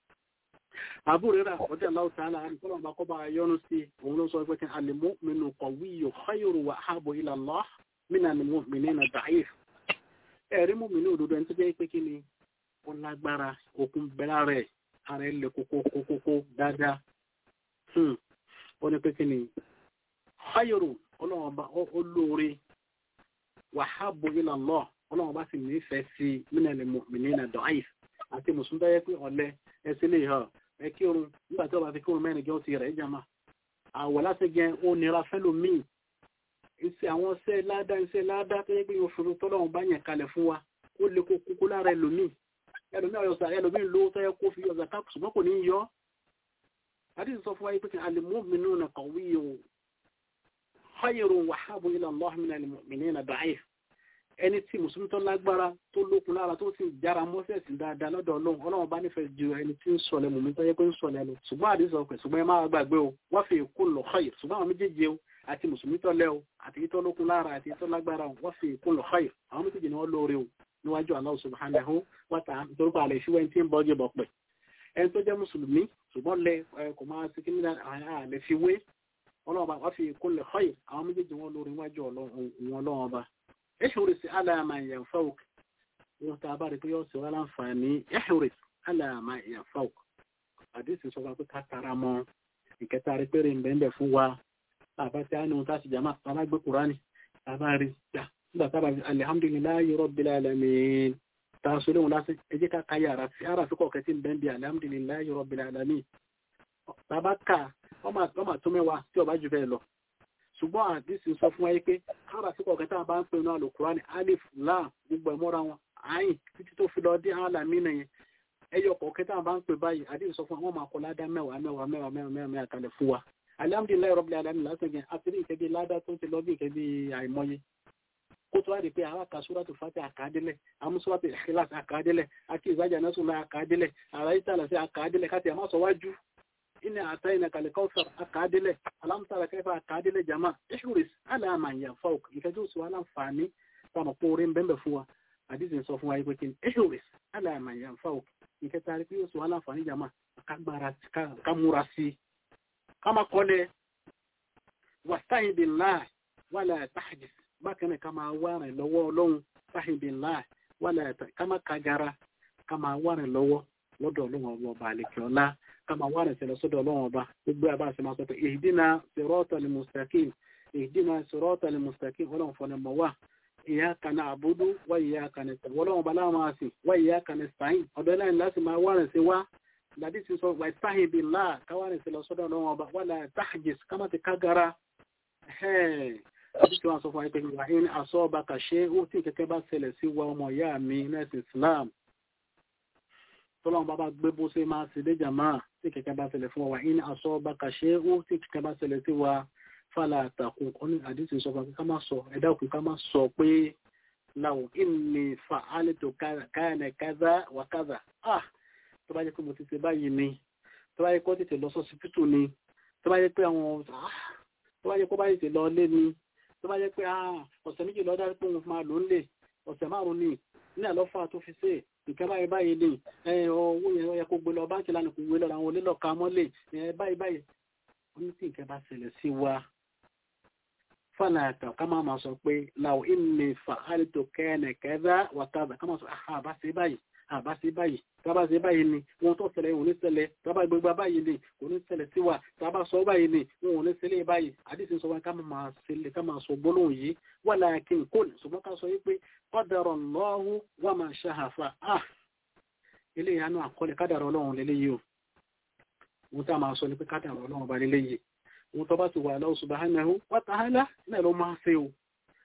أبو هريرة رضي الله تعالى عنه قال ما قبع يونسي ومن صحيح المؤمن قوي خير وأحب إلى الله من المؤمنين الضعيف المؤمن òdodo ẹni tó jẹ́ pé kí ni ó lágbára okun bẹ́lá rẹ̀ ara ilẹ̀ kókó dáadáa ó ní pé kí ni khayru Ọlọ́run bá olóore wa habbu ila Allah Ọlọ́run bá sì nífẹ̀ẹ́ sí minal mu'minina da'if àti mùsùlùmí tó yẹ pé ọ̀lẹ ẹsẹ̀ lè hàn ẹ kí orun nígbà tí wọ́n bá fi kí orun mẹ́rin jẹ́ ó ti rẹ̀ jama àwọ̀ láti gẹ ó nira fẹ́lòmíì iṣẹ́ àwọn iṣẹ́ ládá tó yẹ pé yóò fòrò tọ́lọ́run bá yẹn kalẹ̀ fún wa ó lè kókó lára ẹlòmíì ẹlòmíì lówó tó yẹ kó fi ọ̀zà ká ṣùgbọ́n kò ní yọ àdìsí sọ fún wa pé al-mu'minuna qawiyyun khayrun wa habbu ila Allah min al-mu'minina da'if ẹni tí mùsùlùmí tó lágbára tó lókun lára tó sì jára mọ́sẹ̀sì dáadáa lọ́dọ̀ ọlọ́run bá nífẹ̀ẹ́ ju ẹni tí ń sọ̀lẹ̀ mùmí tó yẹ pé ń sọ̀lẹ̀ lọ ṣùgbọ́n àdìsọ pẹ̀ ṣùgbọ́n ẹ máa gbàgbé o wọ́n fi kullu khayr ṣùgbọ́n àwọn méjèèjì o àti mùsùlùmí tó lẹ́ o àti tó lókun lára àti tó lágbára o wọ́n fi kullu khayr àwọn méjèèjì ni wọ́n lóore o níwájú Allah subhanahu wa ta'ala torí pa àlẹ́ ìṣúwẹ́ tí ń bọ́ jẹ́ bọ̀ pẹ̀ ẹni tó jẹ́ mùsùlùmí ṣùgbọ́n lẹ kò máa ti kí ní àlẹ́ fi wé ọlọ́ọ̀ba wọ́n fi kullu khayr àwọn méjèèjì wọ́n lóore níwájú ọlọ́ọ̀ba احرص على ما ينفوك وتعبارك يوسف ولا فاني احرص على ما ينفوك حديث سوف تترامو ìkẹta rí péré ń bẹ̀ẹ́ fún wa àbáti àánú tàṣì jama alágbé kùránì àbárí nígbàtàbà alhamdulillahi rabbil alamin tàṣù léhun lásì ẹjẹ́ ká káyà ara fi kọ̀ọ̀kẹ́ tí ń bẹ̀ẹ́ bí alhamdulillahi rabbil alamin bàbá ká ọmọ tó mẹ́wàá tí ọba jù bẹ́ẹ̀ lọ ṣùgbọ́n àdísì sọ fún wáyé pé ara sí kọ̀ọ̀kẹ́ tàbá ń pè náà lùkùránì alif láà gbogbo ẹ̀mọ́ra wọn àyìn títí tó fi lọ dé alamina yẹn ẹyọ kọ̀ọ̀kẹ́ tàbá ń pè báyìí àdísì sọ fún wọn máa kọ ládá mẹ́wàá kalẹ̀ fún wa alhamdulillahi rabbil alamin lásán yẹn àti ní ìkẹ́bí ládá tó ti lọ bí ìkẹ́bí àìmọye kó tó wá di pé àwọn ka súrátù fàtí àkàdélẹ̀ àmúsúrátù ìkhlas àkàdélẹ̀ àti ìzájà náà sùn àkàdélẹ̀ àráyítàlà sí àkàdélẹ̀ káti àmọ́ sọ wájú إن أعطيناك الكوثر أكادله ألم ترى كيف أكادله جماعة احرص على ما ينفوك يكجو سؤالا فاني فما قورين بمبفوا حديث صفوا يقولين احرص على ما ينفوك يكتارك يو سؤالا فاني جماعة كمراسي كما قال واستعن بالله ولا تحجز بكنا كما وارن لو لون استعن بالله ولا كما كجرا كما وارن لو lọ́dọ̀ ọlọ́run ọba àlèkè ọlá ká máa wá rẹ̀ sọ́dọ̀ ọlọ́run ọba gbogbo àbá àti máa sọ pé ihdina siratal mustaqim ihdina siratal mustaqim ọlọ́run fọ́nà mọ̀ wá iyyaka na'budu wa iyyaka nasta'in ọlọ́run ọba láwọn máa sìn wa iyyaka nasta'in ọ̀dọ̀ ẹlẹ́yìn láti máa wá rẹ̀ sí wá dàdí ti sọ wasta'in billah ká wá rẹ̀ sí lọ sọ́dọ̀ ọlọ́run ọba wala tahjis ká má ti kágara àti tí wọ́n sọ fún wa pé wà ní asabaka shay'un tí kẹ́kẹ́ bá ṣẹlẹ̀ sí wa ọmọ ìyá mi nẹ́ẹ̀sì Islam tọ́lọ́run bá gbé bó ṣe máa ṣe déjà máa tí kẹ̀kẹ́ bá ṣẹlẹ̀ fún wa in asabaka shay'un tí kẹ̀kẹ́ bá ṣẹlẹ̀ sí wa fala taqul ọ́nà àdísì sọ fún ká má sọ ẹ̀dá òkú ká má sọ pé law inni fa'altu kana kaza wa kaza tó bá jẹ́ pé mo ti ṣe báyìí ni tó bá jẹ́ kó tètè lọ sọ́sibítù ni tó bá jẹ́ pé àwọn tó bá jẹ́ kó bá tètè lọ lé ni tó bá jẹ́ pé ọ̀sẹ̀ méjì lọ́dá pé òun máa lò ń lè ọ̀sẹ̀ márùn-ún ni ní àlọ́fà tó fi ṣe ìkẹ́ báyìí ní owó yẹn yẹ kó gbé lọ báńkì lánàá kò gbé lọ àwọn olélọ́ka mọ́lẹ̀ báyìí ní tí nǹkan bá ṣẹlẹ̀ sí wa fàlàtà ká máa sọ pé law inni fa'altu kana kaza wa kaza ká máa sọ àbá ṣe báyìí tábà ṣe báyìí ni wọn tó ṣẹlẹ̀ wọn ò ní ṣẹlẹ̀ tábà gbégbá báyìí ni kò ní ṣẹlẹ̀ sí wa tábà sọ báyìí ni wọn ò ní ṣẹlẹ̀ báyìí àdìsí sọ wọn ká máa sọ gbólóhùn yìí walakin kul ṣùgbọ́n ká sọ yìí pé qadara Allahu wa ma sha'a fa'al ilé ìyanu àkọlẹ̀ kádàrà ọlọ́run lélẹ́yìí o wọn tá máa sọ ní pé kádàrà ọlọ́run bá lélẹ́yìí wọn tó bá ti wà Allah subhanahu wa ta'ala náà ló máa ṣe o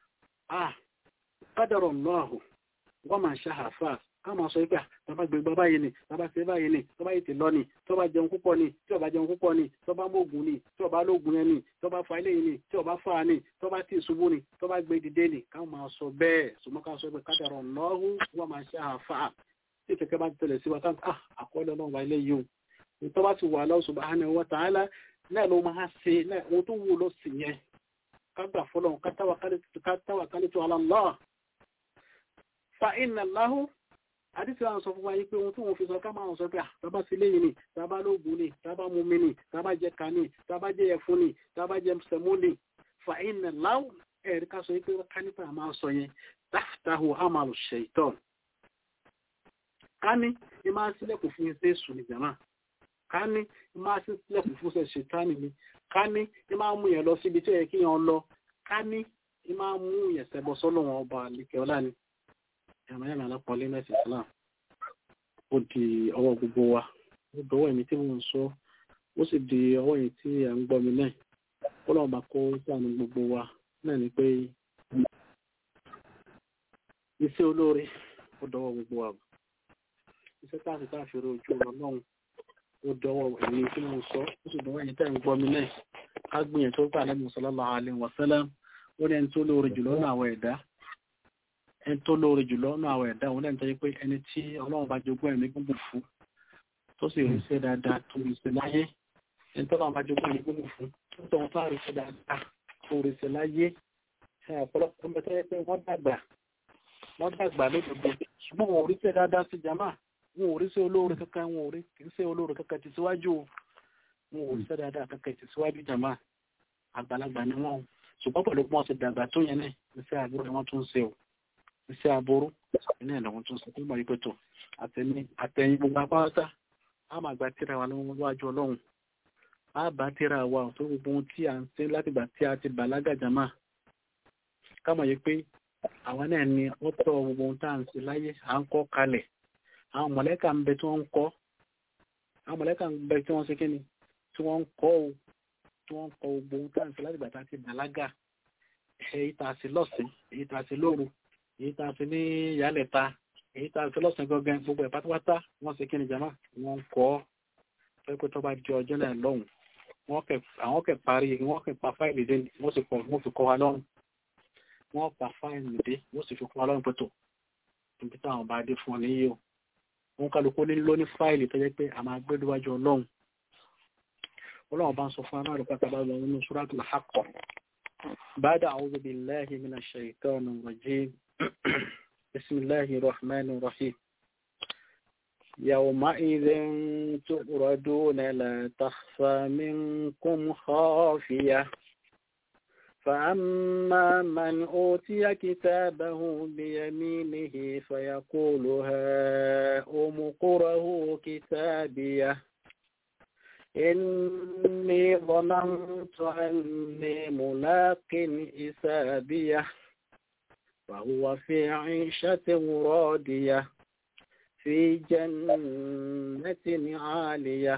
qadara Allahu wa ma sha'a fa'al ká máa sọ pé tọba gbẹgbẹ báyìí ni tọba ṣe báyìí ni tọba ìtì lọ ni tọba jẹun púpọ̀ ni tí ọba jẹun púpọ̀ ni tọba mọ́gùn ni tí ọba lóògùn yẹn ni tọba fa ilé yìí ni tí ọba fa ni tọba tí ìṣubú ni tọba gbé dìde ni ká máa sọ bẹ́ẹ̀ ṣùgbọ́n ká sọ pé qadara Allahu wa ma sha'a fa'al tí kẹ̀kẹ́ bá tẹ̀lẹ̀ sí wa tán àkọọ́lẹ̀ náà wà ilé yìí o tọba ti wà Allah subhanahu wa ta'ala náà ló máa ṣe náà ohun tó wù lọ sí yẹn ká gbà fọlọ́ ká tawakkalitu ala Allah fa inna Allahu àdísí àwọn sọ fún wa yí pé ohun tí wọ́n fi sọ ká máa sọ pé tàbá sí léyìn ni tàbá lóògùn ni tàbá mumi ni tàbá jẹ ká ni tàbá jẹ ẹfun ni tàbá jẹ sẹmú ni fa inna láwù ẹ̀rí ká sọ pé kánífà máa sọ yẹn taftahu amalu shaitan ká ní ní máa sílẹ̀kùn fún ẹsẹ̀ èṣù ní jàmá ká ní ní máa sílẹ̀kùn fún ẹsẹ̀ ṣètánì ni ká ní ní máa mú yẹn lọ síbi tí ó yẹ kí yẹn lọ ká ní ní máa mú yẹn ṣẹbọ sọ́lọ́ wọn ọba àlekẹ́ ọlá ni ẹ̀mọ̀yàmọ̀ alápọ̀lẹ́ mẹ́sì Islam ó di ọwọ́ gbogbo wa ó dọwọ́ ẹ̀mí tí wọ́n ń sọ ó sì di ọwọ́ yìí tí à ń gbọ́ mi náà ó lọ́wọ́ bá kó sáànù gbogbo wa náà ni pé iṣẹ́ olóore ó dọwọ́ gbogbo wa iṣẹ́ táàfì táàfì rẹ ojú ọlọ́run ó dọwọ́ ẹ̀mí tí wọ́n ń sọ ó sì dọwọ́ ẹ̀yìn tí à ń gbọ́ mi náà ká gbìyànjú tó gbà lẹ́nu sallallahu alaihi wasallam ó ní ẹni tó lóore jùlọ ní àwọn ẹ̀dá ẹni tó lóore jùlọ nínú àwọn ẹ̀dá òun lẹ́nu tó yẹ pé ẹni tí Ọlọ́run bá jogún ẹ̀mí gúngùn fún tó sì rí iṣẹ́ dáadáa tó rí iṣẹ́ láyé ẹni tó Ọlọ́run bá jogún ẹ̀mí gúngùn fún tó tọ̀ wọn tó rí iṣẹ́ dáadáa tó rí iṣẹ́ láyé ọ̀pọ̀lọpọ̀ ọmọ tó yẹ pé wọ́n dàgbà lódodo ṣùgbọ́n wọn ò rí iṣẹ́ dáadáa sí jàmá wọn ò rí iṣẹ́ olóore kankan wọn ò rí iṣẹ́ olóore kankan ti síwájú wọn ò rí iṣẹ́ dáadáa kankan ti síwájú jàmá àgbàlagbà ni wọn ṣùgbọ́n pẹ̀lú pọ́n ti dàgbà tó yẹn náà iṣẹ́ àbúrò ni wọ́n tún ń ṣe o iṣẹ́ aburú iná ìlànà tó ń ṣe tó mọ̀ yí pé tó àtẹ̀yìn gbogbo apáwátá a máa gba tíra wa níwájú Ọlọ́run a bá tíra wa tó gbogbo ohun tí a ń ṣe látìgbà tí a ti bàlágà jàmá ká mọ̀ yí pé àwọn náà ni ó tọ́ gbogbo ohun tá à ń ṣe láyé à ń kọ́ kalẹ̀ àwọn mọ̀lẹ́kà ń bẹ tí wọ́n ń kọ́ àwọn mọ̀lẹ́kà ń bẹ tí wọ́n ṣe kíni tí wọ́n ń kọ́ o tí wọ́n ń kọ́ gbogbo ohun tá à ń ṣe látìgbà tá a ti bàlágà èyí tá a ṣe lọ́sìn èyí tá a ṣe lóru èyí tá a ṣe ní ìyálẹ̀ta èyí tá a ṣe lọ́sìn gangan gbogbo ẹ̀ pátápátá wọ́n ṣe kíni jàmá wọ́n ń kọ́ pé tó bá di ọjọ́ náà lọ́hùn àwọn kẹ̀ parí wọ́n kẹ̀ pa fáìlì dé wọ́n sì kọ́ wọ́n fi kọ́ wa lọ́rùn wọ́n pa fáìlì dé wọ́n sì fi kọ́ wa lọ́rùn pẹ̀tọ̀ níbi táwọn bá dé fún ọ níyì o wọ́n kálukú ló ní fáìlì tó jẹ́ pé a máa gbé níwájú Ọlọ́run bá ń sọ fún anáàrùn pátábá lọ nínú Suratul Haqq ba'da a'udhu billahi minash shaitanir rajim bismillahir rahmanir rahim يومئذ تؤردون لا تخفى منكم خافية فأما من أوتي كتابه بيمينه فيقول هاؤم اقرءوا كتابيه إني ظننت أني ملاق حسابيه فهو في عيشة راضية في جنة عالية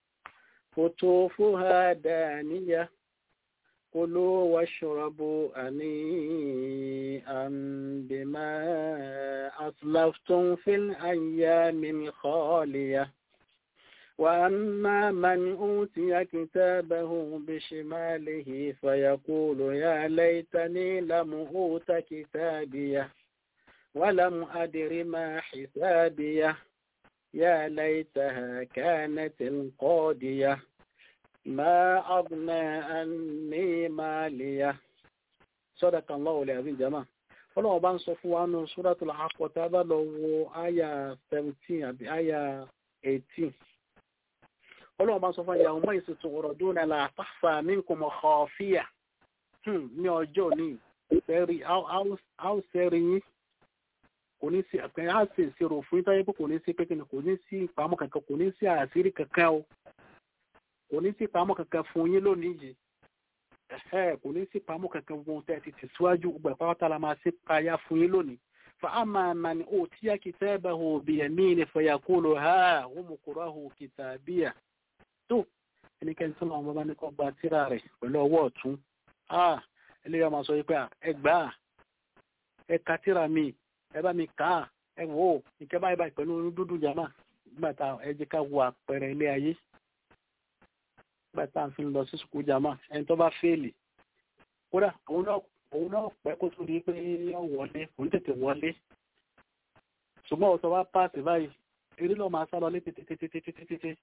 قطوفها دانية كلوا واشربوا هنيئا بما أسلفتم في الأيام الخالية وأما من أوتي كتابه بشماله فيقول يا ليتني لم أوت كتابيه ولم أدر ما حسابيه يا ليتها كانت القاضية ما أغنى عني مالية صدق الله العظيم جماعة Ọlọ́run bá ń sọ fún wa nínú Suratul Haqq tá bá lọ wo àyà 17 àbí àyà 18 Ọlọ́run bá ń sọ fún ìyàwó mọ́ ìsìtò ọ̀rọ̀ dúnà la takhfa minkum khafiya ní ọjọ́ ní ìfẹ́rí áùsẹ́rí yín kò ní sí àpẹẹrẹ àṣẹ ìṣirò fún ìtàyẹ pé kò ní sí pẹ́kìnì kò ní sí ìpamọ́ kankan kò ní sí àṣírí kankan o kò ní sí ìpamọ́ kankan fún yín lónìí yìí kò ní sí ìpamọ́ kankan fún tẹ́ ti tẹ̀síwájú gbogbo ìpamọ́ta la máa ṣe payá fún yín lónìí fa amma man utiya kitabahu biyaminihi fayaqulu ha'um iqra'u kitabiya tó ẹnikẹ́ni tó lọ́wọ́ bá ní kọ́ gba tírà rẹ̀ pẹ̀lú ọwọ́ ọ̀tún eléyà máa sọ wípé ẹgbà ẹka tírà mi ẹ bá mi kà á ẹ wò ó ìkẹ́ báyìí báyìí pẹ̀lú dúdú jàmá nígbàtà ẹ jẹ́ ká wo àpẹẹrẹ ilé ayé nígbàtà fi ń lọ sí sùkú jàmá ẹni tó bá fèèlì kódà òun náà pẹ́ kó tó di pé yóò wọlé kò ní tètè wọlé ṣùgbọ́n ọ̀sọ̀ wá páàsì báyìí eré lọ́ọ́ máa sá lọ lé tètè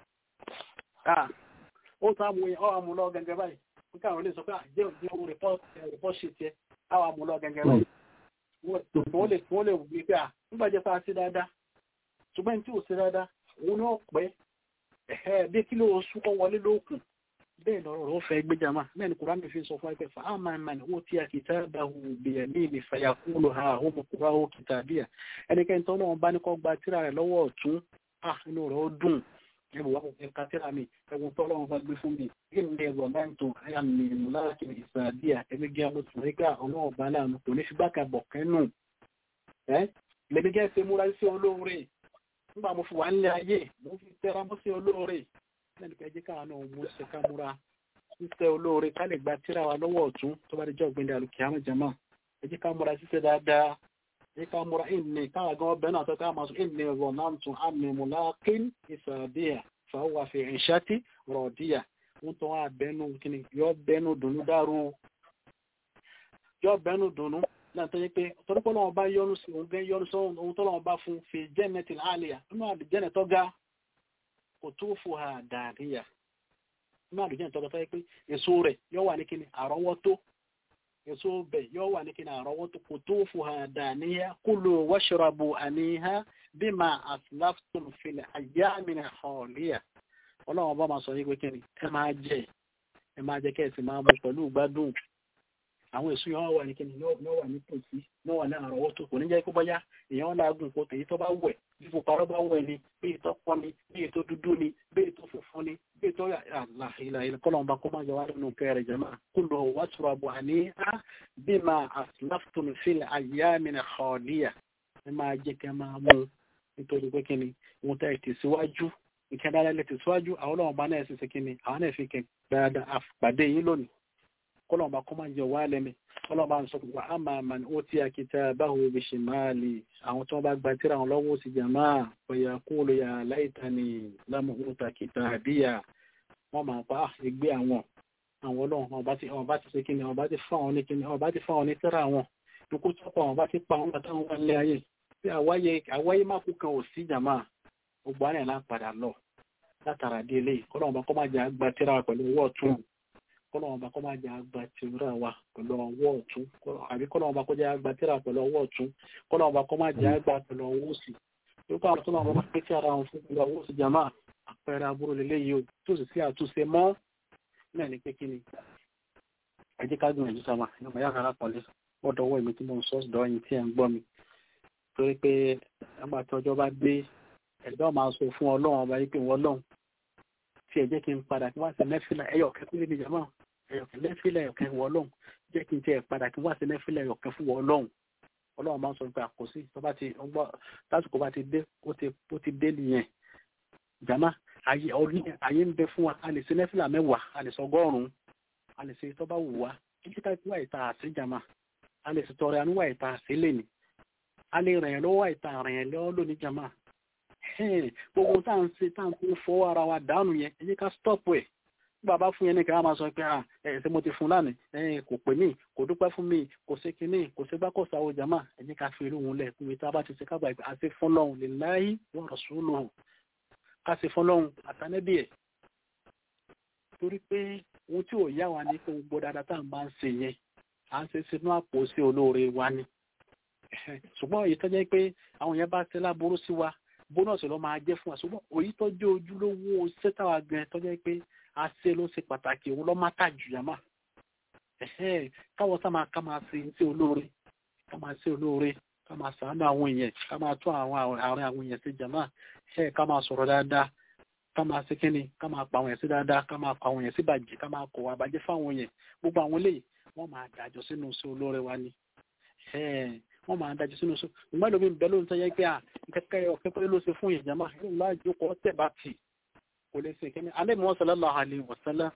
ó tó àmú lọ gẹ́gẹ́ báyìí nígbà àwọn ilé sọ pé jẹ́ ohun report sheet yẹ àwọn àmú lọ gẹ́gẹ́ báyìí wọ́n lè wí pé nígbàjẹ́ fà sí dáadáa ṣùgbọ́n tí ò sí dáadáa òun náà pẹ́ bí kí ló súnkọ́ wọlé lókùn bẹ́ẹ̀ lọ́rọ̀ ó fẹ́ gbéjàmá mẹ́rin Kùránì fi sọ fún ẹgbẹ́ fa'amma man utiya kitabahu biyaminihi fayaqulu ha'um iqra'u kitabiya ẹnikẹ́ni tó náà bá ní kọ́ gba tírà rẹ̀ lọ́wọ́ ọ̀tún inú rẹ̀ ó dùn ẹbùn wà ẹ̀ka tírà mi ẹ̀wọ̀n tó lọ́wọ́ bá gbé fún mi kí ni ẹ̀rọ náà tó ẹ̀yà mi láti ìsàdíà ẹ̀mí gẹ́ ọmọ tó rí ká ọlọ́wọ́ bá láàánú kò ní fi bákà bọ̀ kẹ́nu lẹ́mí gẹ́ ṣe múra sí olóore nígbà mo fi wà nílé ayé mo fi tẹ́ra mọ́ sí olóore lẹ́nu kẹjẹ́ káwọn náà mú ṣe ká múra ṣíṣẹ́ olóore ká lè gba tírà wa lọ́wọ́ ọ̀tún tó bá dé jọ́ ògbìn dàlùkì àmọ́ jàmá ẹjẹ́ ká múra ṣíṣe dáadáa ẹjẹ́ ká múra ìní káwọn gan ọbẹ̀ náà tó ká máa sọ ìní ẹ̀rọ náà tún àmì mùlákín ìsàdíà fàáwà fi ìṣàtì rọ̀díyà ń tọ́ àbẹ́nu kíni yọ bẹ́nu dùnú dárú yọ bẹ́nu dùnú láti yẹ pé torípọ́ lọ́wọ́ bá yọ́nú sí òun gẹ́ yọ́nú sọ́run ohun tó lọ́wọ́ bá fún fi jannatil aliya nínú àlùjẹ́nà tó ga kò tó fò ha dàríyà nínú àlùjẹ́nà tó ga tó yẹ pé èso rẹ̀ yóò wà ní kíni àrọ́wọ́tó èso bẹ̀ yóò wà ní kíni àrọ́wọ́tó kò tó fò ha dàníyà kulu washrabu aniha bima aslaftum fil ayyamil khaliya ọlọ́wọ́ bá máa sọ yí pé kíni ẹ máa jẹ kẹ́ẹ̀sì máa mú pẹ̀lú gbádùn àwọn èso yẹn wà ní kíni náà wà ní tòsí náà wà ní àrọ́wọ́tó kò ní jẹ́ kó bọ́yá èèyàn lágùn kó tèyí tó bá wẹ̀ fífò parọ́ bá wẹ̀ ni bí ètò pọ́n ni bí ètò dúdú ni bí ètò funfun ni bí ètò àlàhìlà kọ́lọ̀ bá kó máa jẹ wá nínú kẹrẹ jẹ́mà kulu washrabu aniha bima aslaftum fil ayyamil khaliya ẹ máa jẹ́ kẹ́ máa mú nítorí pé kíni wọn tẹ́ ìtẹ̀síwájú ìkẹ́dára lè tẹ̀síwájú àwọn ọlọ́run bá náà ṣe kíni àwọn náà fi kẹ́ dáadáa àpàdé yín lónìí kọ́lọ̀ bá kó máa jẹ wá lẹ́mí kọ́lọ̀ bá ń sọ pé amma man utiya kitabahu bishimali àwọn tí wọ́n bá gba tírà wọn lọ́wọ́ sí jàmáà fa yaqulu ya laitani lam uta kitabiya wọ́n máa pa ẹgbẹ́ àwọn ọlọ́run ọba ti ṣe kíni ọba ti fáwọn ní kíni ọba ti fáwọn ní tírà wọn dúkú tọ́pọ̀ ọba ti pa àwọn àtàwọn wọn lé ayé tí àwáyé má kú kan ò sí jàmáà gbogbo àrẹ̀ lápadà lọ látara délé kọ́lọ̀ bá kọ́ máa jẹ àgbà tírà pẹ̀lú ọwọ́ ọ̀tún kọ́lọ̀ bá kọ́ máa jẹ àgbà tírà wa pẹ̀lú ọwọ́ ọ̀tún àbí kọ́lọ̀ bá kọ́ jẹ àgbà tírà pẹ̀lú ọwọ́ ọ̀tún kọ́lọ̀ bá kọ́ máa jẹ àgbà pẹ̀lú ọwọ́ òsì lókè àwọn tó náà bá pé tí ara wọn fún pẹ̀lú ọwọ́ òsì jàmá àpẹẹrẹ aburú lélẹ́ yìí o tó sì sí àtúnṣe mọ́ náà ní pé kí ni ẹ jẹ́ ká gbìyànjú sáma ìyọ̀mọ̀ yára lápọ̀lẹ́ ọ̀dọ̀ ọwọ́ èmi tí mo ń sọ́ọ̀sì dọ́yìn tí ẹ̀ ń gbọ́ mi torí pé nígbà tí ọjọ́ bá dé ẹ̀dọ́ máa sọ fún ọlọ́run ọba yìí pé wọ́n lọ́hùn tí ẹ jẹ́ kí n padà kí wá sí nẹ́fìlà ẹyọ̀kẹ́ fún lébi jàmá ẹyọ̀kẹ́ nẹ́fìlà ẹyọ̀kẹ́ wọ́n lọ́hùn jẹ́ kí n tiẹ̀ padà kí wá sí nẹ́fìlà ẹyọ̀kẹ́ fún wọ́n lọ́hùn ọlọ́run máa ń sọ pé àkọsí tó bá ti ọgbọ́ lásìkò bá ti dé ó ti dé nìyẹn jàmá ayé ń bẹ fún wa a lè ṣe nẹ́fìlà mẹ́wàá a lè ṣe 100 a lè ṣe tó bá wù wá títí ká wá ìta àṣì jàmá a lè ṣe tọrẹ àánú wá ìta àṣì lẹ́ni a lè rìn lọ́wọ́ ìta rìn lọ́wọ́ lónìí jàmá gbogbo tá à ń ṣe tá à ń kó fọwọ́ ara wa dànù yẹn ẹ jẹ́ ká stop ẹ̀ bàbá fún yẹn ní kí wọ́n máa sọ pé ṣé mo ti fún lánàá kò pè mí kò dúpẹ́ fún mi kò ṣe kinní kò ṣe gbá kò sáwọ́ jàmá ẹ jẹ́ ká fi irú wọn lẹ̀ kúbi tá a bá ti ṣe ká gbà àti fún lọ́hùn lillahi wa rasuluhu ká ṣe fún lọ́hùn àtànẹ́bí ẹ̀ torí pé ohun tí ò yá wa ní pé gbogbo dáadáa tá à ń bá ń ṣe yẹn à ń ṣe sínú àpò sí olóore wa ni ṣùgbọ́n èyí tó jẹ́ pé àwọn yẹn bá ṣe láburú sí wa bónọ́ọ̀sì ló máa jẹ́ fún wa ṣùgbọ́n òyí tó jẹ́ ojúlówó ṣẹ́tàwá gan tó jẹ́ pé a ṣe ló ṣe pàtàkì òun ló má tà jù yàmá káwọn sá ká máa ṣe sí olóore ká máa ṣe olóore ká máa ṣàánú àwọn èèyàn ká máa tún àárín àwọn èèyàn sí jàmá ká máa sọ̀rọ̀ dáadáa ká máa ṣe kíni ká máa pa àwọn èèyàn sí dáadáa ká máa pa àwọn èèyàn sí bàjẹ́ ká máa kọ̀ wá bàjẹ́ fáwọn èèyàn gbogbo àwọn eléyìí wọ́n máa dájọ́ sínú sí olóore wa ni wọ́n máa dájú sínú sọ ìgbà lómi bẹ́ẹ̀ ló ń tọ́jú pé kẹ́kẹ́ ọ̀kẹ́kẹ́ ló ṣe fún ìjàmá yóò láàjò kọ́ tẹ̀ bá tì kò lè ṣe kẹ́ni alẹ́ mi wọ́n sallallahu alaihi wasallam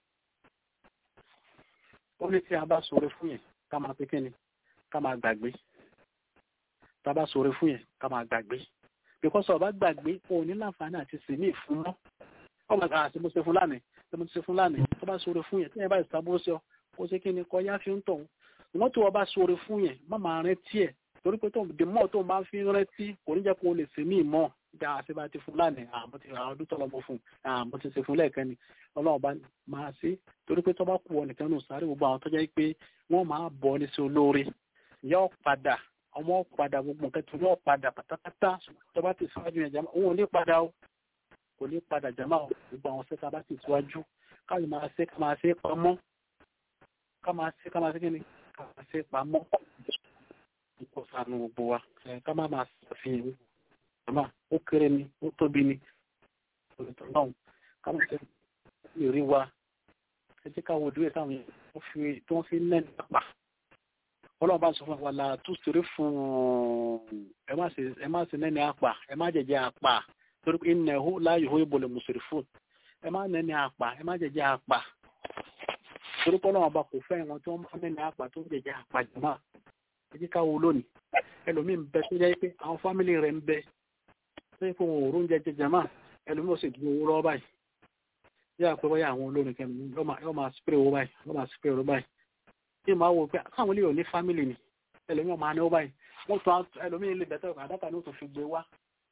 ó ní tí a bá sọ̀rọ̀ fún yẹn ká máa pé kẹ́ni ká máa gbàgbé tá a bá sọ̀rọ̀ fún yẹn ká máa gbàgbé because ọba gbàgbé o ní láǹfààní àti sì ní ìfún mọ́ ọmọ àti mo ṣe fún lánàá tó bá sọ̀rọ̀ fún yẹn tí yẹn bá ìsàbó ṣe ọ kó ṣe kẹ́ni kọ́ yá fi ń tọ̀ wọ́n tó ọba sọ̀rọ̀ fún yẹn má máa rántí ẹ̀ torí pé the more tó máa fi rántí kò ní jẹ́ kó lè ṣe ní ìmọ̀ ìjà àti bá ti fún lánàá àmọ́ ti àwọn ọdún tọ́lọ́mọ fún àmọ́ ti ṣe fún lẹ́ẹ̀kan ni ọlọ́run bá máa ṣe torí pé tó bá kú ọ nìkan nù sáré gbogbo àwọn tó jẹ́ pé wọ́n máa bọ̀ ní sí olóore yóò padà ọmọ padà gbogbo nǹkan tó yóò padà pátápátá tó bá ti síwájú yẹn jàmá òun ò ní padà o kò ní padà jàmá o gbogbo àwọn sẹ́ka bá ti síwájú káyọ̀ máa ṣe pamọ́ ká máa ṣe kí ni ká máa ṣe pamọ́ kò sànù gbogbo wa ká má máa ṣàfihàn àmà ó kéré ni ó tóbi ni òtítọ́ náà ká má ṣe ìrí wa ẹ jẹ́ ká wo ìdúró táwọn yẹn tó ń fi nẹ́ẹ̀ni àpà ọlọ́run bá sọ fún wa la tó ṣeré fún ẹ má ṣe nẹ́ẹ̀ni àpà ẹ má jẹ̀jẹ̀ àpà torí pé innahu la yuhibbul musrifun ẹ má nẹ́ẹ̀ni àpà ẹ má jẹ̀jẹ̀ àpà torí pé ọlọ́run bá kò fẹ́ wọn tó ń nẹ́ẹ̀ni àpà tó ń jẹ̀jẹ̀ àpà jùmọ̀ ẹjí káwọ lónìí ẹlòmí ń bẹ tó jẹ́ pé àwọn fámílì rẹ̀ ń bẹ tó yẹ fún òun òórùn jẹjẹ jẹmá ẹlòmí ò sì dúró owó lọ́wọ́ báyìí yá pé wáyà àwọn olórin kẹrin yóò máa spray owó báyìí yóò máa spray owó báyìí tí màá wò pé káwọn ilé ò ní fámílì ni ẹlòmíràn máa ní ó báyìí wọ́n tún ẹlòmíràn lè bẹ̀tẹ̀ àdáta ní ó tún fi gbé wá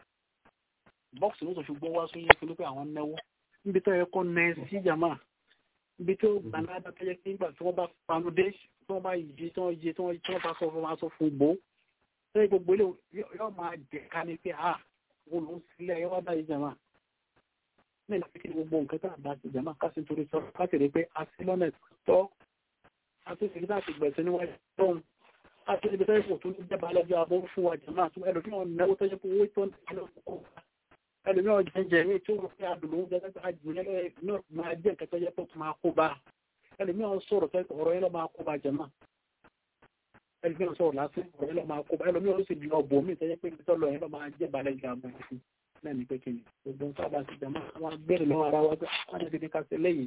bọ́ọ̀sì ní ó tún fi gbé wá sóyún fún pé àwọn náwó níbi tó yẹ kó nẹ sí jàmá níbi tó gbaná tó yẹ kí nígbà tí wọ́n bá panu dé tí wọ́n bá yí tí wọ́n yé tí wọ́n bá sọ fún wọn sọ fún gbó lẹ́yìn gbogbo ilé yóò máa jẹ ká ní pé wọn ló ń sílẹ̀ yóò wá báyìí jàmá ní ìlànà kí gbogbo nǹkan tá a bá ti jàmá ká sì torí sọ ká sì rí pé a sí lọ́nà tọ́ a tó sì rí láti gbẹ̀sẹ̀ níwájú tóun a tó ibi tẹ́lẹ̀ fò tó ní jẹba lọ́jọ́ abọ́ fún wa jàmá tó ẹlòmíràn náwó tó yẹ kó owó tó ń tẹ̀lé ẹlòmíràn jẹ́jẹ́ ní tí ó fi àdùnnú jẹ́ àjùmọ̀ náà máa jẹ́ nǹkan tó yẹ kó máa kó bá ẹlòmíràn sọ̀rọ̀ tẹ́lẹ̀ ọ̀rọ̀ yẹn lọ́ máa kó bá jàmá ẹlòmíràn sọ̀rọ̀ lásán ọ̀rọ̀ yẹn lọ́ máa kó bá ẹlòmíràn ó sì di ọ̀bọ̀ mi tẹ́lẹ̀ pé ibi tó lọ yẹn lọ́ máa jẹ́ balẹ̀ ìgbà àbọ̀ fún náà ní pé kí ni gbogbo nǹkan bá ti jàmá wọn gbẹ̀rẹ̀ lọ́wọ́ ara wa wọn ti ní ká ṣe léyìí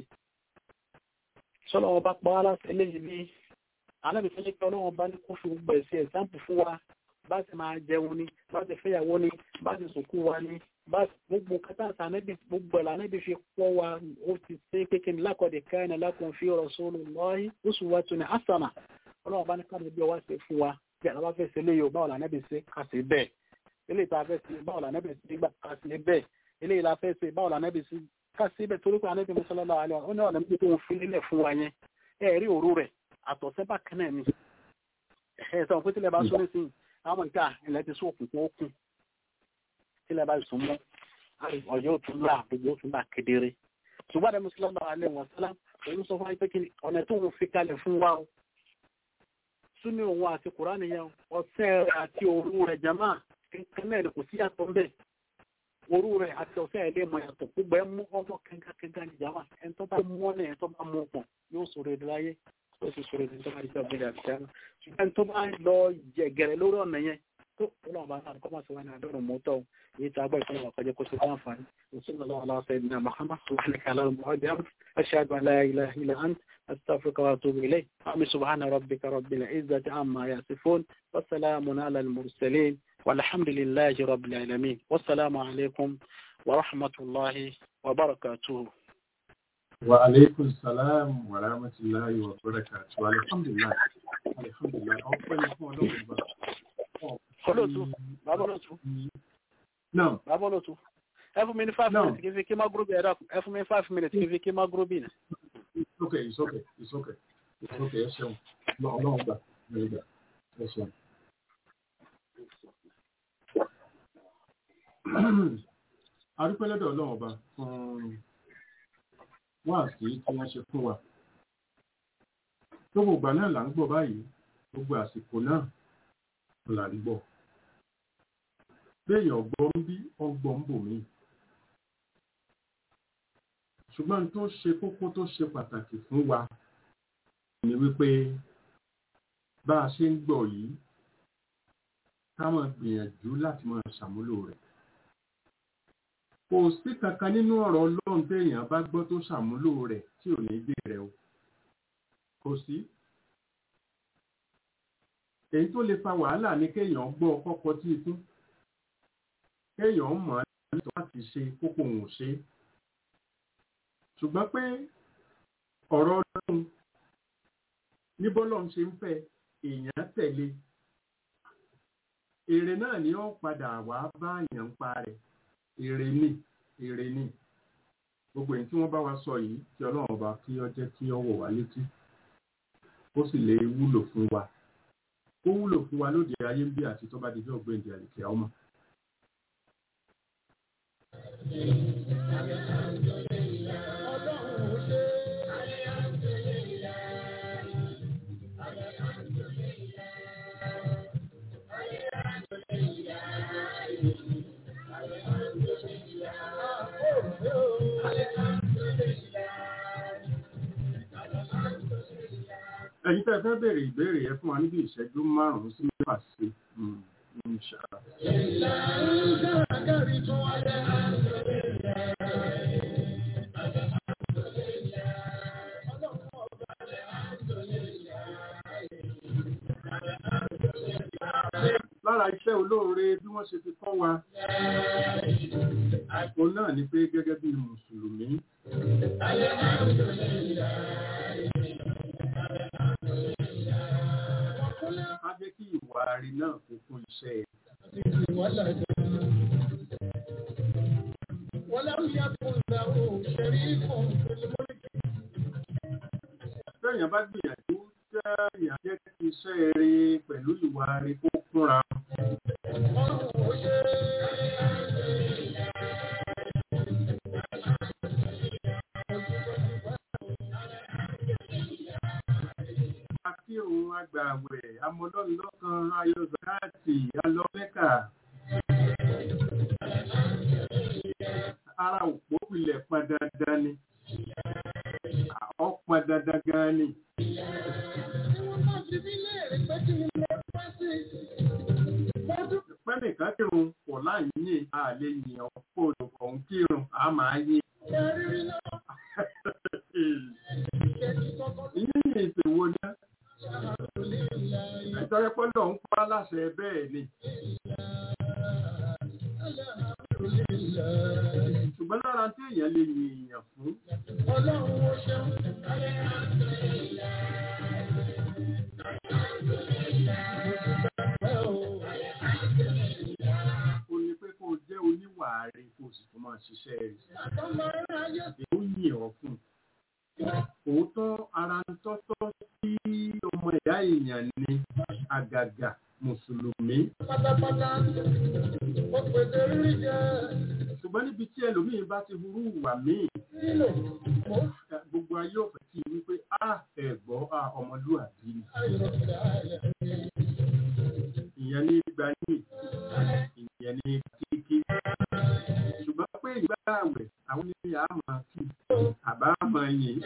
sọ́lọ́ wọn bá pa á láṣẹ léyìí ní alábi tó jẹ́ pé ọlọ́wọ́n bá ní kó fi gbogbo ẹ̀sìn ẹ̀sáǹpù fún wa bá ti máa jẹun ni bá ti fẹ́yàwó ni bá ti sùnkú wa ni bá gbogbo kátàǹsà anẹ́bí gbogbo ẹ̀là anẹ́bí fi pọ́ wa ó ti ṣe kékeré lákọ̀dẹ̀ káyọ̀nà lakum fi rasulillahi uswatun hasana ọlọ́wọ́n bá ní káàdì bí ọwá ṣe fún wa bí àlọ́ bá fẹ́ ṣe léyò báwo la anẹ́bí ṣe ká ṣe bẹ́ẹ̀ eléyìí tá a fẹ́ ṣe báwo la anẹ́bí ṣe gbà ká ṣe bẹ́ẹ̀ eléyìí la fẹ́ ṣe báwo la anẹ́bí ṣe ká ṣe bẹ́ẹ̀ torí pé anẹ́bí sallallahu alaihi wasallam ó ní ọ̀nà méjì tó ń fi nílẹ̀ fún wa yẹn ẹ̀rí òru rẹ̀ àtọ̀sẹ́ bá kan náà ni ẹ̀sán pé tílẹ̀ bá sún ní sí àwọn nǹkan ilẹ̀ ti sún òkùnkùn ókùn tílẹ̀ bá sún mọ́ ọ̀yọ́ tún là gbogbo tún là kedere ṣùgbọ́n àdé mùsùlùmí alẹ́ wọn sálá òun sọ fún pé kí ọ̀nà tó ń fi kalẹ̀ fún wa o súnni òun àti kùránì yẹn ọ̀sẹ̀ àti òru rẹ̀ jama kankan náà kò sí yàtọ̀ ńbẹ̀ òru rẹ̀ àti ọ̀sẹ̀ ẹ̀ lè mọ yàtọ̀ gbogbo ẹ̀ mú ọjọ́ kankan ní jama ẹ̀ tó bá mú ọ́nà ẹ̀ tó bá mú ọ̀pọ̀ yóò sọ̀rọ̀ èdè láyé ó sì sọ̀rọ̀ èdè tó bá jẹ́ ọ̀gbẹ́dẹ̀ àti ṣáná ṣùgbọ́n tó bá lọ jẹ̀gẹ̀rẹ̀ lórí ọ̀nà yẹn tó ọlọ́run bá náà kọ́ máa sọ wá ní àdọ́rùn mọ́tọ́ èyí tí a gbọ́ ìpínlẹ̀ ọ̀kọ́jẹ́ kó ṣe láǹfààní sallallahu ala sayyidina Muhammad subhanaka allahumma wa bihamdika ashhadu an la ilaha illa anta astaghfiruka wa atubu ilayk subhana rabbika rabbil izzati amma yasifun wa salamun ala al mursalin walhamdulillahi rabbil alamin wassalamu alaykum wa rahmatullahi wa barakatuh. وعليكم السلام ورحمة الله وبركاته. الحمد لله. الحمد لله. No. Babolotu. Ẹ fún mi ní 5 minutes kí n fi kí má group ẹ̀dá. Ẹ fún mi 5 minutes kí n fi kí má group yìí. It's okay. Ẹ ṣeun. Ọlọ́run gbà. Ẹ ṣeun. Adúpẹ́ lọ́dọ̀ Ọlọ́run ọba fún wá sí tí wọ́n ṣe fún wa. Gbogbo ìgbà náà là ń gbọ́ báyìí, gbogbo àsìkò náà là ń gbọ́. Béèyàn gbọ́ ń bí ọgbọ́n bò mí. Ṣùgbọ́n tó ṣe kókó tó ṣe pàtàkì fún wa ni wípé bá a ṣe ń gbọ́ yìí, ká máa gbìyànjú láti máa ṣàmúlò rẹ̀. Kò sí kankan nínú ọ̀rọ̀ Ọlọ́run téèyàn bá gbọ́ tó ṣàmúlò rẹ̀ tí ò ní gbé rẹ̀ o. Kò sí. Èyí tó lè fa wàhálà ní kéèyàn gbọ́ kọ́kọ́ tí ikú. Kéèyàn mọ̀ láti ṣe kókó òun ṣe. Ṣùgbọ́n pé ọ̀rọ̀ Ọlọ́run ní bọ́lọ́run ṣe ń fẹ́ èèyàn tẹ̀lé. Èrè náà ni ó padà wá bá èèyàn ń pa rẹ̀. Èrè ni gbogbo èyí tí wọ́n bá wa sọ yìí tí Ọlọ́run ọba kí ó jẹ́ kí ó wọ̀ wá létí ó sì lè wúlò fún wa ó wúlò fún wa lóde ayé ń bí àti tó bá di jọ́ gbẹ̀ǹdì àlèkè ọmọ. Ẹ̀yin tẹ́ fẹ́ béèrè ìbéèrè ẹ fún wa níbi ìṣẹ́jú 5 sí 6 sí. Lára iṣẹ́ olóore bí wọ́n ṣe fi kọ́ wa, òun náà ni pé gẹ́gẹ́ bí Mùsùlùmí. Ká jẹ́ kí rí náà kó kún iṣẹ́ rẹ̀. Téèyàn bá gbìyànjú téèyàn jẹ́ kí iṣẹ́ rẹ̀ pẹ̀lú ìwà rẹ̀ kó kúnra. Akírun agbààwẹ̀ amọ̀lọ́nlọ́kan ayọ̀ zakati alọ́mẹ́kà. Ara òpó ilẹ̀ pọn dandan ni. Ọ̀pọn dandan gan ni. Pẹ́nìkan kírun kò láyìn àlè yìn ọ̀pọ̀ olùkọ́ ń kírun a máa yìn. Yíyìn ìṣèwò náà. Ìtọ́rẹ́ pọ́lọ̀ ń pa láṣẹ bẹ́ẹ̀ ni. Ṣùgbọ́n lára tí èèyàn lè yin èèyàn fún. Ó ní pé kó jẹ́ oníwà rẹ̀ kó sì tún máa ṣiṣẹ́ rẹ̀. Èó yìn ọ́ fún. Òótọ́ ara ń tọ́tọ́ sí ọmọ ìyá èèyàn ni àgàgà mùsùlùmí. Ṣùgbọ́n níbi tí ẹlòmíì bá ti hurú ìwà míì, gbogbo ayé ọ̀fẹ́ kí wípé ẹ̀gbọ́ ọmọlúwàbí ni. Ìyẹn ní gbayé, ìyẹn ní kíkí. Ṣùgbọ́n pé ìgbà àwẹ̀ àwọn ní àmà kí àbá máa yìn.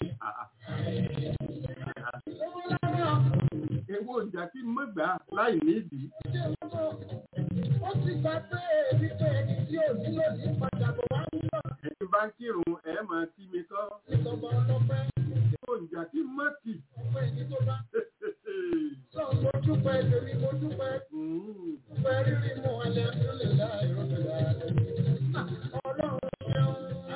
Èwo ìjà tí mọ́gbà láì nídìí. Ó ti gbà pé èmi pé ẹni tí ò nílò ní padà bọ̀ wá nílò. Ẹni bá ń kírun ẹ máa kí mi kọ́. Ìjọba ọlọ́pẹ́. Èwo ìjà tí mọ́kì. Ọpẹ́ ẹni tó bá. Sọ mo dúpẹ́ lórí mo dúpẹ́. Dúpẹ́ rírí mọ́ alẹ́ tó lè dá ìrọ́bẹ̀ láàrin. Ọlọ́run ṣeun.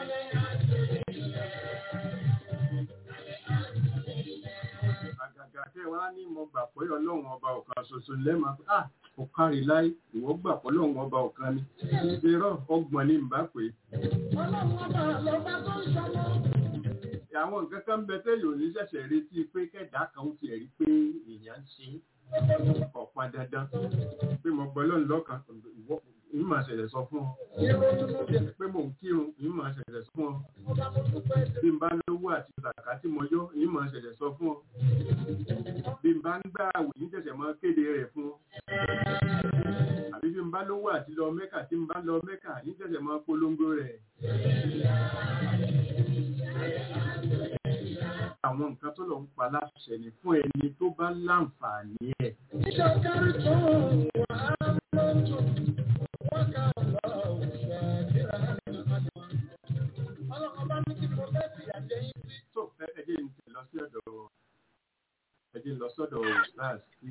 Àgàgà tẹ́ wá ní mo gbà pé Ọlọ́run ọba ọ̀kan ṣoṣo lẹ́mọ̀ kò kárí láì ìwọ gbà pé Ọlọ́run ọba ọ̀kan ni. Irọ́ ọgbọ̀n ní mbà pé. Ọlọ́run ọba lọ́ba tó ń ṣọmọ. Àwọn nǹkan kan bẹ tẹ́lẹ̀ òní ṣẹ̀ṣẹ̀ retí pé kẹ̀dá kan ti ẹ̀rí pé èèyàn ń ṣe ọ̀pá dandan pé mo gbọ́ lọ́nà lọ́kàn ìmọ̀ máa ṣẹ̀ṣẹ̀ sọ fún ọ. Pé mò ń kírun ìmọ̀ máa ṣẹ̀ṣẹ̀ sọ fún ọ. Bí n bá lówó àti ìsàkà tí mo yọ ìmọ̀ máa ṣẹ̀ṣẹ̀ sọ fún ọ. Bí n bá ń gbà àwò ní ṣẹ̀ṣẹ̀ máa kéde rẹ̀ fún ọ. Àbí bí n bá lówó àti lọ Mẹ́kà tí n bá lọ Mẹ́kà ní ṣẹ̀ṣẹ̀ máa polongo rẹ̀. Àwọn nǹkan tó lọ ń pa láṣẹ ni fún ẹni tó bá láǹfààní ẹ̀. So ẹjẹ́ ń lọ sí ọ̀dọ̀ class tí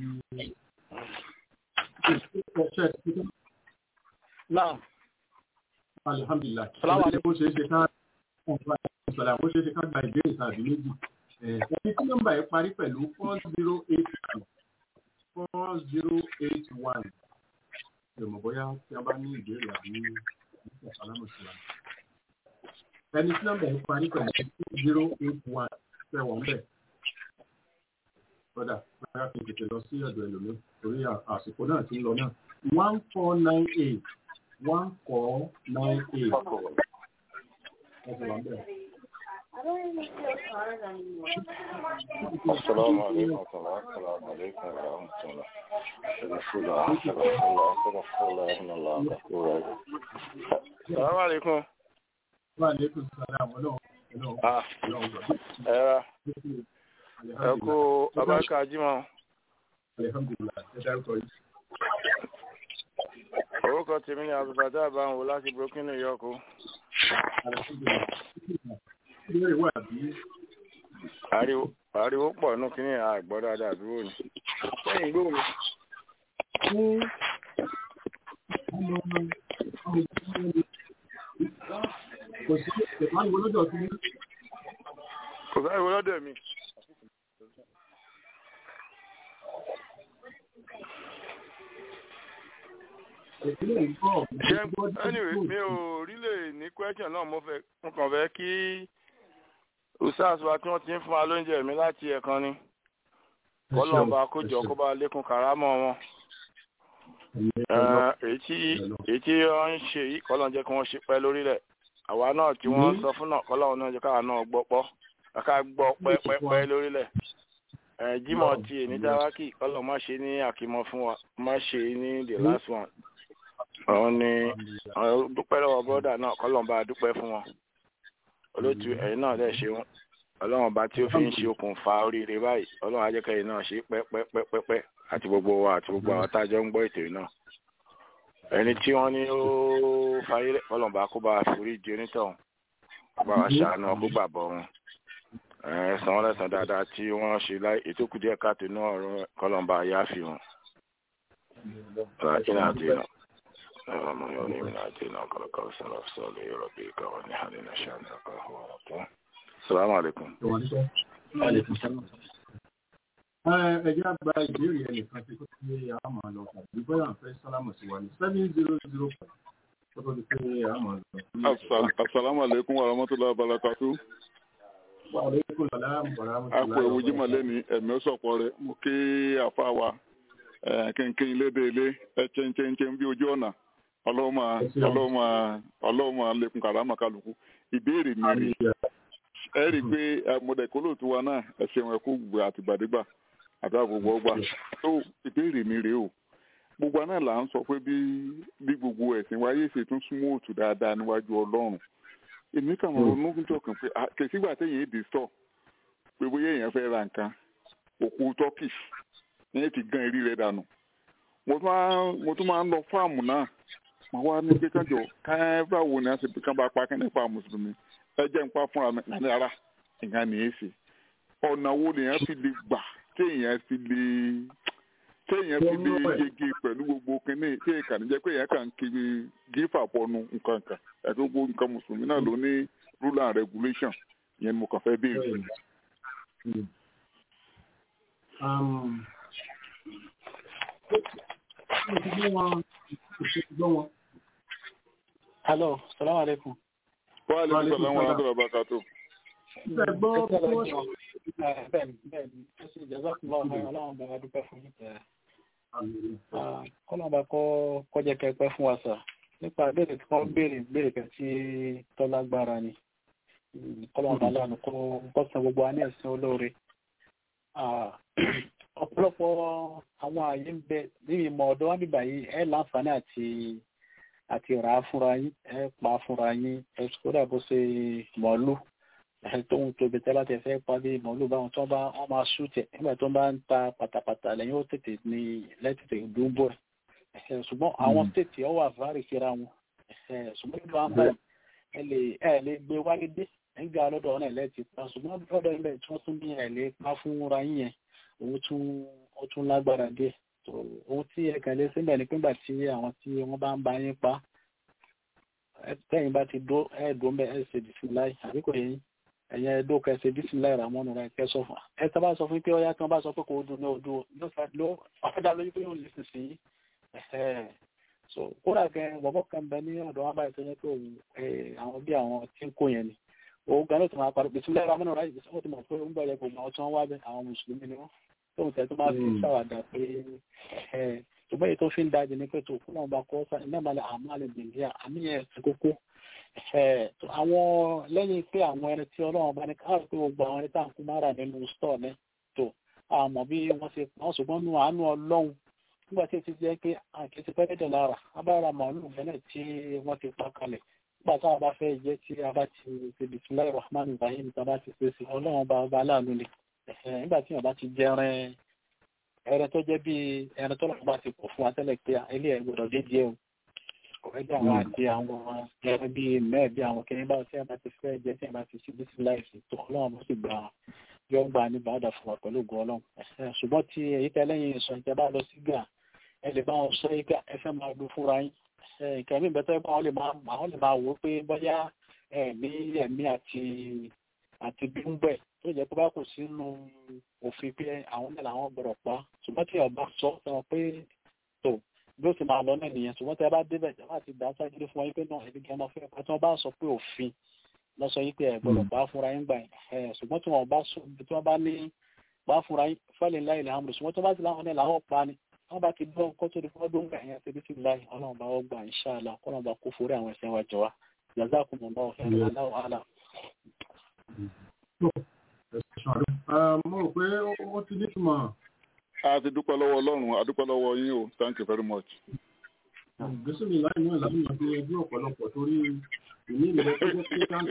náà. Alhamdulillah. Salaam alaikum. Ó ṣe é ṣe ká gba ìbéèrè tàbí méjì. Ẹni tí nọ́mbà ẹ̀ parí pẹ̀lú 4081. Ìmọ̀ bóyá tí a bá ní ìbéèrè àbí ìṣàlámù sí wa. Ẹni tí nọ́mbà ẹ̀ parí pẹ̀lú 4081 tẹ̀wọ̀n bẹ̀. Bọ́dà, bóyá kí n tètè lọ sí ọ̀dọ̀ ẹlòmí torí àsìkò náà ti ń lọ náà. 1498. 1498. السلام عليكم ورحمة الله السلام عليكم. وعليكم السلام. ẹ kú abáka jímọ̀. Orúkọ tèmi ni Abdulbada Abanwo láti Brooklyn, New York. Ariwo pọ̀ nù kí ní àgbọ̀ dáadáa dúró ni. Lẹ́yìn gbóhùn mi. Kò sí ìpàdé lọ́dọ̀ tí kò sáriwo lọ́dọ̀ mi. Anyway, mi ò really ní question náà mo kàn fẹ́ kí usas wa tí wọ́n ti ń fún wa lóúnjẹ mi láti ẹ̀kan ni kọ́lọ̀ bá kójọ kó bá lékún kàrámọ̀ wọn. Èyí tí wọ́n ń ṣe yìí kọ́lọ̀ jẹ́ kí wọ́n ṣe pẹ́ lórílẹ̀. Àwa náà tí wọ́n sọ fún náà kọ́lọ̀ náà jẹ́ káwa náà gbọ́ ká gbọ́ pẹ́pẹ́ lórílẹ̀. Jímọ̀ ti èmi dáwákì kọ́lọ̀ má ṣe ní àkímọ́ fún wa má ṣe ní the last one. Àwọn ni dúpẹ́ lọ́wọ́ bọ́dà náà kọ́lọ̀ bá dúpẹ́ fún wọn. Olótú ẹ̀yin náà dẹ̀ ṣe wọn. Ọlọ́run bá tí ó fi ń ṣe okùnfà oríire báyìí Ọlọ́run ajẹ́kẹ́yìn náà ṣe pẹ́pẹ́pẹ́pẹ́ àti gbogbo wa àti gbogbo àwọn tájọ́ ń gbọ́ ètò náà. Ẹni tí wọ́n ní ó fayé rẹ̀ Ọlọ́run bá kó bá forí di onítọ̀hún kó bá wa ṣàánú ọkọ̀ gbàgbọ́ wọn. Ẹ̀sán wọn lẹ́sàn dáadáa tí wọ́n ṣe láì ètò kù díẹ̀ káàtó náà ọ̀rọ̀ kọ́lọ́n bá yá fi wọn. Assalamu alaikum. Ẹjẹ́ àgbà ìbéèrè ẹnìkan tí kò tí a máa lọ tàbí bóyá ń fẹ́ sálámù sí wa ní 7005 tó tó di pé a máa lọ. Assalamu alaikum wa rahmatullahi wa barakatuh. Wa alaikum salam wa rahmatullahi. Àpò ẹ̀wù jímọ̀ lẹ́ni ẹ̀mí ó sọ̀pọ̀ rẹ̀ mo kí àfa wa kínkín lédè ilé ẹ̀chẹ́nchẹ́nchẹ́ bí ojú ọ̀nà ọlọ́mọ lẹ́kùn kàrámà kálukú. Ìbéèrè mi rí ẹ rí i pé mọ̀dẹ̀kọ́lò tó wa náà ẹ̀ṣẹ̀ wọn kó gbogbo àtìgbàdégbà àti àgbègbè ọgbà tó ìbéèrè mi rèé o gbogbo náà là ń sọ pé bí gbogbo ẹ̀sìn wáyé ṣe tún súnmọ́ òtù dáadáa níwájú Ọlọ́run èmi kàn mọ̀ ronú jọ kàn pé kèsígbà téèyàn èdè sọ pé bóyá èèyàn fẹ́ ra nǹkan òkú tọ́kì èèyàn ti gan eré rẹ̀ dànù mo tún máa ń lọ fáàmù náà màá wá ní pé kájọ káyọ̀ wo ni a ṣe kán bá pa kí nípa mùsùlùmí ẹ jẹ́ nípa fúnra mi ní ara ìyá nìyẹn ṣe ọ̀nà wo lèèyàn fi lè gbà téèyàn fi lè yege pẹ̀lú gbogbo kínní tí èèkàn ní jẹ́ pé èèyàn kàn kiri gífà pọnu nǹkan kan ẹ̀tọ́ gbogbo nǹkan mùsùlùmí náà ló ní rule and regulation ìyẹn ni mo kàn fẹ́ béèrè. Hello, salaam alaikum. Wa alaikum salam wa rahmatullahi wa barakatuh. Bẹ́ẹ̀ni, ó sì jẹ́ sọ́kùnlọ́ ọlọ́run bá dúpẹ́ fún ìtẹ̀. Kọ́lọ́ba kọ́ jẹ́ kẹpẹ́ fún wa sà. Nípa béèrè tí wọ́n béèrè kan tí tọ́lágbára ni. Kọ́lọ́ba lánàá kọ́ san gbogbo wa ní ẹ̀sìn olóore. Ọ̀pọ̀lọpọ̀ àwọn ààyè ń bẹ níbi ìmọ̀ ọ̀dọ́ wa bíbà yìí ẹ̀ láǹfààní àti rà á fúnra yín ẹ̀ pa á fúnra yín ẹ̀ kódà bó ṣe mọ̀ọ́lù tóun tóbi tẹ́ bá tẹ fẹ́ pa bí mọ̀ọ́lù báwọn tó bá wọ́n máa ṣútẹ̀ nígbà tó bá ń ta pátápátá lẹ́yìn ó tètè ní lẹ́tètè dúbọ̀ ṣùgbọ́n àwọn tètè ọ wà fárí síra wọn ṣùgbọ́n nígbà wọn bá ẹ lè gbé wálé dé nígbà lọ́dọ̀ ọ̀nà ẹ̀lẹ́tì pa ṣùgbọ́n lọ́dọ̀ ilẹ̀ tí wọ́n tún bí ẹ̀ lè pa fúnra yín yẹn ó tún lágbára díẹ̀ ohun tí ẹ kàn lé síbẹ̀ ni pínpà tí àwọn tí wọ́n bá ń bá yín pa tẹ́yìn bá ti dó ẹ̀ẹ́dùn bẹ́ẹ̀ ẹ̀ ṣe bismillah àbí kò yẹn ẹ̀yìn ẹ̀dó kẹ́ ṣe bismillah ramọ́nù rẹ̀ kẹ́ sọ fún ẹ tá bá sọ fún pé ọyá tí wọ́n bá sọ pé kò dùn ní odò ló ọ̀fẹ́dá lójú pé yóò lè sìn sí so kódà kẹ bọ̀bọ̀ kan bẹ ní ọ̀dọ̀ wọn báyìí tó yẹ pé àwọn bí àwọn tí ń kó yẹn ni òun gan ló ti máa parí bismillah ramọ́nù rẹ̀ ó ti mọ̀ pé ó ń bẹ̀rẹ̀ gbogbo àwọn tí wọ́n wá bẹ àwọn mùsùlùmí ni wọ́n tóun tẹ̀ tó máa fi ṣàwàdà pé ṣùgbọ́n èyí tó fi ń dájú ní pé tó fún wọn bá kọ́ sá iná balẹ̀ àmàlẹ̀ bìnrin àmì ẹ̀ ti kókó àwọn lẹ́yìn pé àwọn ẹni tí ọlọ́run bá ní káàrọ̀ pé gbogbo àwọn ẹni tá à ń kú máa rà nínú stọ̀ ní tó àmọ́ bí wọ́n ṣe pọ́n ṣùgbọ́n nù àánú ọlọ́run nígbà tí ó ti jẹ́ pé àkẹ́sí pẹ́ẹ́dẹ̀ lára abára màálù mẹ́lẹ̀ tí wọ́n ti pa kalẹ̀ nígbà tá a bá fẹ́ jẹ́ tí a bá ti ṣe bismillahir rahmanir rahim tá a bá ti ṣe sí ọlọ́run bá ọba aláàánú ni nígbà tí wọ́n bá ti jẹ́ ẹran tó jẹ́ bí ẹran tó lọ́pọ̀ bá ti pọ̀ fún wa tẹ́lẹ̀ pé ilé ẹ̀ gbọ́dọ̀ dé díẹ̀ o ẹgbẹ́ àwọn àti àwọn ẹran bíi mẹ́ẹ̀ bí àwọn kìnìún bá tí a bá ti fẹ́ jẹ́ tí a bá ti ṣe bí sí láìsí tó ọlọ́run bó sì gbà yọ gbà ní bàdà fún wa pẹ̀lú ògùn ọlọ́run ṣùgbọ́n tí èyí tẹ́ lẹ́yìn ìsọ ìjẹ́ bá lọ sí gà ẹ lè bá wọn sọ ìgbà ẹ fẹ́ máa gbé fúnra yín ìkànnì ìbẹ́tọ́ pé àwọn lè máa wò ó pé bóyá ẹ̀mí àti dúnbẹ̀ tó jẹ́ pé bá kò sínú òfin pé àwọn náà làwọn gbọ́dọ̀ pa ṣùgbọ́n tí ọba sọ pé tó bí ó ti máa lọ náà nìyẹn ṣùgbọ́n tẹ́ bá débẹ̀ láti dá sáyé fún wọn pé náà ẹbí gan-an fẹ́ pẹ́ tí wọ́n bá sọ pé òfin lọ sọ yìí pé ẹ̀ gbọ́dọ̀ bá fúnra yín gbà yẹn ṣùgbọ́n tí wọ́n bá ní bá fúnra yín fẹ́lẹ̀ láì lè hàmùrù ṣùgbọ́n tí wọ́n bá ti láwọn náà làwọn pa ni wọ́n bá ti gbọ́ kó tó di fún ọdún gbà yẹn ṣe bí ti láì ọlọ́run bá wọ́n gbà insha Allah kọ́nà bá kó forí àwọn ẹ̀ṣẹ̀ wa jọ wa jazakumullahu khairan Allahu a'lam. mo rò pé ó ti nítumọ̀. a ti dúpẹ́ lọ́wọ́ ọlọ́run a dúpẹ́ lọ́wọ́ yín o thank you very much. gbèsè mi láì náà láì máa fi ẹbí ọ̀pọ̀lọpọ̀ torí ìní ìrẹ́ tó jẹ́ pé káńtì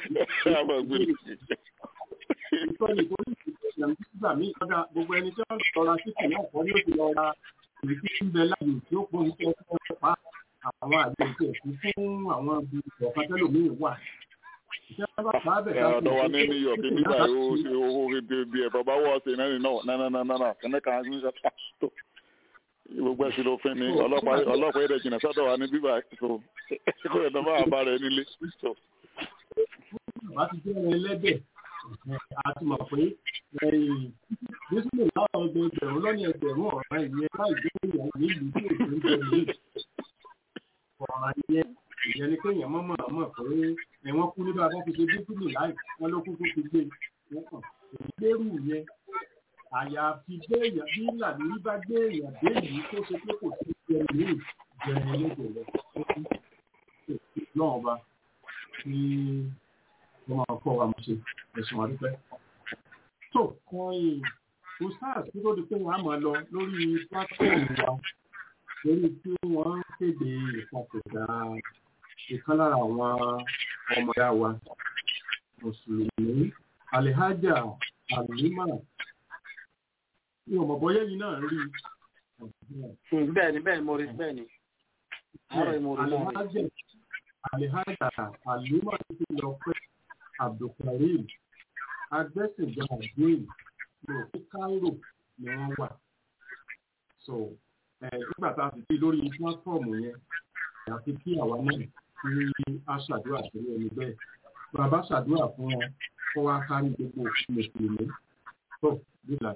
ìtọ́ni torí ìṣẹ̀lẹ̀ nígbà míì kọ́dà gbogbo ẹni tí wọ́n lọ ra títì náà kọ́ ní òsì lọ ra èyí tí ń bẹ láàyè tí ó pọ̀ ní kí wọ́n pa àwọn àgbẹ̀ tí ẹ̀sìn fún àwọn ibi ọ̀kan tẹ́lòmíì wà. ọ̀dọ̀ wa ní New York nígbà yóò ṣe owó bí ẹ̀fọ́ bá wọ́ ọ̀sẹ̀ náà kẹ́mẹ́kà ń ṣe tó gbogbo ẹ̀sìn ló fẹ́ ni ọlọ́pàá ẹ̀dẹ̀ jìnnà sọ́dọ̀ wa ní bíbá so kó ẹ̀dọ̀ bá bá rẹ̀ nílé. wá ti jẹ́ ẹlẹ́dẹ̀ àti mọ̀ pé jésù lè láwọn ẹgbẹ̀rún lọ́nà ẹgbẹ̀rún ọ̀ràn ìyẹn láì gbé ìyàwó nílùú tí èdè ń bẹ̀rẹ̀ yìí ọ̀ràn ìyẹn ni kéèyàn mọ̀ pé ẹ̀wọ̀n kú nígbà bá fi ṣe jésù lè láì wọ́n ló kúkú fi gbé wọ́n kàn lérú yẹn àyàfi gbéèyàn bí làlórí bá gbéèyàn déèyàn tó ṣe pé kò sí ìjẹun ní ìjẹun ẹlẹ́dẹ̀ lọ náà bá ní wọ́n máa kọ́ wa mọ̀ ṣe ẹ̀sùn àdúpẹ́. tó kan yìí ustaz tí ó di pé wọ́n á máa lọ lórí platform wa lórí tí wọ́n ń kéde ìpapòdà ìkan lára àwọn ọmọ ìyá wa mùsùlùmí Alhaja Halima ní ọmọ bọ́yẹ́ yìí náà rí. bẹ́ẹ̀ni mo rí bẹ́ẹ̀ni àárọ̀ mo rí náà rí. Alhaja Halima ti lọ pẹ́ Abdulkareem agbẹ́sìnjà àgbéyìn ní òkè Cairo ni wọ́n wà. so nígbà tá a ti dé lórí pílátífọ̀mù yẹn àti kí àwa náà kí a ṣàdúrà sílé ẹni bẹ́ẹ̀ bàbá ṣàdúrà fún wọn kó wá kárí gbogbo òfin mùsùlùmí. tó bíbélà.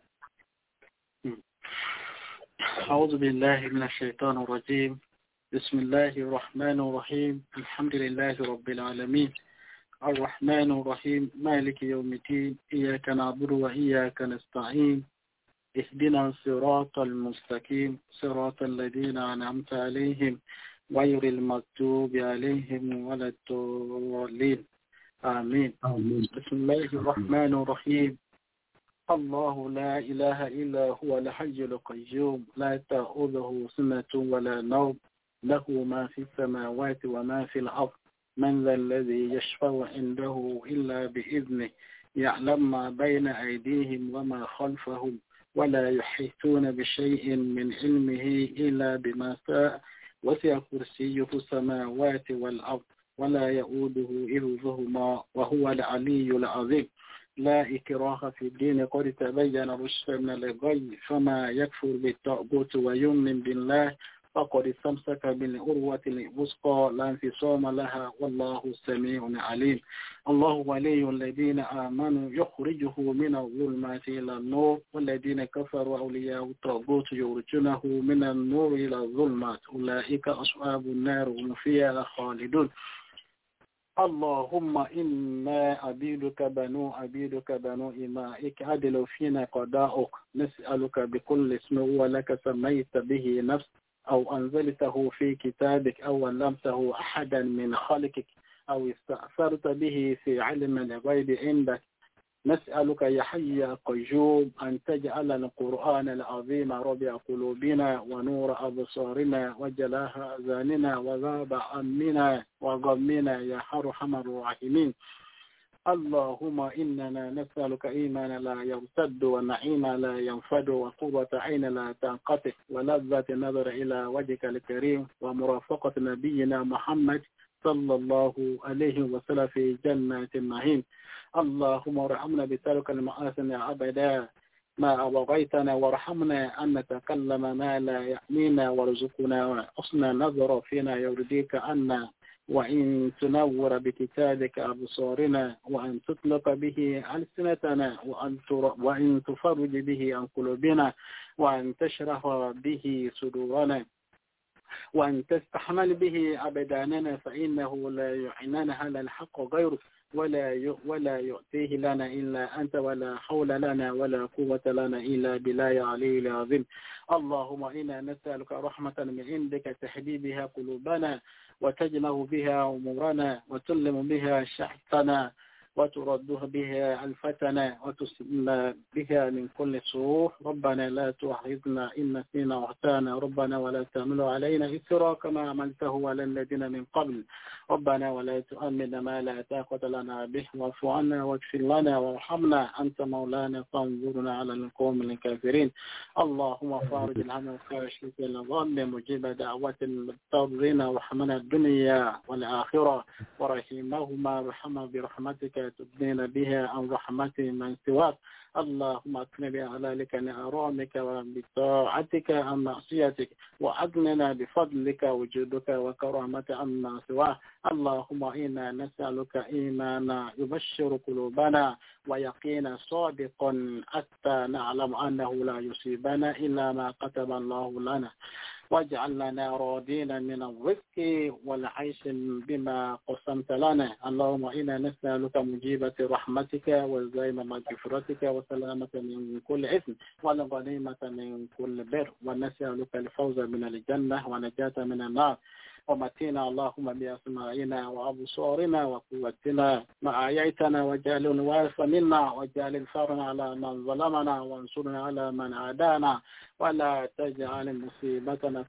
أعوذ بالله من الشيطان الرجيم بسم الله الرحمن الرحيم الحمد لله رب العالمين الرحمن الرحيم مالك يوم الدين إياك نعبد وإياك نستعين اهدنا الصراط المستقيم صراط الذين أنعمت عليهم غير المغضوب عليهم ولا الضالين آمين بسم الله الرحمن الرحيم الله لا إله إلا هو الحي القيوم لا تأخذه سنة ولا نوم له ما في السماوات وما في الأرض من ذا الذي يشفع عنده إلا بإذنه يعلم ما بين أيديهم وما خلفهم ولا يحيطون بشيء من علمه إلا بما شاء وسع كرسيه السماوات والأرض ولا يؤوده حفظهما وهو العلي العظيم لا إكراه في الدين قد تبين الرشد من الغي فما يكفر بالطاغوت ويؤمن بالله فقد استمسك بالعروة الوثقى لا انفصام لها والله سميع عليم الله ولي الذين آمنوا يخرجه من الظلمات إلى النور والذين كفروا أولياء الطاغوت يخرجونه من النور إلى الظلمات أولئك أصحاب النار هم فيها خالدون اللهم إنا عبيدك بنو إمائك عدل فينا قضاؤك نسألك بكل اسم هو لك سميت به نفس أو أنزلته في كتابك أو علمته أحدا من خلقك أو استأثرت به في علم الغيب عندك نسألك يا حي يا قيوم أن تجعل القرآن العظيم ربيع قلوبنا ونور أبصارنا وجلاء أذاننا وذهاب همنا وغمنا يا أرحم الراحمين اللهم إننا نسألك إيمانا لا يرتد ونعيما لا ينفد وقوة عين لا تنقطع ولذة نظر إلى وجهك الكريم ومرافقة نبينا محمد صلى الله عليه وسلم في جنة النعيم اللهم ارحمنا بترك المآثم أبدا ما أبغيتنا وارحمنا أن نتكلم ما لا يعنينا وارزقنا حسن نظر فينا يرضيك عنا وإن تنور بكتابك أبصارنا وأن تطلق به ألسنتنا وأن تفرج به عن قلوبنا وأن تشرح به صدورنا وأن تستحمل به أبداننا فإنه لا يعنان على الحق غيرك ولا يؤتيه لنا إلا أنت ولا حول لنا ولا قوة لنا إلا بالله العلي العظيم. اللهم إنا نسألك رحمة من عندك تهدي بها قلوبنا وتجمع بها أمورنا وتلم بها شحتنا وترده بها الفتنة وتسلم بها من كل سوء. ربنا لا تؤاخذنا إن نسينا واخطأنا ربنا ولا تحمل علينا إصرا كما عملته على الذين من قبل. ربنا ولا تؤمن ما لا طاقة لنا به واعف عنا واغفر لنا وارحمنا أنت مولانا فانظرنا على القوم الكافرين. اللهم فارج الهم وكاشف الظلم مجيب دعوة المضطرين وارحمنا الدنيا والآخرة ورحمهما رحمة برحمتك تبنين بها عن رحمة من سواك. اللهم أكرم بأعلالك لأرامك وبطاعتك عن معصيتك وأغننا بفضلك وجودك وكرامة عن سواك. اللهم إنا نسألك إيمانا يبشر قلوبنا ويقينا صادقا حتى نعلم أنه لا يصيبنا إلا ما كتب الله لنا واجعل لنا راضين من الرزق والعيش بما قسمت لنا. اللهم إنا نسألك مجيبة رحمتك وزيم مغفرتك وسلامة من كل إثم والغنيمة من كل بر ونسألك الفوز من الجنة ونجاة من النار. ومتينا اللهم بأسمائنا وأبصارنا وقوتنا ما أحييتنا واجعل الوارث منا واجعل الثأر على من ظلمنا وانصرنا على من عادانا ولا تجعل مصيبتنا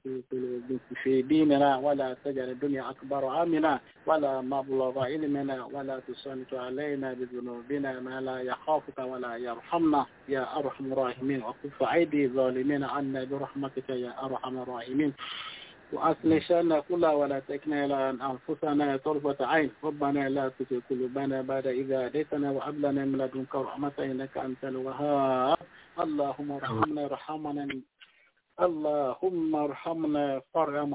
في ديننا ولا تجعل الدنيا أكبر همنا ولا مبلغ علمنا ولا تسلط علينا بذنوبنا ما لا يخافك ولا يرحمنا يا أرحم الراحمين. وكف أيدي الظالمين عنا برحمتك يا أرحم الراحمين. وأصلح شأننا كله ولا تكلنا إلى أنفسنا طرفة عين. ربنا لا تزغ قلوبنا بعد إذا هديتنا وهب لنا من لدنك رحمة إنك أنت الوهاب. اللهم ارحمنا وارحم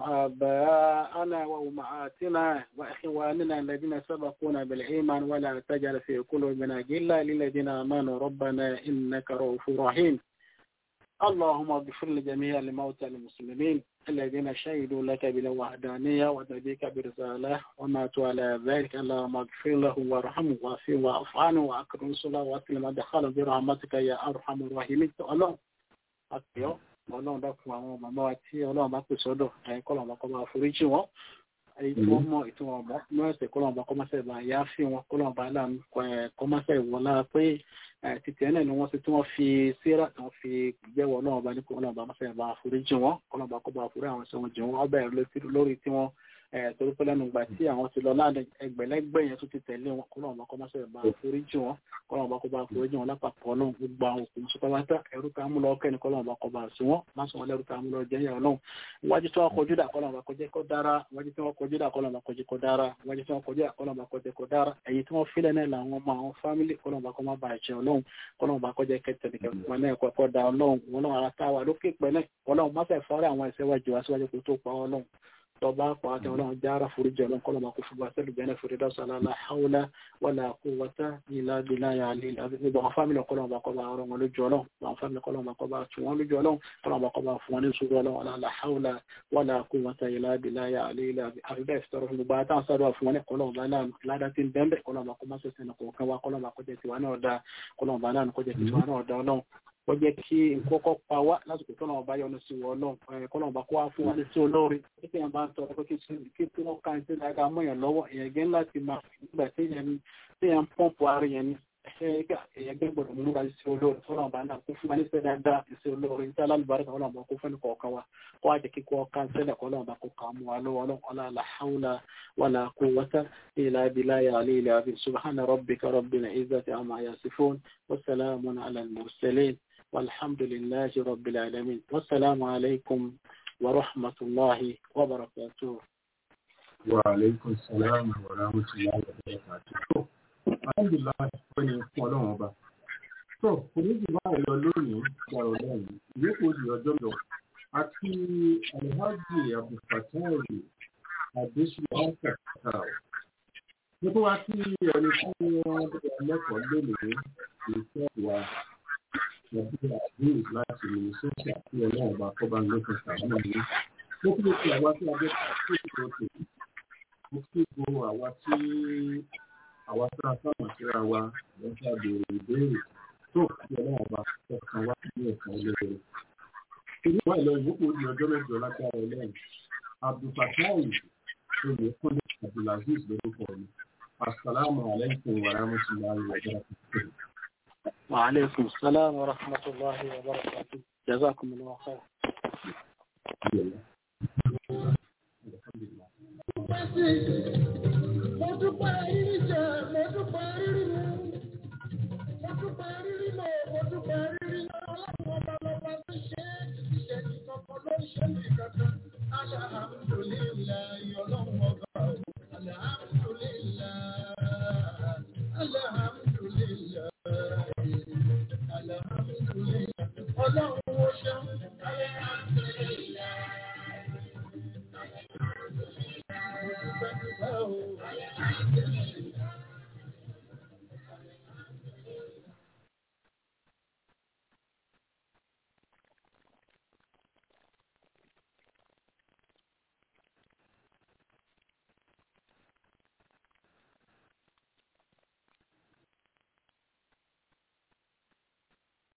آباءنا وأمهاتنا وإخواننا الذين سبقونا بالإيمان ولا تجعل في قلوبنا غلا للذين آمنوا ربنا إنك رؤوف رحيم. اللهم اغفر لجميع الموتى المسلمين الذين شهدوا لك بالوحدانية ونبيك برسالة وماتوا على ذلك. اللهم اغفر لهم وارحمهم واعف عنهم وأكرم رسله وأكرم مدخلهم برحمتك يا أرحم الراحمين. Ọlọ́run àpèọ́ Ọlọ́run dákun àwọn màmá wa tí Ọlọ́run bá pèsè ọ̀dọ̀ àyíkọ́ làwọn kọ́ bá foríjì wọn èyí tí wọ́n mọ̀ èyí tí wọ́n mọ̀ ní ọ̀sẹ̀ kọ́ làwọn bá kọ́ máṣẹ́ bá yá fi wọn kọ́ làwọn bá láàánú kọ́ máṣẹ́ ìwọ̀n lára pé títí ẹ̀nà ni wọ́n ṣe tí wọ́n fi síra tí wọ́n fi jẹ́wọ́ Ọlọ́run bá ní kọ́ làwọn bá máṣẹ́ bá foríjì wọn kọ́ làwọn bá kọ́ bá forí àwọn ṣẹ́wọ̀n jì wọ́n ọbẹ̀ lórí tí wọ́n torí pé lẹ́nu ìgbà tí àwọn ti lọ láàrin ẹgbẹ̀lẹ́gbẹ̀ yẹn tó ti tẹ̀lé wọn kọ́ làwọn bá kọ́ máṣẹ́ bá foríjì wọn kọ́ làwọn bá kọ́ bá foríjì wọn lápapọ̀ náà gbogbo àwọn òkú sọpápátá ẹrú ká mú lọ ọkẹ́ ni kọ́ làwọn bá kọ́ bá sí wọn má sọ wọn lẹ́rú ká mú lọ jẹ́ yàrá náà iwájú tí wọ́n kọjú dà kọ́ làwọn bá kọjẹ́ kọ́ dára iwájú tí wọ́n kọjú dà kọ́ làwọn bá kọjẹ́ kọ́ dára iwájú tí wọ́n kọjú dà kọ́ làwọn bá kọjẹ́ kọ́ dára èyí tí wọ́n fílẹ̀ náà làwọn ọmọ àwọn fámìlì kọ́ làwọn bá kọ́ má bàa jẹ́ ọlọ́run kọ́ làwọn bá kọjẹ́ kẹtẹ̀lẹ̀ wọn náà kọ́ da ọlọ́run wọn náà ara táwa lókè pẹ́ náà ọlọ́run má fẹ́ fọ́ọ́rẹ́ àwọn ẹ̀ṣẹ̀ wájú wá síwájú kó tó pa ọlọ́run tọba pàtẹ ọlọ́run jára foríjì ọlọ́run kọ́ lọ́mọ kó fún wa sẹ́lù bẹ́ẹ̀ fèrè dọ́sọ̀lá la hawla wala quwwata illa billahi àlè àbíbọ̀ àwọn fámìlì ọkọ̀ lọ́mọ kọ́ bá ọ̀rọ̀ wọn lójú ọlọ́run àwọn fámìlì ọkọ̀ lọ́mọ kọ́ bá tún wọn lójú ọlọ́run kọ́ lọ́mọ kọ́ bá fún wọn ní sùúrù ọlọ́run la hawla wala quwwata illa billahi àlè àbíbẹ̀ ìfitọ́rọ̀ fún gbogbo àtàwọn sọ́dọ̀ fún wọn ní kọ́ lọ́mọ bá ládàá tí ń bẹ́ẹ̀ kọ́ lọ́mọ kọ́ má sẹ́sẹ̀ nìkan kan wá kọ́ lọ́mọ kọjá tiwa náà dá kọ́ lọ́mọ bá náà kọjá tiwa náà dá ọlọ́run wọ́n jẹ́ kí nkọ́kọ́ pa wá lásìkò tó náà bá yọnu sí wọ́n náà kọ́ náà bá kó wá fún wa ní sí olóore títí yẹn bá ń tọrọ pé kí tí wọ́n ká ní sí dáadáa mọ́yàn lọ́wọ́ èèyàn gẹ́ láti máa nígbà tí yẹn ń pọ́ǹpù ara yẹn ní èèyàn gẹ́ gbọ́dọ̀ múra sí olóore tó náà bá náà kó fún wa ní sí dáadáa sí olóore tí alábàárẹ̀ kan náà bá kó fẹ́ni kọ̀ọ̀kan wa kó wá jẹ́ kí kó ká sílẹ̀ kọ́ náà bá kó kà mú wa lọ́wọ́ la hawla wala quwwata illa billahi al-aliyyil azim subhana rabbika rabbil izzati amma yasifun wa salamun ala al-mursalin والحمد لله رب العالمين والسلام عليكم ورحمة الله وبركاته. وعليكم السلام ورحمة الله وبركاته. الحمد لله wọ́n ní ọlọ́run ọba. tó oníjì máa lọ lónìí ìgbàrọ̀ lẹ́yìn ìyókù oṣù ọjọ́ lọ àti alhaji abdulfatah adesina ọ̀sẹ̀ nípa wá sí ẹni tí wọ́n lẹ́kọ̀ọ́ lónìí ìfẹ́ wa nàìjíríà àdéhùn láti Minnesota tí ọlọ́run bá kọ́ bá ń lókun sàánà ní mo kí gbogbo àwa tí a jẹ́ pé ìṣòro mo kí gbogbo àwa tí àwa tí a sábà síra wa àwọn tí a béèrè ìbéèrè tó kí ọlọ́run ọba ọkàn wá ní ẹ̀ka olóore. Èyí wà lọ ìyókù di ọjọ́ mẹ́jọ lágbára ẹlẹ́yìn. Abdulfatai Oyèkúnlé Abdulaziz lórúkọ mi. Assalamu alaikum wa rahmatullahi wa barakatuh. Wa alaikum salam wa rahmatullahi wa barakatuh. Jazakumullahu khair. Mo dúpẹ́ yín